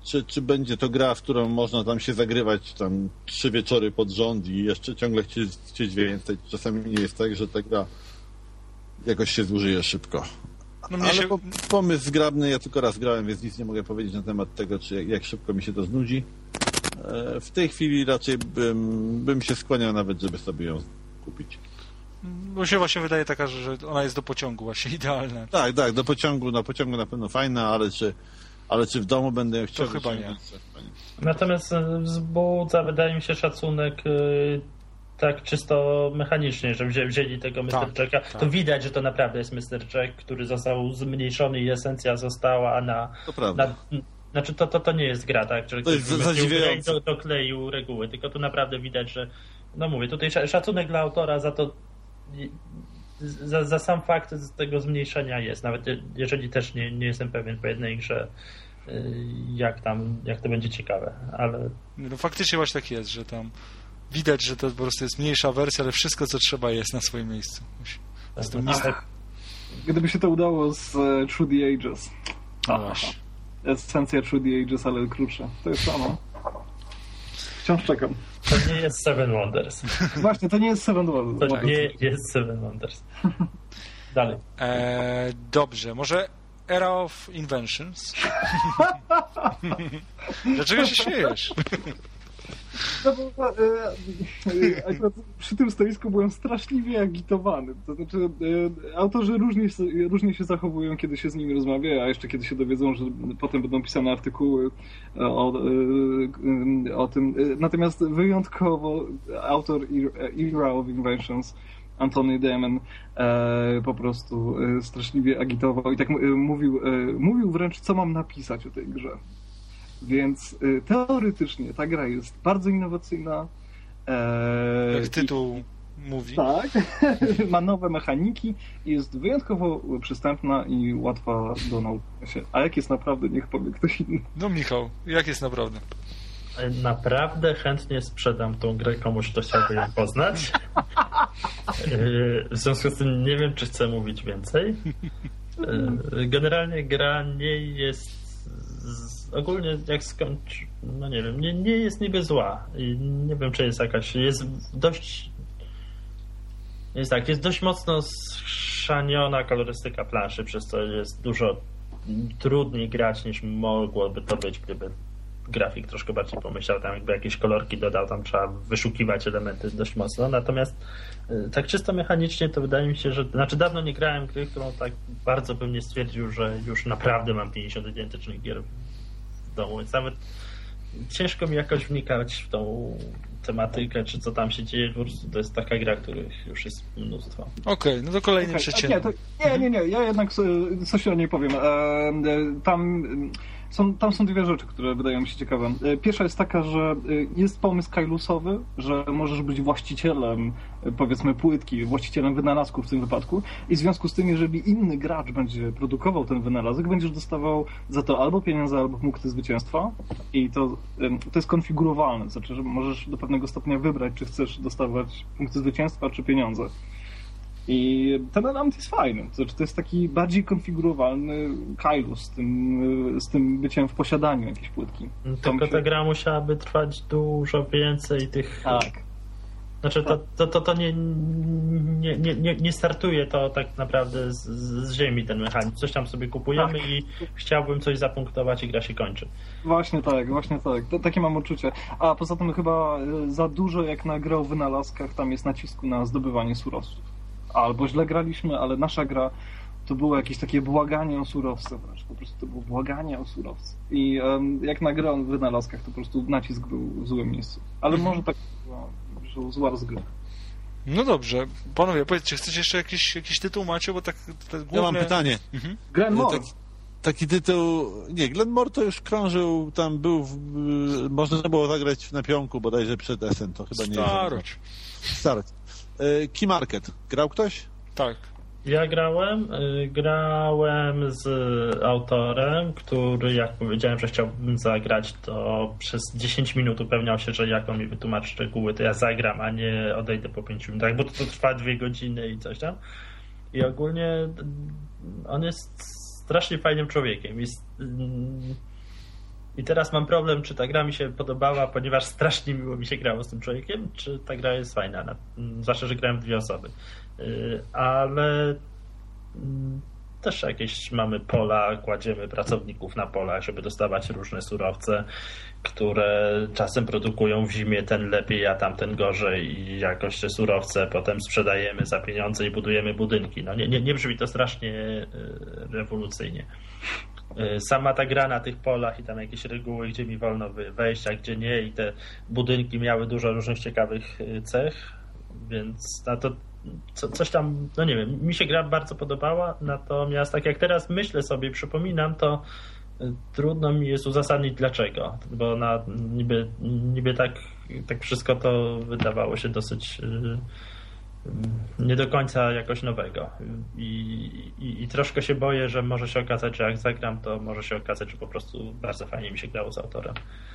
czy, czy będzie to gra, w którą można tam się zagrywać tam trzy wieczory pod rząd i jeszcze ciągle chcieć, chcieć więcej. Czasami nie jest tak, że ta gra jakoś się zużyje szybko. No mnie Ale się... po, pomysł zgrabny, ja tylko raz grałem, więc nic nie mogę powiedzieć na temat tego, czy jak, jak szybko mi się to znudzi. E, w tej chwili raczej bym, bym się skłaniał nawet, żeby sobie ją kupić. Bo się właśnie wydaje taka, że ona jest do pociągu właśnie idealna. Tak, tak, do pociągu, na pociągu na pewno fajna, ale czy, ale czy w domu będę ją chciał? To chyba nie. Natomiast wzbudza, wydaje mi się, szacunek tak czysto mechanicznie, że wzię, wzięli tego mister Tak, Jacka. tak. To widać, że to naprawdę jest mister Jack, który został zmniejszony i esencja została na... To prawda. na znaczy to, to, to nie jest gra, tak? Że To jest zadziwiające. do, do kleił reguły, tylko tu naprawdę widać, że no mówię, tutaj szacunek dla autora za to za, za sam fakt tego zmniejszenia jest, nawet jeżeli też nie, nie jestem pewien po jednej grze, jak tam, jak to będzie ciekawe, ale... No faktycznie właśnie tak jest, że tam widać, że to po prostu jest mniejsza wersja, ale wszystko, co trzeba, jest na swoim miejscu. Jest to nic... Gdyby się to udało z uh, Through the Ages. No właśnie. Esencja Through the Ages, ale krótsza. To jest samo. Wciąż czekam. To nie jest Seven Wonders. Właśnie, to nie jest Seven Wonders. To nie jest Seven Wonders. Dalej. E, dobrze, może Era of Inventions? Dlaczego się śmiejesz? No bo e, e, akurat przy tym stoisku byłem straszliwie agitowany. To znaczy, e, autorzy różnie, różnie się zachowują, kiedy się z nimi rozmawia, a jeszcze kiedy się dowiedzą, że potem będą pisane artykuły o, e, o tym. Natomiast wyjątkowo autor Era of Inventions, Anthony Damon, e, po prostu e, straszliwie agitował i tak e, mówił, e, mówił wręcz, co mam napisać o tej grze. Więc y, teoretycznie ta gra jest bardzo innowacyjna. E, Jak tytuł i, mówi. Tak. Ma nowe mechaniki i jest wyjątkowo przystępna i łatwa do nauczenia się. A jak jest naprawdę, niech powie ktoś inny. No Michał, jak jest naprawdę? Naprawdę chętnie sprzedam tą grę komuś, kto chciałby ją poznać. W związku z tym nie wiem, czy chcę mówić więcej. Generalnie gra nie jest ogólnie jak skończy, no nie wiem, nie, nie jest niby zła i nie wiem, czy jest jakaś, jest dość jest tak, jest dość mocno schrzaniona kolorystyka planszy, przez co jest dużo trudniej grać niż mogłoby to być, gdyby grafik troszkę bardziej pomyślał, tam jakby jakieś kolorki dodał, tam trzeba wyszukiwać elementy dość mocno, natomiast tak czysto mechanicznie to wydaje mi się, że znaczy dawno nie grałem gry, którą tak bardzo bym nie stwierdził, że już naprawdę mam pięćdziesiąt identycznych gier w domu, więc nawet ciężko mi jakoś wnikać w tą tematykę, czy co tam się dzieje, po prostu to jest taka gra, których już jest mnóstwo. Okej, okay, no to kolejny okay. przeciętny. Nie, to, nie, nie, nie, ja jednak coś o niej powiem. Tam są, tam są dwie rzeczy, które wydają mi się ciekawe. Pierwsza jest taka, że jest pomysł kailusowy, że możesz być właścicielem, powiedzmy, płytki, właścicielem wynalazku w tym wypadku i w związku z tym, jeżeli inny gracz będzie produkował ten wynalazek, będziesz dostawał za to albo pieniądze, albo punkty zwycięstwa i to, to jest konfigurowalne, znaczy, że możesz do pewnego stopnia wybrać, czy chcesz dostawać punkty zwycięstwa, czy pieniądze. I ten element jest fajny. To znaczy, to jest taki bardziej konfigurowalny Kailus z tym, z tym byciem w posiadaniu jakiejś płytki. Tylko się... ta gra musiałaby trwać dużo więcej tych... Tak. Znaczy, to, to, to, to nie, nie, nie, nie startuje to tak naprawdę z, z ziemi ten mechanizm. Coś tam sobie kupujemy tak. I chciałbym coś zapunktować i gra się kończy. Właśnie tak, właśnie tak. To, takie mam uczucie. A poza tym chyba za dużo jak na grę o wynalazkach tam jest nacisku na zdobywanie surowców. Albo źle graliśmy, ale nasza gra to było jakieś takie błaganie o surowce wręcz. Po prostu to było błaganie o surowce. I um, jak na grę o wynalazkach to po prostu nacisk był w złym miejscu. Ale może tak że zła rozgrywka. No dobrze. Panowie, powiedzcie, czy chcecie jeszcze jakiś, jakiś tytuł macie? Bo tak, tak główne... Ja mam pytanie. Mhm. Glenmore. Tak, taki tytuł... Nie, Glenmore to już krążył, tam był... W... Można było zagrać na pionku bodajże przed Essen. To chyba nie Starość. jest. Starość. Key Market. Grał ktoś? Tak. Ja grałem, grałem z autorem, który jak powiedziałem, że chciałbym zagrać, to przez dziesięć minut upewniał się, że jak on mi wytłumaczy szczegóły, to ja zagram, a nie odejdę po pięciu minutach, bo to, to trwa dwie godziny i coś tam. I ogólnie on jest strasznie fajnym człowiekiem. Jest, I teraz mam problem, czy ta gra mi się podobała, ponieważ strasznie miło mi się grało z tym człowiekiem, czy ta gra jest fajna, zwłaszcza, że grałem w dwie osoby. Ale też jakieś mamy pola, kładziemy pracowników na polach, żeby dostawać różne surowce, które czasem produkują w zimie ten lepiej, a tamten gorzej i jakoś te surowce potem sprzedajemy za pieniądze i budujemy budynki. No nie, nie, nie brzmi to strasznie rewolucyjnie. Sama ta gra na tych polach i tam jakieś reguły, gdzie mi wolno wejść, a gdzie nie, i te budynki miały dużo różnych ciekawych cech, więc na to co, coś tam, no nie wiem, mi się gra bardzo podobała, natomiast tak jak teraz myślę sobie, przypominam, to trudno mi jest uzasadnić dlaczego, bo na, niby, niby tak, tak wszystko to wydawało się dosyć nie do końca jakoś nowego I, i, i troszkę się boję, że może się okazać, że jak zagram, to może się okazać, że po prostu bardzo fajnie mi się grało z autorem.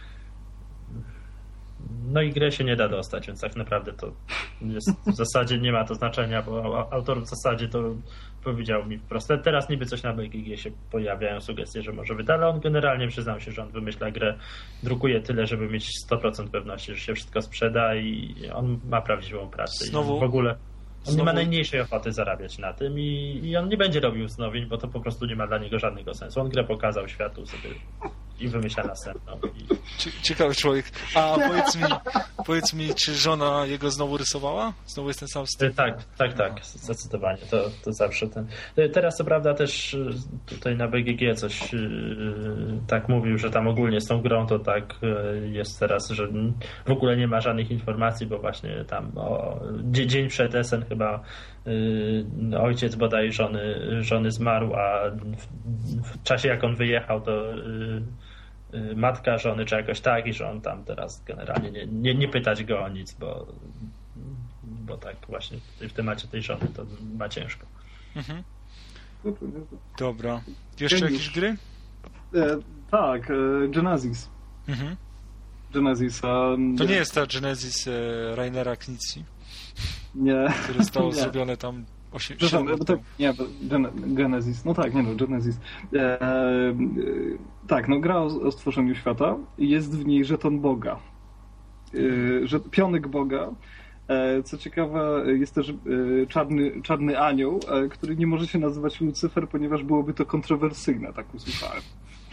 No i grę się nie da dostać, więc tak naprawdę to jest, w zasadzie nie ma to znaczenia, bo autor w zasadzie to powiedział mi wprost. Teraz niby coś na B G G się pojawiają sugestie, że może wyda, ale on generalnie przyznał się, że on wymyśla grę, drukuje tyle, żeby mieć sto procent pewności, że się wszystko sprzeda i on ma prawdziwą pracę. Znowu, I w ogóle on znowu... nie ma najmniejszej ochoty zarabiać na tym i, i on nie będzie robił wznowień, bo to po prostu nie ma dla niego żadnego sensu. On grę pokazał światu sobie i wymyśla następną. I... Ciekawy człowiek. A powiedz mi, powiedz mi, czy żona jego znowu rysowała? Znowu jest ten sam styl? Tak, tak, tak, zdecydowanie. To, to zawsze ten. Teraz co prawda też tutaj na B G G coś yy, tak mówił, że tam ogólnie z tą grą to tak yy, jest teraz, że w ogóle nie ma żadnych informacji, bo właśnie tam o, dzień przed Essen chyba yy, ojciec bodaj żony, żony zmarł, a w, w czasie jak on wyjechał, to yy, matka żony, czy jakoś tak, i że on tam teraz generalnie nie, nie, nie pytać go o nic, bo, bo tak właśnie w temacie tej żony to ma ciężko. Mhm. Dobra. Jeszcze jakieś gry? E, tak, e, Genesis. Mhm. Genesis. Um, to nie jest ta Genesis e, Rainera Knizzi? Nie. Które zostało nie. zrobione tam osiem lat tak, nie, Genesis. No tak, nie no, Genesis. E, e, tak, no gra o, o stworzeniu świata. Jest w niej żeton Boga. E, że, pionek Boga. E, co ciekawe, jest też e, czarny, czarny anioł, e, który nie może się nazywać Lucyfer, ponieważ byłoby to kontrowersyjne, tak usłyszałem.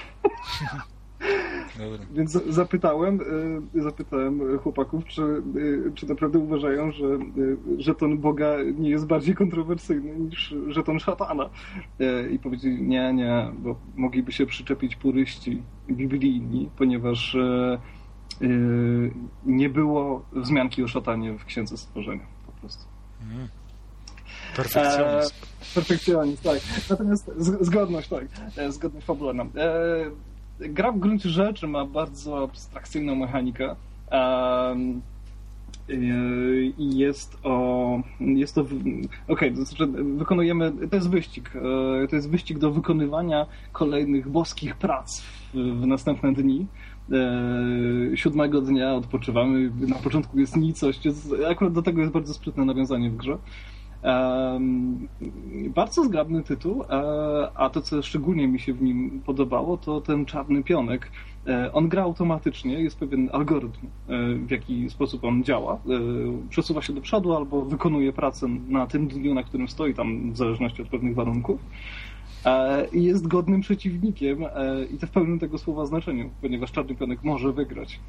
Dobra. Więc zapytałem, zapytałem chłopaków, czy, czy naprawdę uważają, że żeton Boga nie jest bardziej kontrowersyjny niż żeton szatana. I powiedzieli, nie, nie, bo mogliby się przyczepić puryści biblijni, ponieważ nie było wzmianki o szatanie w Księdze Stworzenia, po prostu. Mm. Perfekcjonizm. E, perfekcjonizm, tak. Natomiast z, zgodność, tak. Zgodność fabularna. E, Gra w gruncie rzeczy ma bardzo abstrakcyjną mechanikę um, i jest o... jest to... Okej, okay, to znaczy wykonujemy... To jest wyścig. To jest wyścig do wykonywania kolejnych boskich prac w, w następne dni. Siódmego dnia odpoczywamy. Na początku jest nicość. Jest, akurat do tego jest bardzo sprytne nawiązanie w grze. Um, bardzo zgrabny tytuł, a to, co szczególnie mi się w nim podobało, to ten czarny pionek. On gra automatycznie, jest pewien algorytm, w jaki sposób on działa. Przesuwa się do przodu albo wykonuje pracę na tym dniu, na którym stoi, tam w zależności od pewnych warunków. I jest godnym przeciwnikiem i to w pełnym tego słowa znaczeniu, ponieważ czarny pionek może wygrać.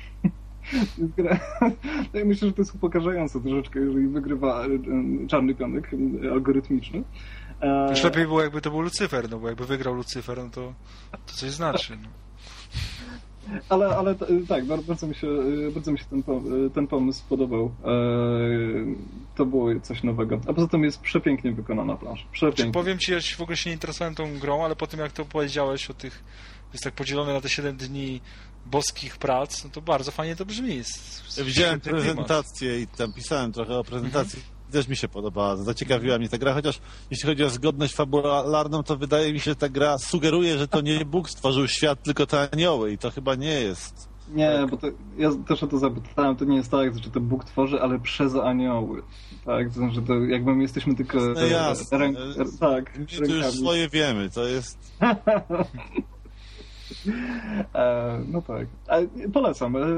Ja myślę, że to jest upokarzające troszeczkę, jeżeli wygrywa czarny pionek algorytmiczny. Już lepiej było, jakby to był Lucyfer, no bo jakby wygrał Lucyfer, no to, to coś znaczy. No. Ale, ale tak, bardzo mi się, bardzo mi się ten, ten pomysł podobał. To było coś nowego. A poza tym jest przepięknie wykonana plansza. Przepięknie. Znaczy, powiem ci, ja w ogóle się nie interesowałem tą grą, ale po tym jak to powiedziałeś o tych, jest tak podzielone na te siedem dni boskich prac, no to bardzo fajnie to brzmi. Jest, ja widziałem prezentację i tam pisałem trochę o prezentacji. Mhm. Też mi się podobała, zaciekawiła mnie ta gra, chociaż jeśli chodzi o zgodność fabularną, to wydaje mi się, że ta gra sugeruje, że to nie Bóg stworzył świat, tylko te anioły i to chyba nie jest. Nie, tak. bo to, ja też o to zapytałem, to nie jest tak, że to Bóg tworzy, ale przez anioły. Tak, to znaczy, to jakby my jesteśmy tylko... No jasne. Ręk, tak, my to już swoje wiemy, to jest... E, no tak. E, polecam. E,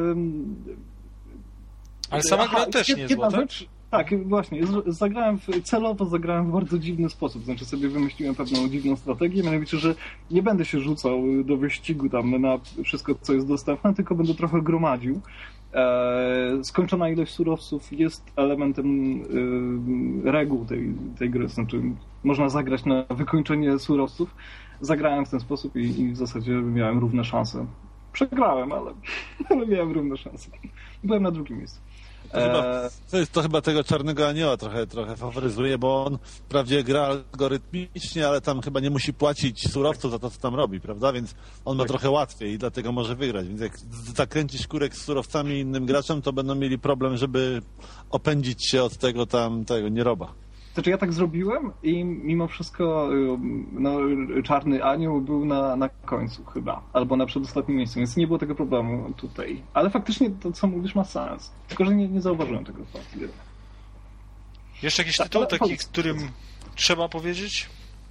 Ale sama aha, gra też jedna nie jest zła, tak? rzecz, tak, właśnie. Zagrałem w, celowo zagrałem w bardzo dziwny sposób. Znaczy sobie wymyśliłem pewną dziwną strategię, mianowicie, że nie będę się rzucał do wyścigu tam na wszystko, co jest dostępne, tylko będę trochę gromadził. E, skończona ilość surowców jest elementem e, reguł tej, tej gry. Znaczy, można zagrać na wykończenie surowców. Zagrałem w ten sposób i, i w zasadzie miałem równe szanse. Przegrałem, ale, ale miałem równe szanse. Byłem na drugim miejscu. To, chyba, to, jest, to chyba tego Czarnego Anioła trochę, trochę faworyzuje, bo on wprawdzie gra algorytmicznie, ale tam chyba nie musi płacić surowców za to, co tam robi, prawda? Więc on ma tak. trochę łatwiej i dlatego może wygrać. Więc jak zakręcisz kurek z surowcami innym graczem, to będą mieli problem, żeby opędzić się od tego tam, tego nieroba. Znaczy ja tak zrobiłem i mimo wszystko no, Czarny Anioł był na, na końcu chyba, albo na przedostatnim miejscu, więc nie było tego problemu tutaj. Ale faktycznie to, co mówisz, ma sens. Tylko, że nie, nie zauważyłem tego faktu. Jeszcze jakiś tak, tytuł taki, powiedz, którym trzeba powiedzieć?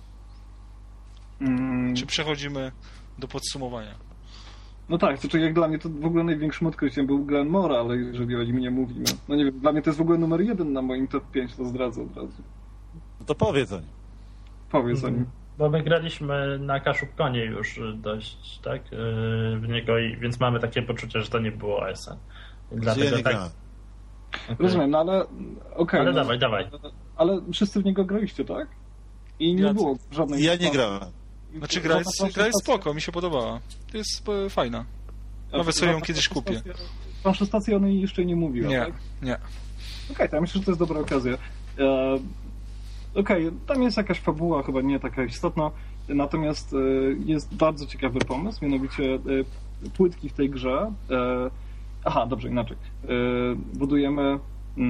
Hmm. Czy przechodzimy do podsumowania? No tak, to jak dla mnie to w ogóle największym odkryciem był Glenmore, ale jeżeli o nim nie mówimy. No nie wiem, dla mnie to jest w ogóle numer jeden na moim top pięć, to zdradzę od razu. No to powiedz o nim. Powiedz o nim. Bo my graliśmy na Kaszubkonie już dość, tak, w niego, i więc mamy takie poczucie, że to nie było Essen. Dlatego ja nie tak... Okay. Rozumiem, no ale okej. Okay, ale no, dawaj, dawaj. Ale wszyscy w niego graliście, tak? I nie ja, było żadnej... Ja nie grałem. Znaczy gra jest, gra jest spoko, mi się podobała. To jest fajna. Nawet sobie ją kiedyś kupię. Waszą stację o niej jeszcze nie mówiła, nie, tak? Nie, Okej, okay, to ja myślę, że to jest dobra okazja. E, Okej, okay, tam jest jakaś fabuła, chyba nie taka istotna, natomiast e, jest bardzo ciekawy pomysł, mianowicie e, płytki w tej grze. E, aha, dobrze, inaczej. E, budujemy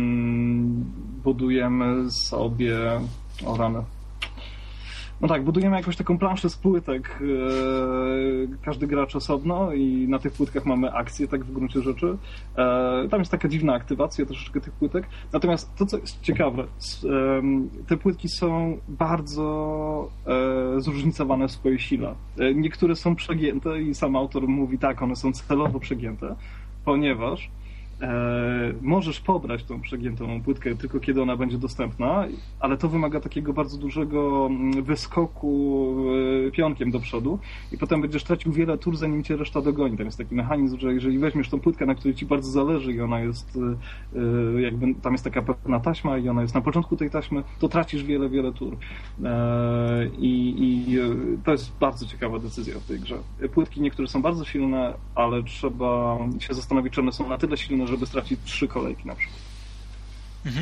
mm, budujemy sobie... O rany. No tak, budujemy jakąś taką planszę z płytek, e, każdy gracz osobno i na tych płytkach mamy akcje, tak w gruncie rzeczy. E, tam jest taka dziwna aktywacja troszeczkę tych płytek. Natomiast to, co jest ciekawe, s, e, te płytki są bardzo e, zróżnicowane w swojej sile. E, niektóre są przegięte i sam autor mówi tak, one są celowo przegięte, ponieważ E, możesz pobrać tą przegiętą płytkę tylko kiedy ona będzie dostępna, ale to wymaga takiego bardzo dużego wyskoku e, pionkiem do przodu i potem będziesz tracił wiele tur, zanim cię reszta dogoni. Tam jest taki mechanizm, że jeżeli weźmiesz tą płytkę, na której ci bardzo zależy i ona jest e, jakby, tam jest taka pewna taśma i ona jest na początku tej taśmy, to tracisz wiele, wiele tur. E, i, i to jest bardzo ciekawa decyzja w tej grze. Płytki niektóre są bardzo silne, ale trzeba się zastanowić, czy one są na tyle silne, żeby stracić trzy kolejki na przykład. Mhm.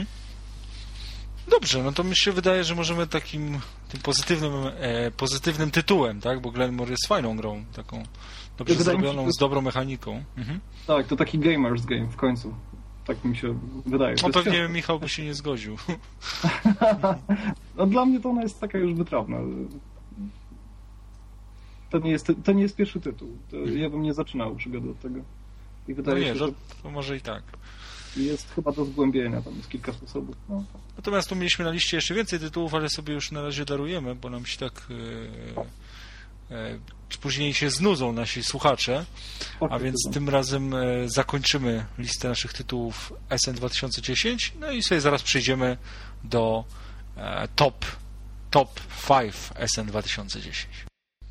Dobrze, no to mi się wydaje, że możemy takim tym pozytywnym, e, pozytywnym tytułem, tak? Bo Glenmore jest fajną grą, taką dobrze wydaje zrobioną, się, z dobrą mechaniką. Mhm. Tak, to taki gamers game w końcu. Tak mi się wydaje. No pewnie ciekawe. Michał by się nie zgodził. No dla mnie to ona jest taka już wytrawna. To nie jest, to nie jest pierwszy tytuł. To ja bym nie zaczynał przygody od tego. I wydaje no nie, się, to, że to może i tak. Jest chyba do zgłębienia, tam jest kilka sposobów. No. Natomiast tu mieliśmy na liście jeszcze więcej tytułów, ale sobie już na razie darujemy, bo nam się tak e, e, później się znudzą nasi słuchacze, a więc tym razem e, zakończymy listę naszych tytułów Essen dwa tysiące dziesięć, no i sobie zaraz przejdziemy do e, top top pięć Essen dwa tysiące dziesięć.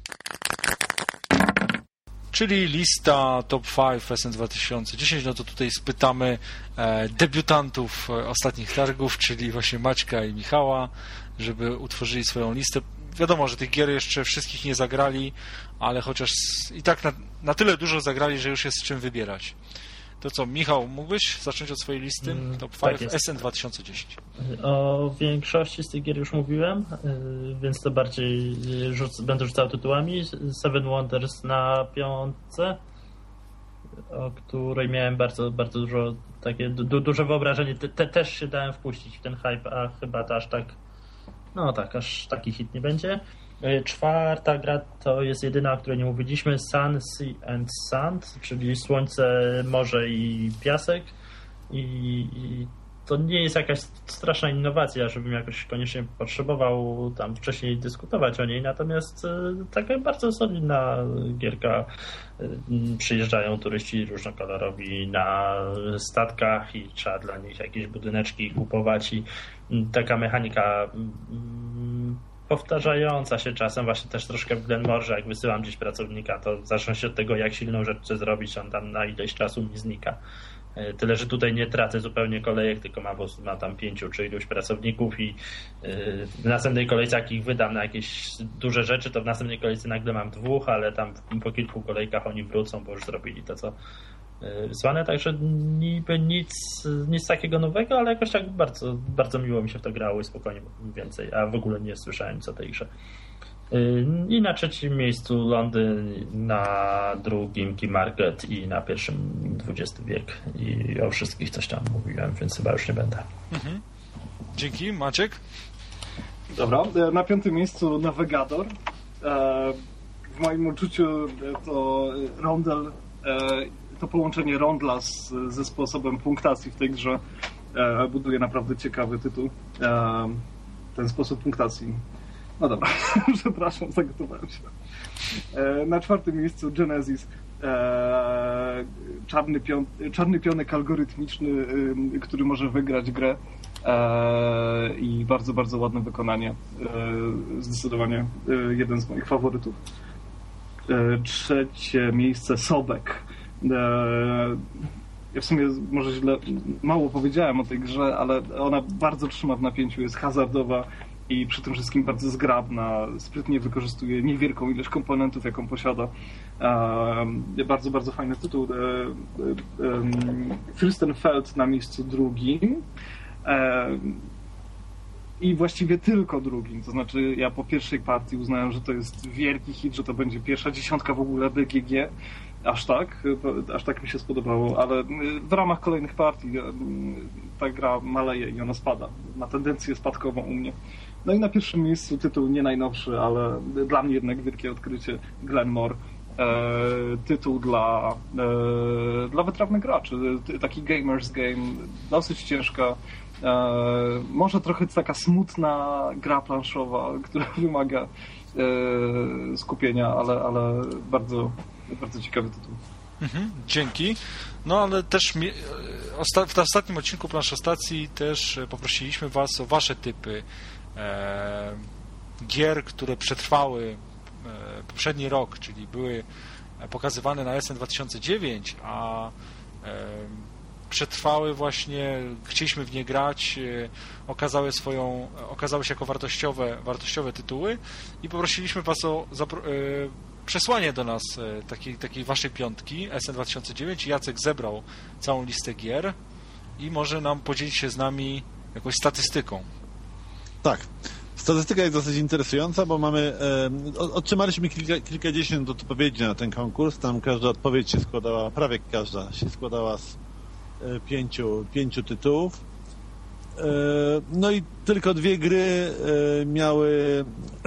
Czyli lista top pięć Essen dwa tysiące dziesięć, no to tutaj spytamy e, debiutantów e, ostatnich targów, czyli właśnie Maćka i Michała, żeby utworzyli swoją listę. Wiadomo, że tych gier jeszcze wszystkich nie zagrali, ale chociaż i tak na, na tyle dużo zagrali, że już jest z czym wybierać. To co, Michał, mógłbyś zacząć od swojej listy? Top pięć tak Essen dwa tysiące dziesięć. O większości z tych gier już mówiłem, więc to bardziej rzuc- będę rzucał tytułami. Seven Wonders na piątce, o której miałem bardzo, bardzo dużo takie du- duże wyobrażenie. Te, te też się dałem wpuścić w ten hype, a chyba to aż tak, no tak, aż taki hit nie będzie. Czwarta gra to jest jedyna, o której nie mówiliśmy, Sun, Sea and Sand, czyli słońce, morze i piasek. I, i to nie jest jakaś straszna innowacja, żebym jakoś koniecznie potrzebował tam wcześniej dyskutować o niej, natomiast taka bardzo solidna gierka. Przyjeżdżają turyści różnokolorowi na statkach i trzeba dla nich jakieś budyneczki kupować i taka mechanika powtarzająca się czasem, właśnie też troszkę w Glenmore, jak wysyłam gdzieś pracownika, to w zależności od tego, jak silną rzecz chcę zrobić, on tam na ileś czasu mi znika. Tyle, że tutaj nie tracę zupełnie kolejek, tylko mam, mam tam pięciu czy iluś pracowników i w następnej kolejce, jak ich wydam na jakieś duże rzeczy, to w następnej kolejce nagle mam dwóch, ale tam po kilku kolejkach oni wrócą, bo już zrobili to, co wysłane. Także niby nic, nic takiego nowego, ale jakoś tak bardzo, bardzo miło mi się w to grało i spokojnie więcej, a w ogóle nie słyszałem nic o tej grze. I na trzecim miejscu Londyn, na drugim Key Market i na pierwszym dwudziesty wiek. I o wszystkich coś tam mówiłem, więc chyba już nie będę. Mhm. Dzięki. Maciek? Dobra, na piątym miejscu Navigator. W moim odczuciu to rondel, to połączenie rondla z, ze sposobem punktacji w tej grze buduje naprawdę ciekawy tytuł. Ten sposób punktacji. No dobra, przepraszam, zagotowałem się. Na czwartym miejscu Genesis. Czarny, pion, czarny pionek algorytmiczny, który może wygrać grę. I bardzo, bardzo ładne wykonanie. Zdecydowanie jeden z moich faworytów. Trzecie miejsce Sobek. Ja w sumie może źle, mało powiedziałem o tej grze, ale ona bardzo trzyma w napięciu, jest hazardowa i przy tym wszystkim bardzo zgrabna, sprytnie wykorzystuje niewielką ilość komponentów, jaką posiada. Bardzo, bardzo fajny tytuł. Fürstenfeld na miejscu drugim. I właściwie tylko drugim. To znaczy ja po pierwszej partii uznałem, że to jest wielki hit, że to będzie pierwsza dziesiątka w ogóle B G G. Aż tak, aż tak mi się spodobało, ale w ramach kolejnych partii ta gra maleje i ona spada. Ma tendencję spadkową u mnie. No i na pierwszym miejscu tytuł nie najnowszy, ale dla mnie jednak wielkie odkrycie Glenmore. E, tytuł dla, e, dla wytrawnych graczy. Taki gamer's game, dosyć ciężka. E, może trochę taka smutna gra planszowa, która wymaga e, skupienia, ale, ale bardzo, bardzo ciekawy tytuł. Mhm, dzięki. No ale też mi, osta- w ostatnim odcinku Planszostacji też poprosiliśmy Was o Wasze typy e, gier, które przetrwały e, poprzedni rok, czyli były pokazywane na Essen dwa tysiące dziewięć, a e, przetrwały właśnie, chcieliśmy w nie grać, e, okazały swoją, okazały się jako wartościowe, wartościowe tytuły i poprosiliśmy Was o zapro- e, przesłanie do nas takiej, takiej waszej piątki Essen dwa tysiące dziewięć. Jacek zebrał całą listę gier i może nam podzielić się z nami jakąś statystyką. Tak. Statystyka jest dosyć interesująca, bo mamy e, otrzymaliśmy kilka, kilkadziesiąt odpowiedzi na ten konkurs. Tam każda odpowiedź się składała, prawie każda się składała z e, pięciu, pięciu tytułów. E, no i tylko dwie gry e, miały...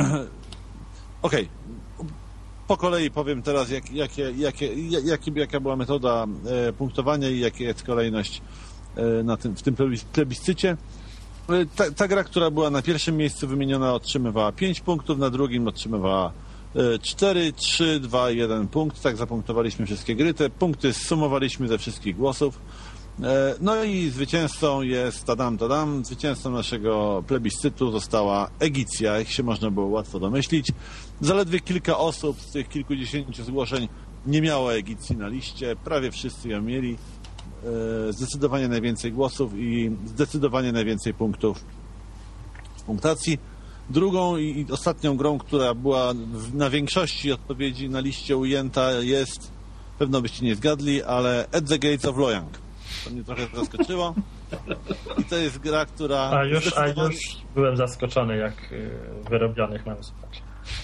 Okej. Okay. Po kolei powiem teraz, jak, jakie, jakie, jakie, jaka była metoda e, punktowania i jaka jest kolejność e, na tym, w tym plebiscycie. E, ta, ta gra, która była na pierwszym miejscu wymieniona, otrzymywała pięć punktów, na drugim otrzymywała e, cztery, trzy, dwa, jeden punkt. Tak zapunktowaliśmy wszystkie gry. Te punkty zsumowaliśmy ze wszystkich głosów. E, no i zwycięzcą jest, tadam, tadam, zwycięzcą naszego plebiscytu została Egicja, jak się można było łatwo domyślić. Zaledwie kilka osób z tych kilkudziesięciu zgłoszeń nie miało Egicji na liście. Prawie wszyscy ją mieli. Zdecydowanie najwięcej głosów i zdecydowanie najwięcej punktów w punktacji. Drugą i ostatnią grą, która była na większości odpowiedzi na liście ujęta, jest, pewno byście nie zgadli, ale At the Gates of Loyang. To mnie trochę zaskoczyło. I to jest gra, która... A już, zdecydowanie... a już byłem zaskoczony, jak wyrobionych mam słuchać.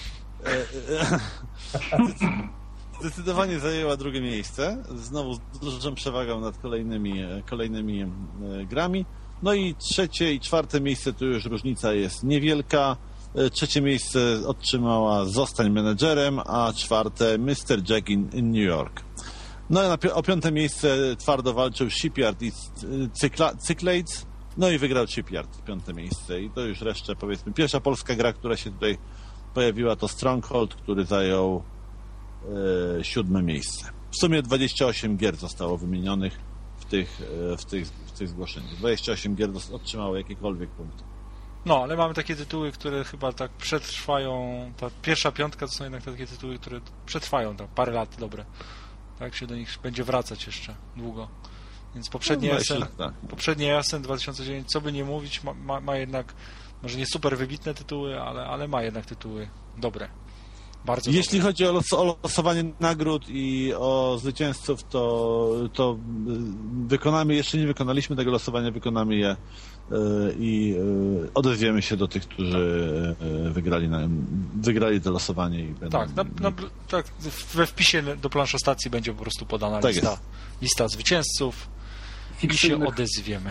Zdecydowanie zajęła drugie miejsce, znowu z dużą przewagą nad kolejnymi, kolejnymi grami. No i trzecie i czwarte miejsce, tu już różnica jest niewielka. Trzecie miejsce otrzymała Zostań menedżerem, a czwarte mister Jack in, in New York. No i na, o piąte miejsce twardo walczył Shipyard i Cyclades. No i wygrał Shipyard, piąte miejsce. I to już resztę, powiedzmy, pierwsza polska gra, która się tutaj pojawiła, to Stronghold, który zajął e, siódme miejsce. W sumie dwadzieścia osiem gier zostało wymienionych w tych, e, w tych, w tych zgłoszeniach. dwadzieścia osiem gier otrzymało jakiekolwiek punkty. No, ale mamy takie tytuły, które chyba tak przetrwają, ta pierwsza piątka to są jednak takie tytuły, które przetrwają tak parę lat dobre. Tak się do nich będzie wracać jeszcze długo. Więc poprzednie no, Essen, tak. poprzednie Essen dwa tysiące dziewięć, co by nie mówić, ma, ma, ma jednak, może nie super wybitne tytuły, ale, ale ma jednak tytuły dobre. Bardzo Jeśli dobre. chodzi o, los, o losowanie nagród i o zwycięzców, to, to wykonamy, jeszcze nie wykonaliśmy tego losowania, wykonamy je i odezwiemy się do tych, którzy wygrali, na, wygrali to losowanie. I będą... Tak, na, na, tak, we wpisie do planszostacji będzie po prostu podana tak lista, jest. lista zwycięzców i się odezwiemy.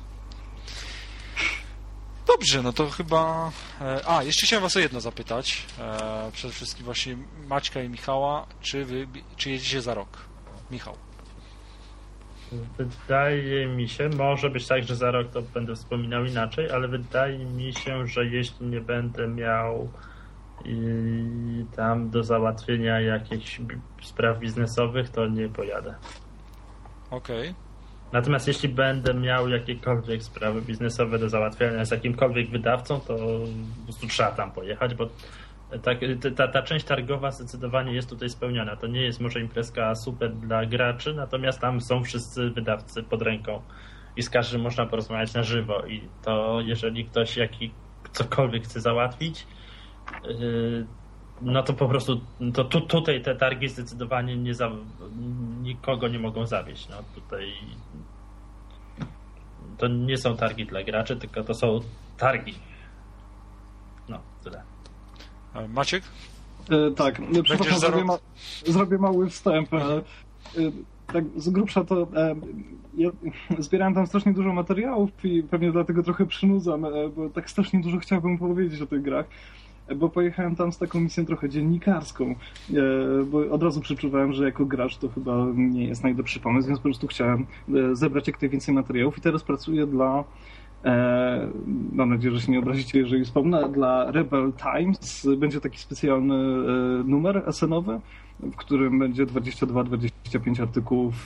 Dobrze, no to chyba... A, jeszcze chciałem was o jedno zapytać. E, przede wszystkim właśnie Maćka i Michała. Czy wy, czy jedziecie za rok? Michał. Wydaje mi się, może być tak, że za rok to będę wspominał inaczej, ale wydaje mi się, że jeśli nie będę miał i tam do załatwienia jakichś spraw biznesowych, to nie pojadę. Okej. Okay. Natomiast jeśli będę miał jakiekolwiek sprawy biznesowe do załatwiania z jakimkolwiek wydawcą, to po prostu trzeba tam pojechać, bo ta, ta, ta część targowa zdecydowanie jest tutaj spełniona. To nie jest może imprezka super dla graczy, natomiast tam są wszyscy wydawcy pod ręką i z każdym można porozmawiać na żywo i to jeżeli ktoś jaki cokolwiek chce załatwić, yy, no to po prostu to tu, tutaj te targi zdecydowanie nie za, nikogo nie mogą zawieść. No tutaj to nie są targi dla graczy, tylko to są targi. No, tyle. Maciek? E, tak, przepraszam, zrobię, ma, zrobię mały wstęp. E, e, tak z grubsza to e, ja zbierałem tam strasznie dużo materiałów i pewnie dlatego trochę przynudzam, e, bo tak strasznie dużo chciałbym powiedzieć o tych grach. Bo pojechałem tam z taką misją trochę dziennikarską, bo od razu przeczuwałem, że jako gracz to chyba nie jest najlepszy pomysł, więc po prostu chciałem zebrać jak najwięcej materiałów i teraz pracuję dla, mam nadzieję, że się nie obrazicie, jeżeli wspomnę, dla Rebel Times. Będzie taki specjalny numer esenowy, w którym będzie dwadzieścia dwa dwadzieścia pięć artykułów,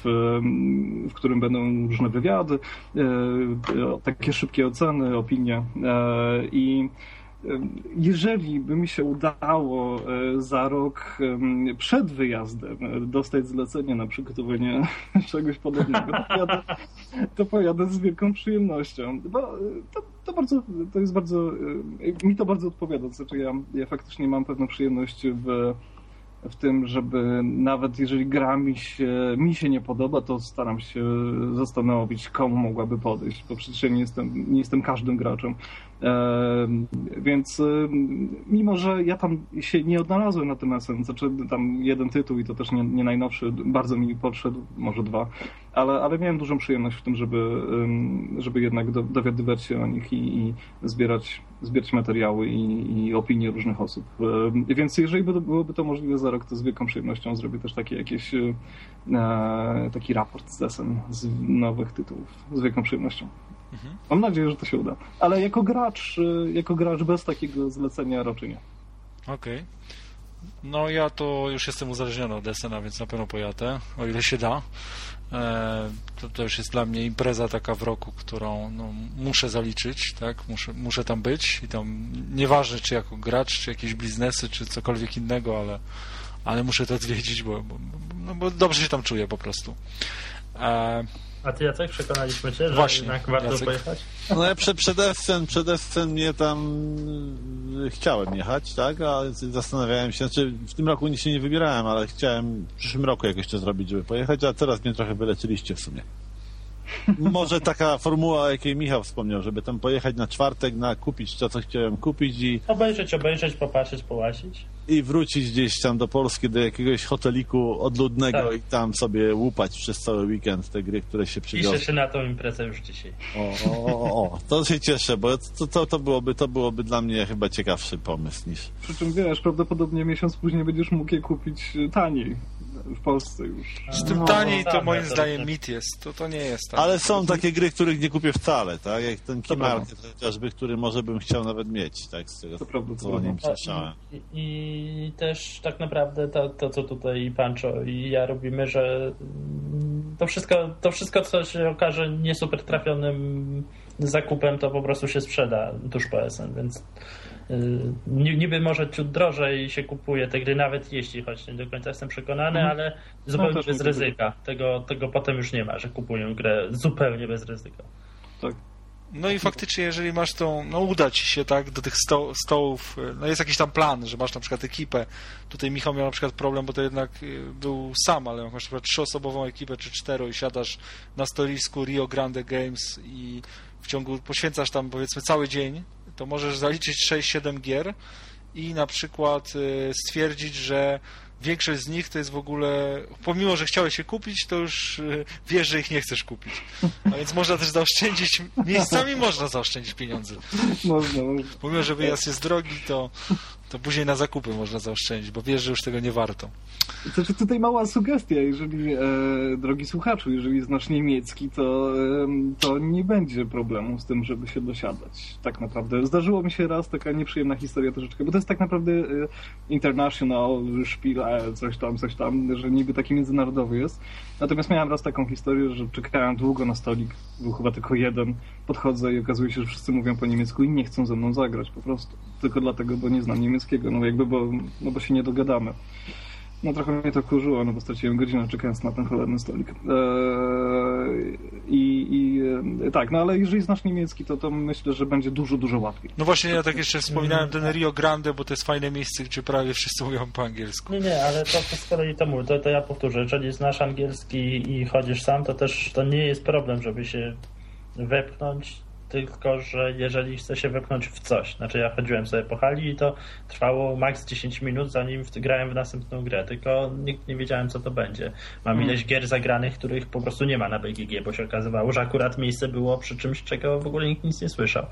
w którym będą różne wywiady, takie szybkie oceny, opinie i jeżeli by mi się udało za rok przed wyjazdem dostać zlecenie na przygotowanie czegoś podobnego, to pojadę, to pojadę z wielką przyjemnością. Bo to, to, bardzo, to jest bardzo, mi to bardzo odpowiada. Znaczy ja, ja faktycznie mam pewną przyjemność w, w tym, żeby nawet jeżeli gra mi się, mi się nie podoba, to staram się zastanowić, komu mogłaby podejść, bo przecież ja nie jestem, nie jestem każdym graczem. E, więc e, mimo, że ja tam się nie odnalazłem na tym Essen, znaczy tam jeden tytuł i to też nie, nie najnowszy, bardzo mi podszedł, może dwa, ale, ale miałem dużą przyjemność w tym, żeby, żeby jednak do, dowiadywać się o nich i, i zbierać, zbierać materiały i, i opinie różnych osób. E, więc jeżeli by, byłoby to możliwe za rok, to z wielką przyjemnością zrobię też takie jakieś e, taki raport z Essen, z nowych tytułów, z wielką przyjemnością. Mhm. Mam nadzieję, że to się uda. Ale jako gracz, jako gracz bez takiego zlecenia raczej nie. Okej. Okay. No ja to już jestem uzależniony od Essena, więc na pewno pojadę, o ile się da. E, to, to już jest dla mnie impreza taka w roku, którą no, muszę zaliczyć, tak? Muszę, muszę tam być i tam nieważne czy jako gracz, czy jakieś biznesy, czy cokolwiek innego, ale, ale muszę to odwiedzić, bo, bo, no, bo dobrze się tam czuję po prostu. E, A ty, Jacek, przekonaliśmy cię, że Właśnie, jednak warto Jacek. pojechać? No ja przed, przed Essen, przed Essen mnie tam chciałem jechać, tak, a zastanawiałem się, znaczy w tym roku nic się nie wybierałem, ale chciałem w przyszłym roku jakoś to zrobić, żeby pojechać, a teraz mnie trochę wyleczyliście w sumie. Może taka formuła, o jakiej Michał wspomniał, żeby tam pojechać na czwartek, na kupić to, co chciałem kupić i... Obejrzeć, obejrzeć, popatrzeć, połasić. I wrócić gdzieś tam do Polski, do jakiegoś hoteliku odludnego tak. I tam sobie łupać przez cały weekend te gry, które się przywiozły. Piszę się na tą imprezę już dzisiaj. O, o, o, o, to się cieszę, bo to, to, to, byłoby, to byłoby dla mnie chyba ciekawszy pomysł niż... Przy czym wiesz, prawdopodobnie miesiąc później będziesz mógł je kupić taniej. w Polsce już. Z tym No, taniej to tak, moim to- zdaniem to- mit jest. To, to nie jest tak. Ale są takie gry, których nie kupię wcale, tak? Jak ten Key prawda. Market chociażby, który może bym chciał nawet mieć, tak? Z tego, To prawda, to co o nim prawda. słyszałem. I, I też tak naprawdę to, to, co tutaj Pancho i ja robimy, że mm, to wszystko, to wszystko, co się okaże nie super trafionym zakupem, to po prostu się sprzeda tuż po S N, więc yy, niby może ciut drożej się kupuje te gry, nawet jeśli, choć nie do końca jestem przekonany, Mhm. ale zupełnie też bez nie ryzyka. Tego, tego potem już nie ma, że kupuję grę zupełnie bez ryzyka. Tak. No i faktycznie, jeżeli masz tą, no uda ci się, tak, do tych sto, stołów, no jest jakiś tam plan, że masz na przykład ekipę. Tutaj Michał miał na przykład problem, bo to jednak y, był sam, ale masz na przykład trzyosobową ekipę czy cztero i siadasz na stolisku Rio Grande Games i w ciągu, poświęcasz tam powiedzmy cały dzień, to możesz zaliczyć sześć siedem gier i na przykład y, stwierdzić, że większość z nich to jest w ogóle, pomimo, że chciałeś je kupić, to już y, wiesz, że ich nie chcesz kupić. A więc można też zaoszczędzić, miejscami można zaoszczędzić pieniądze. Można, można. Pomimo, że wyjazd jest drogi, to, to później na zakupy można zaoszczędzić, bo wiesz, że już tego nie warto. Znaczy tutaj mała sugestia, jeżeli, e, drogi słuchaczu, jeżeli znasz niemiecki, to, e, to nie będzie problemu z tym, żeby się dosiadać. Tak naprawdę. Zdarzyło mi się raz taka nieprzyjemna historia troszeczkę, bo to jest tak naprawdę e, international szpil, e, coś tam, coś tam, że niby taki międzynarodowy jest. Natomiast miałem raz taką historię, że czekałem długo na stolik, był chyba tylko jeden, podchodzę i okazuje się, że wszyscy mówią po niemiecku i nie chcą ze mną zagrać po prostu. Tylko dlatego, bo nie znam niemieckiego, no jakby, bo, no bo się nie dogadamy. No trochę mnie to kurzyło, no bo straciłem godzinę czekając na ten cholerny stolik. Eee, I i e, tak, no ale jeżeli znasz niemiecki, to, to myślę, że będzie dużo, dużo łatwiej. No właśnie, ja tak jeszcze wspominałem ten Rio Grande, bo to jest fajne miejsce, gdzie prawie wszyscy mówią po angielsku. Nie, nie, ale to, to z kolei to mówię, to, to ja powtórzę, jeżeli znasz angielski i chodzisz sam, to też to nie jest problem, żeby się wepchnąć, tylko że jeżeli chce się wepchnąć w coś, znaczy ja chodziłem sobie po hali i to trwało maks dziesięć minut, zanim w, grałem w następną grę, tylko nikt nie wiedziałem, co to będzie. Mam Hmm. ileś gier zagranych, których po prostu nie ma na B G G, bo się okazywało, że akurat miejsce było przy czymś, czego w ogóle nikt nic nie słyszał.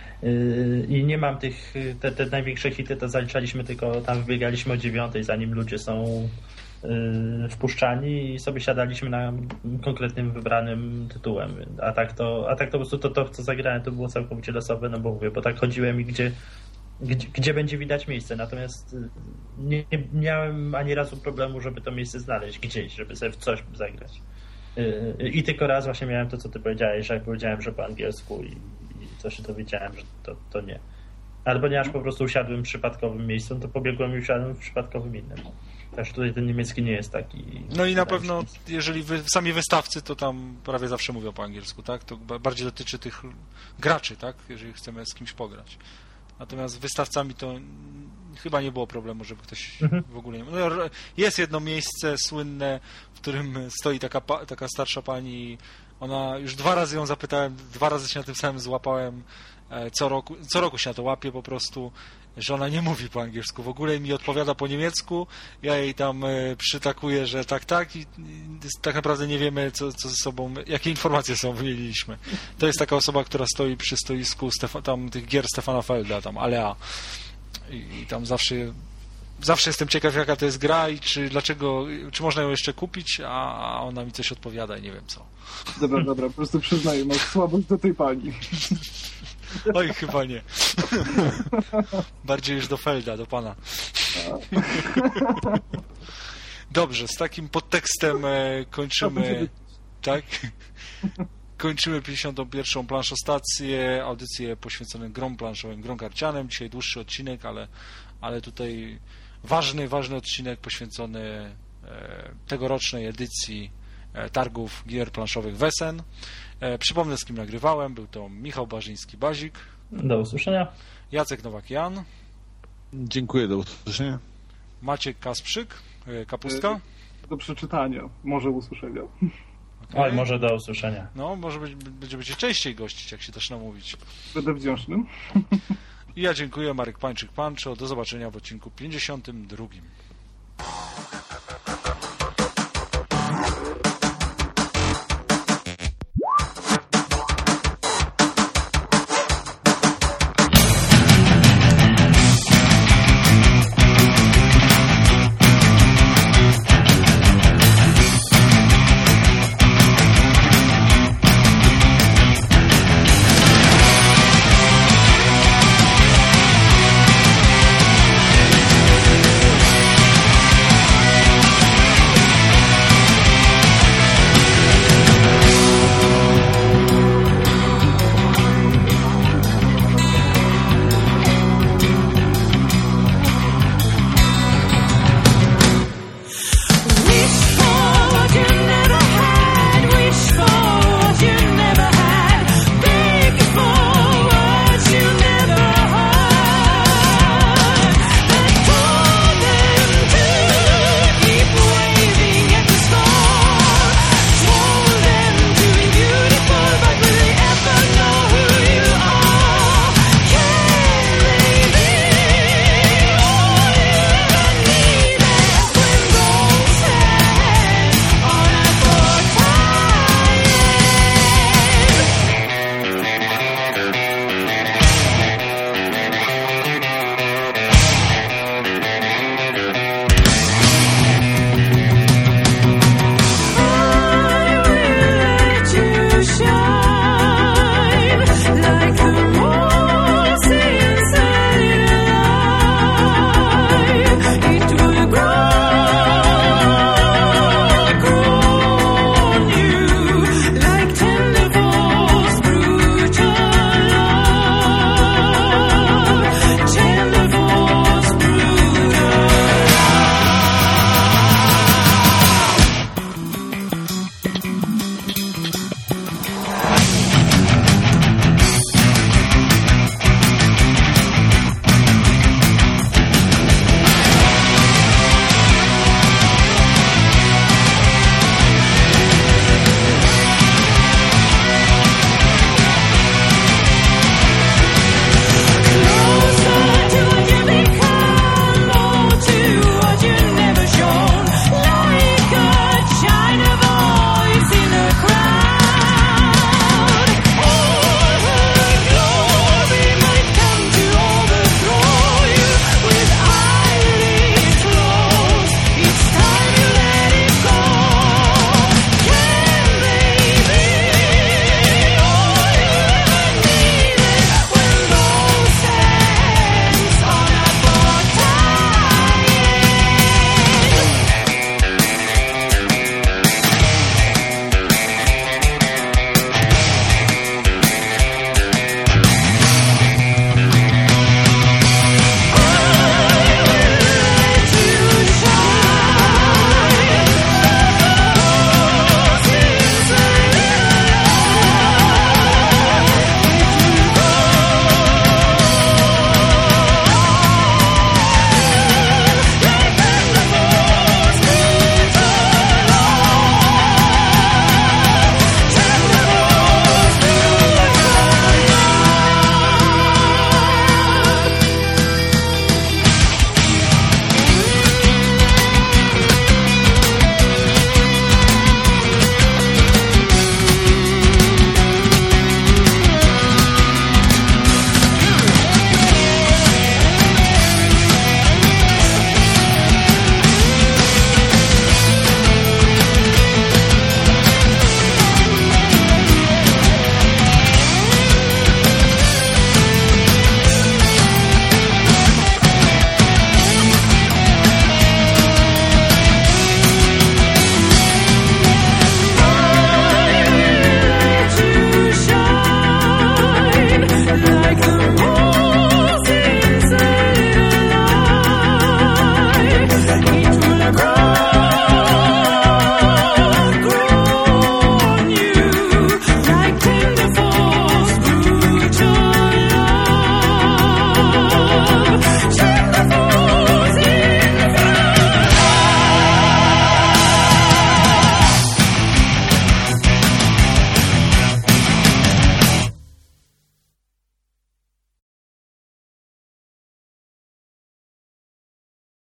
Yy, I nie mam tych, te, te największe hity to zaliczaliśmy, tylko tam wbiegaliśmy o dziewiątej, zanim ludzie są yy, wpuszczani i sobie siadaliśmy na konkretnym wybranym tytułem. A tak to, a tak to po prostu to, to, co zagrałem, to było całkowicie losowe, no bo mówię, bo tak chodziłem i gdzie, gdzie, gdzie będzie widać miejsce, natomiast nie, nie miałem ani razu problemu, żeby to miejsce znaleźć gdzieś, żeby sobie w coś zagrać. Yy, I tylko raz właśnie miałem to, co ty powiedziałeś, że jak powiedziałem, że po angielsku i to się dowiedziałem, że to, to nie. Ale ponieważ po prostu usiadłem w przypadkowym miejscu, to pobiegłem i usiadłem w przypadkowym innym. Także tutaj ten niemiecki nie jest taki... No i na pewno, jeżeli wy, sami wystawcy, to tam prawie zawsze mówią po angielsku, tak? To bardziej dotyczy tych graczy, tak? Jeżeli chcemy z kimś pograć. Natomiast z wystawcami to chyba nie było problemu, żeby ktoś Mhm. w ogóle nie... No, jest jedno miejsce słynne, w którym stoi taka, pa, taka starsza pani. Ona, już dwa razy ją zapytałem, dwa razy się na tym samym złapałem, co roku, co roku się na to łapię po prostu, że ona nie mówi po angielsku, w ogóle mi odpowiada po niemiecku, ja jej tam przytakuję, że tak, tak i, i tak naprawdę nie wiemy, co, co ze sobą, jakie informacje są wymieniliśmy. To jest taka osoba, która stoi przy stoisku Stefa, tam tych gier Stefana Felda, tam Alea i, i tam zawsze Zawsze jestem ciekaw, jaka to jest gra i czy dlaczego, czy można ją jeszcze kupić, a ona mi coś odpowiada i nie wiem co. Dobra, dobra, po prostu przyznaję, masz słabość do tej pani. Oj, chyba nie. Bardziej już do Felda, do pana. Dobrze, z takim podtekstem e, kończymy, tak? Kończymy pięćdziesiątą pierwszą planszostację, audycję poświęconą grom planszowym, grom karcianym. Dzisiaj dłuższy odcinek, ale, ale tutaj ważny, ważny odcinek poświęcony e, tegorocznej edycji e, targów gier planszowych Wesen. E, przypomnę, z kim nagrywałem. Był to Michał Barzyński-Bazik. Do usłyszenia. Jacek Nowak-Jan. Dziękuję, do usłyszenia. Maciek Kasprzyk, e, Kapustka. Do przeczytania, może usłyszenia. Okay. Oj, może do usłyszenia. No, może być, będzie, będzie częściej gościć, jak się też namówić. Będę wdzięczny. I ja dziękuję, Marek Pańczyk-Pancho. Do zobaczenia w odcinku pięćdziesiątym drugim.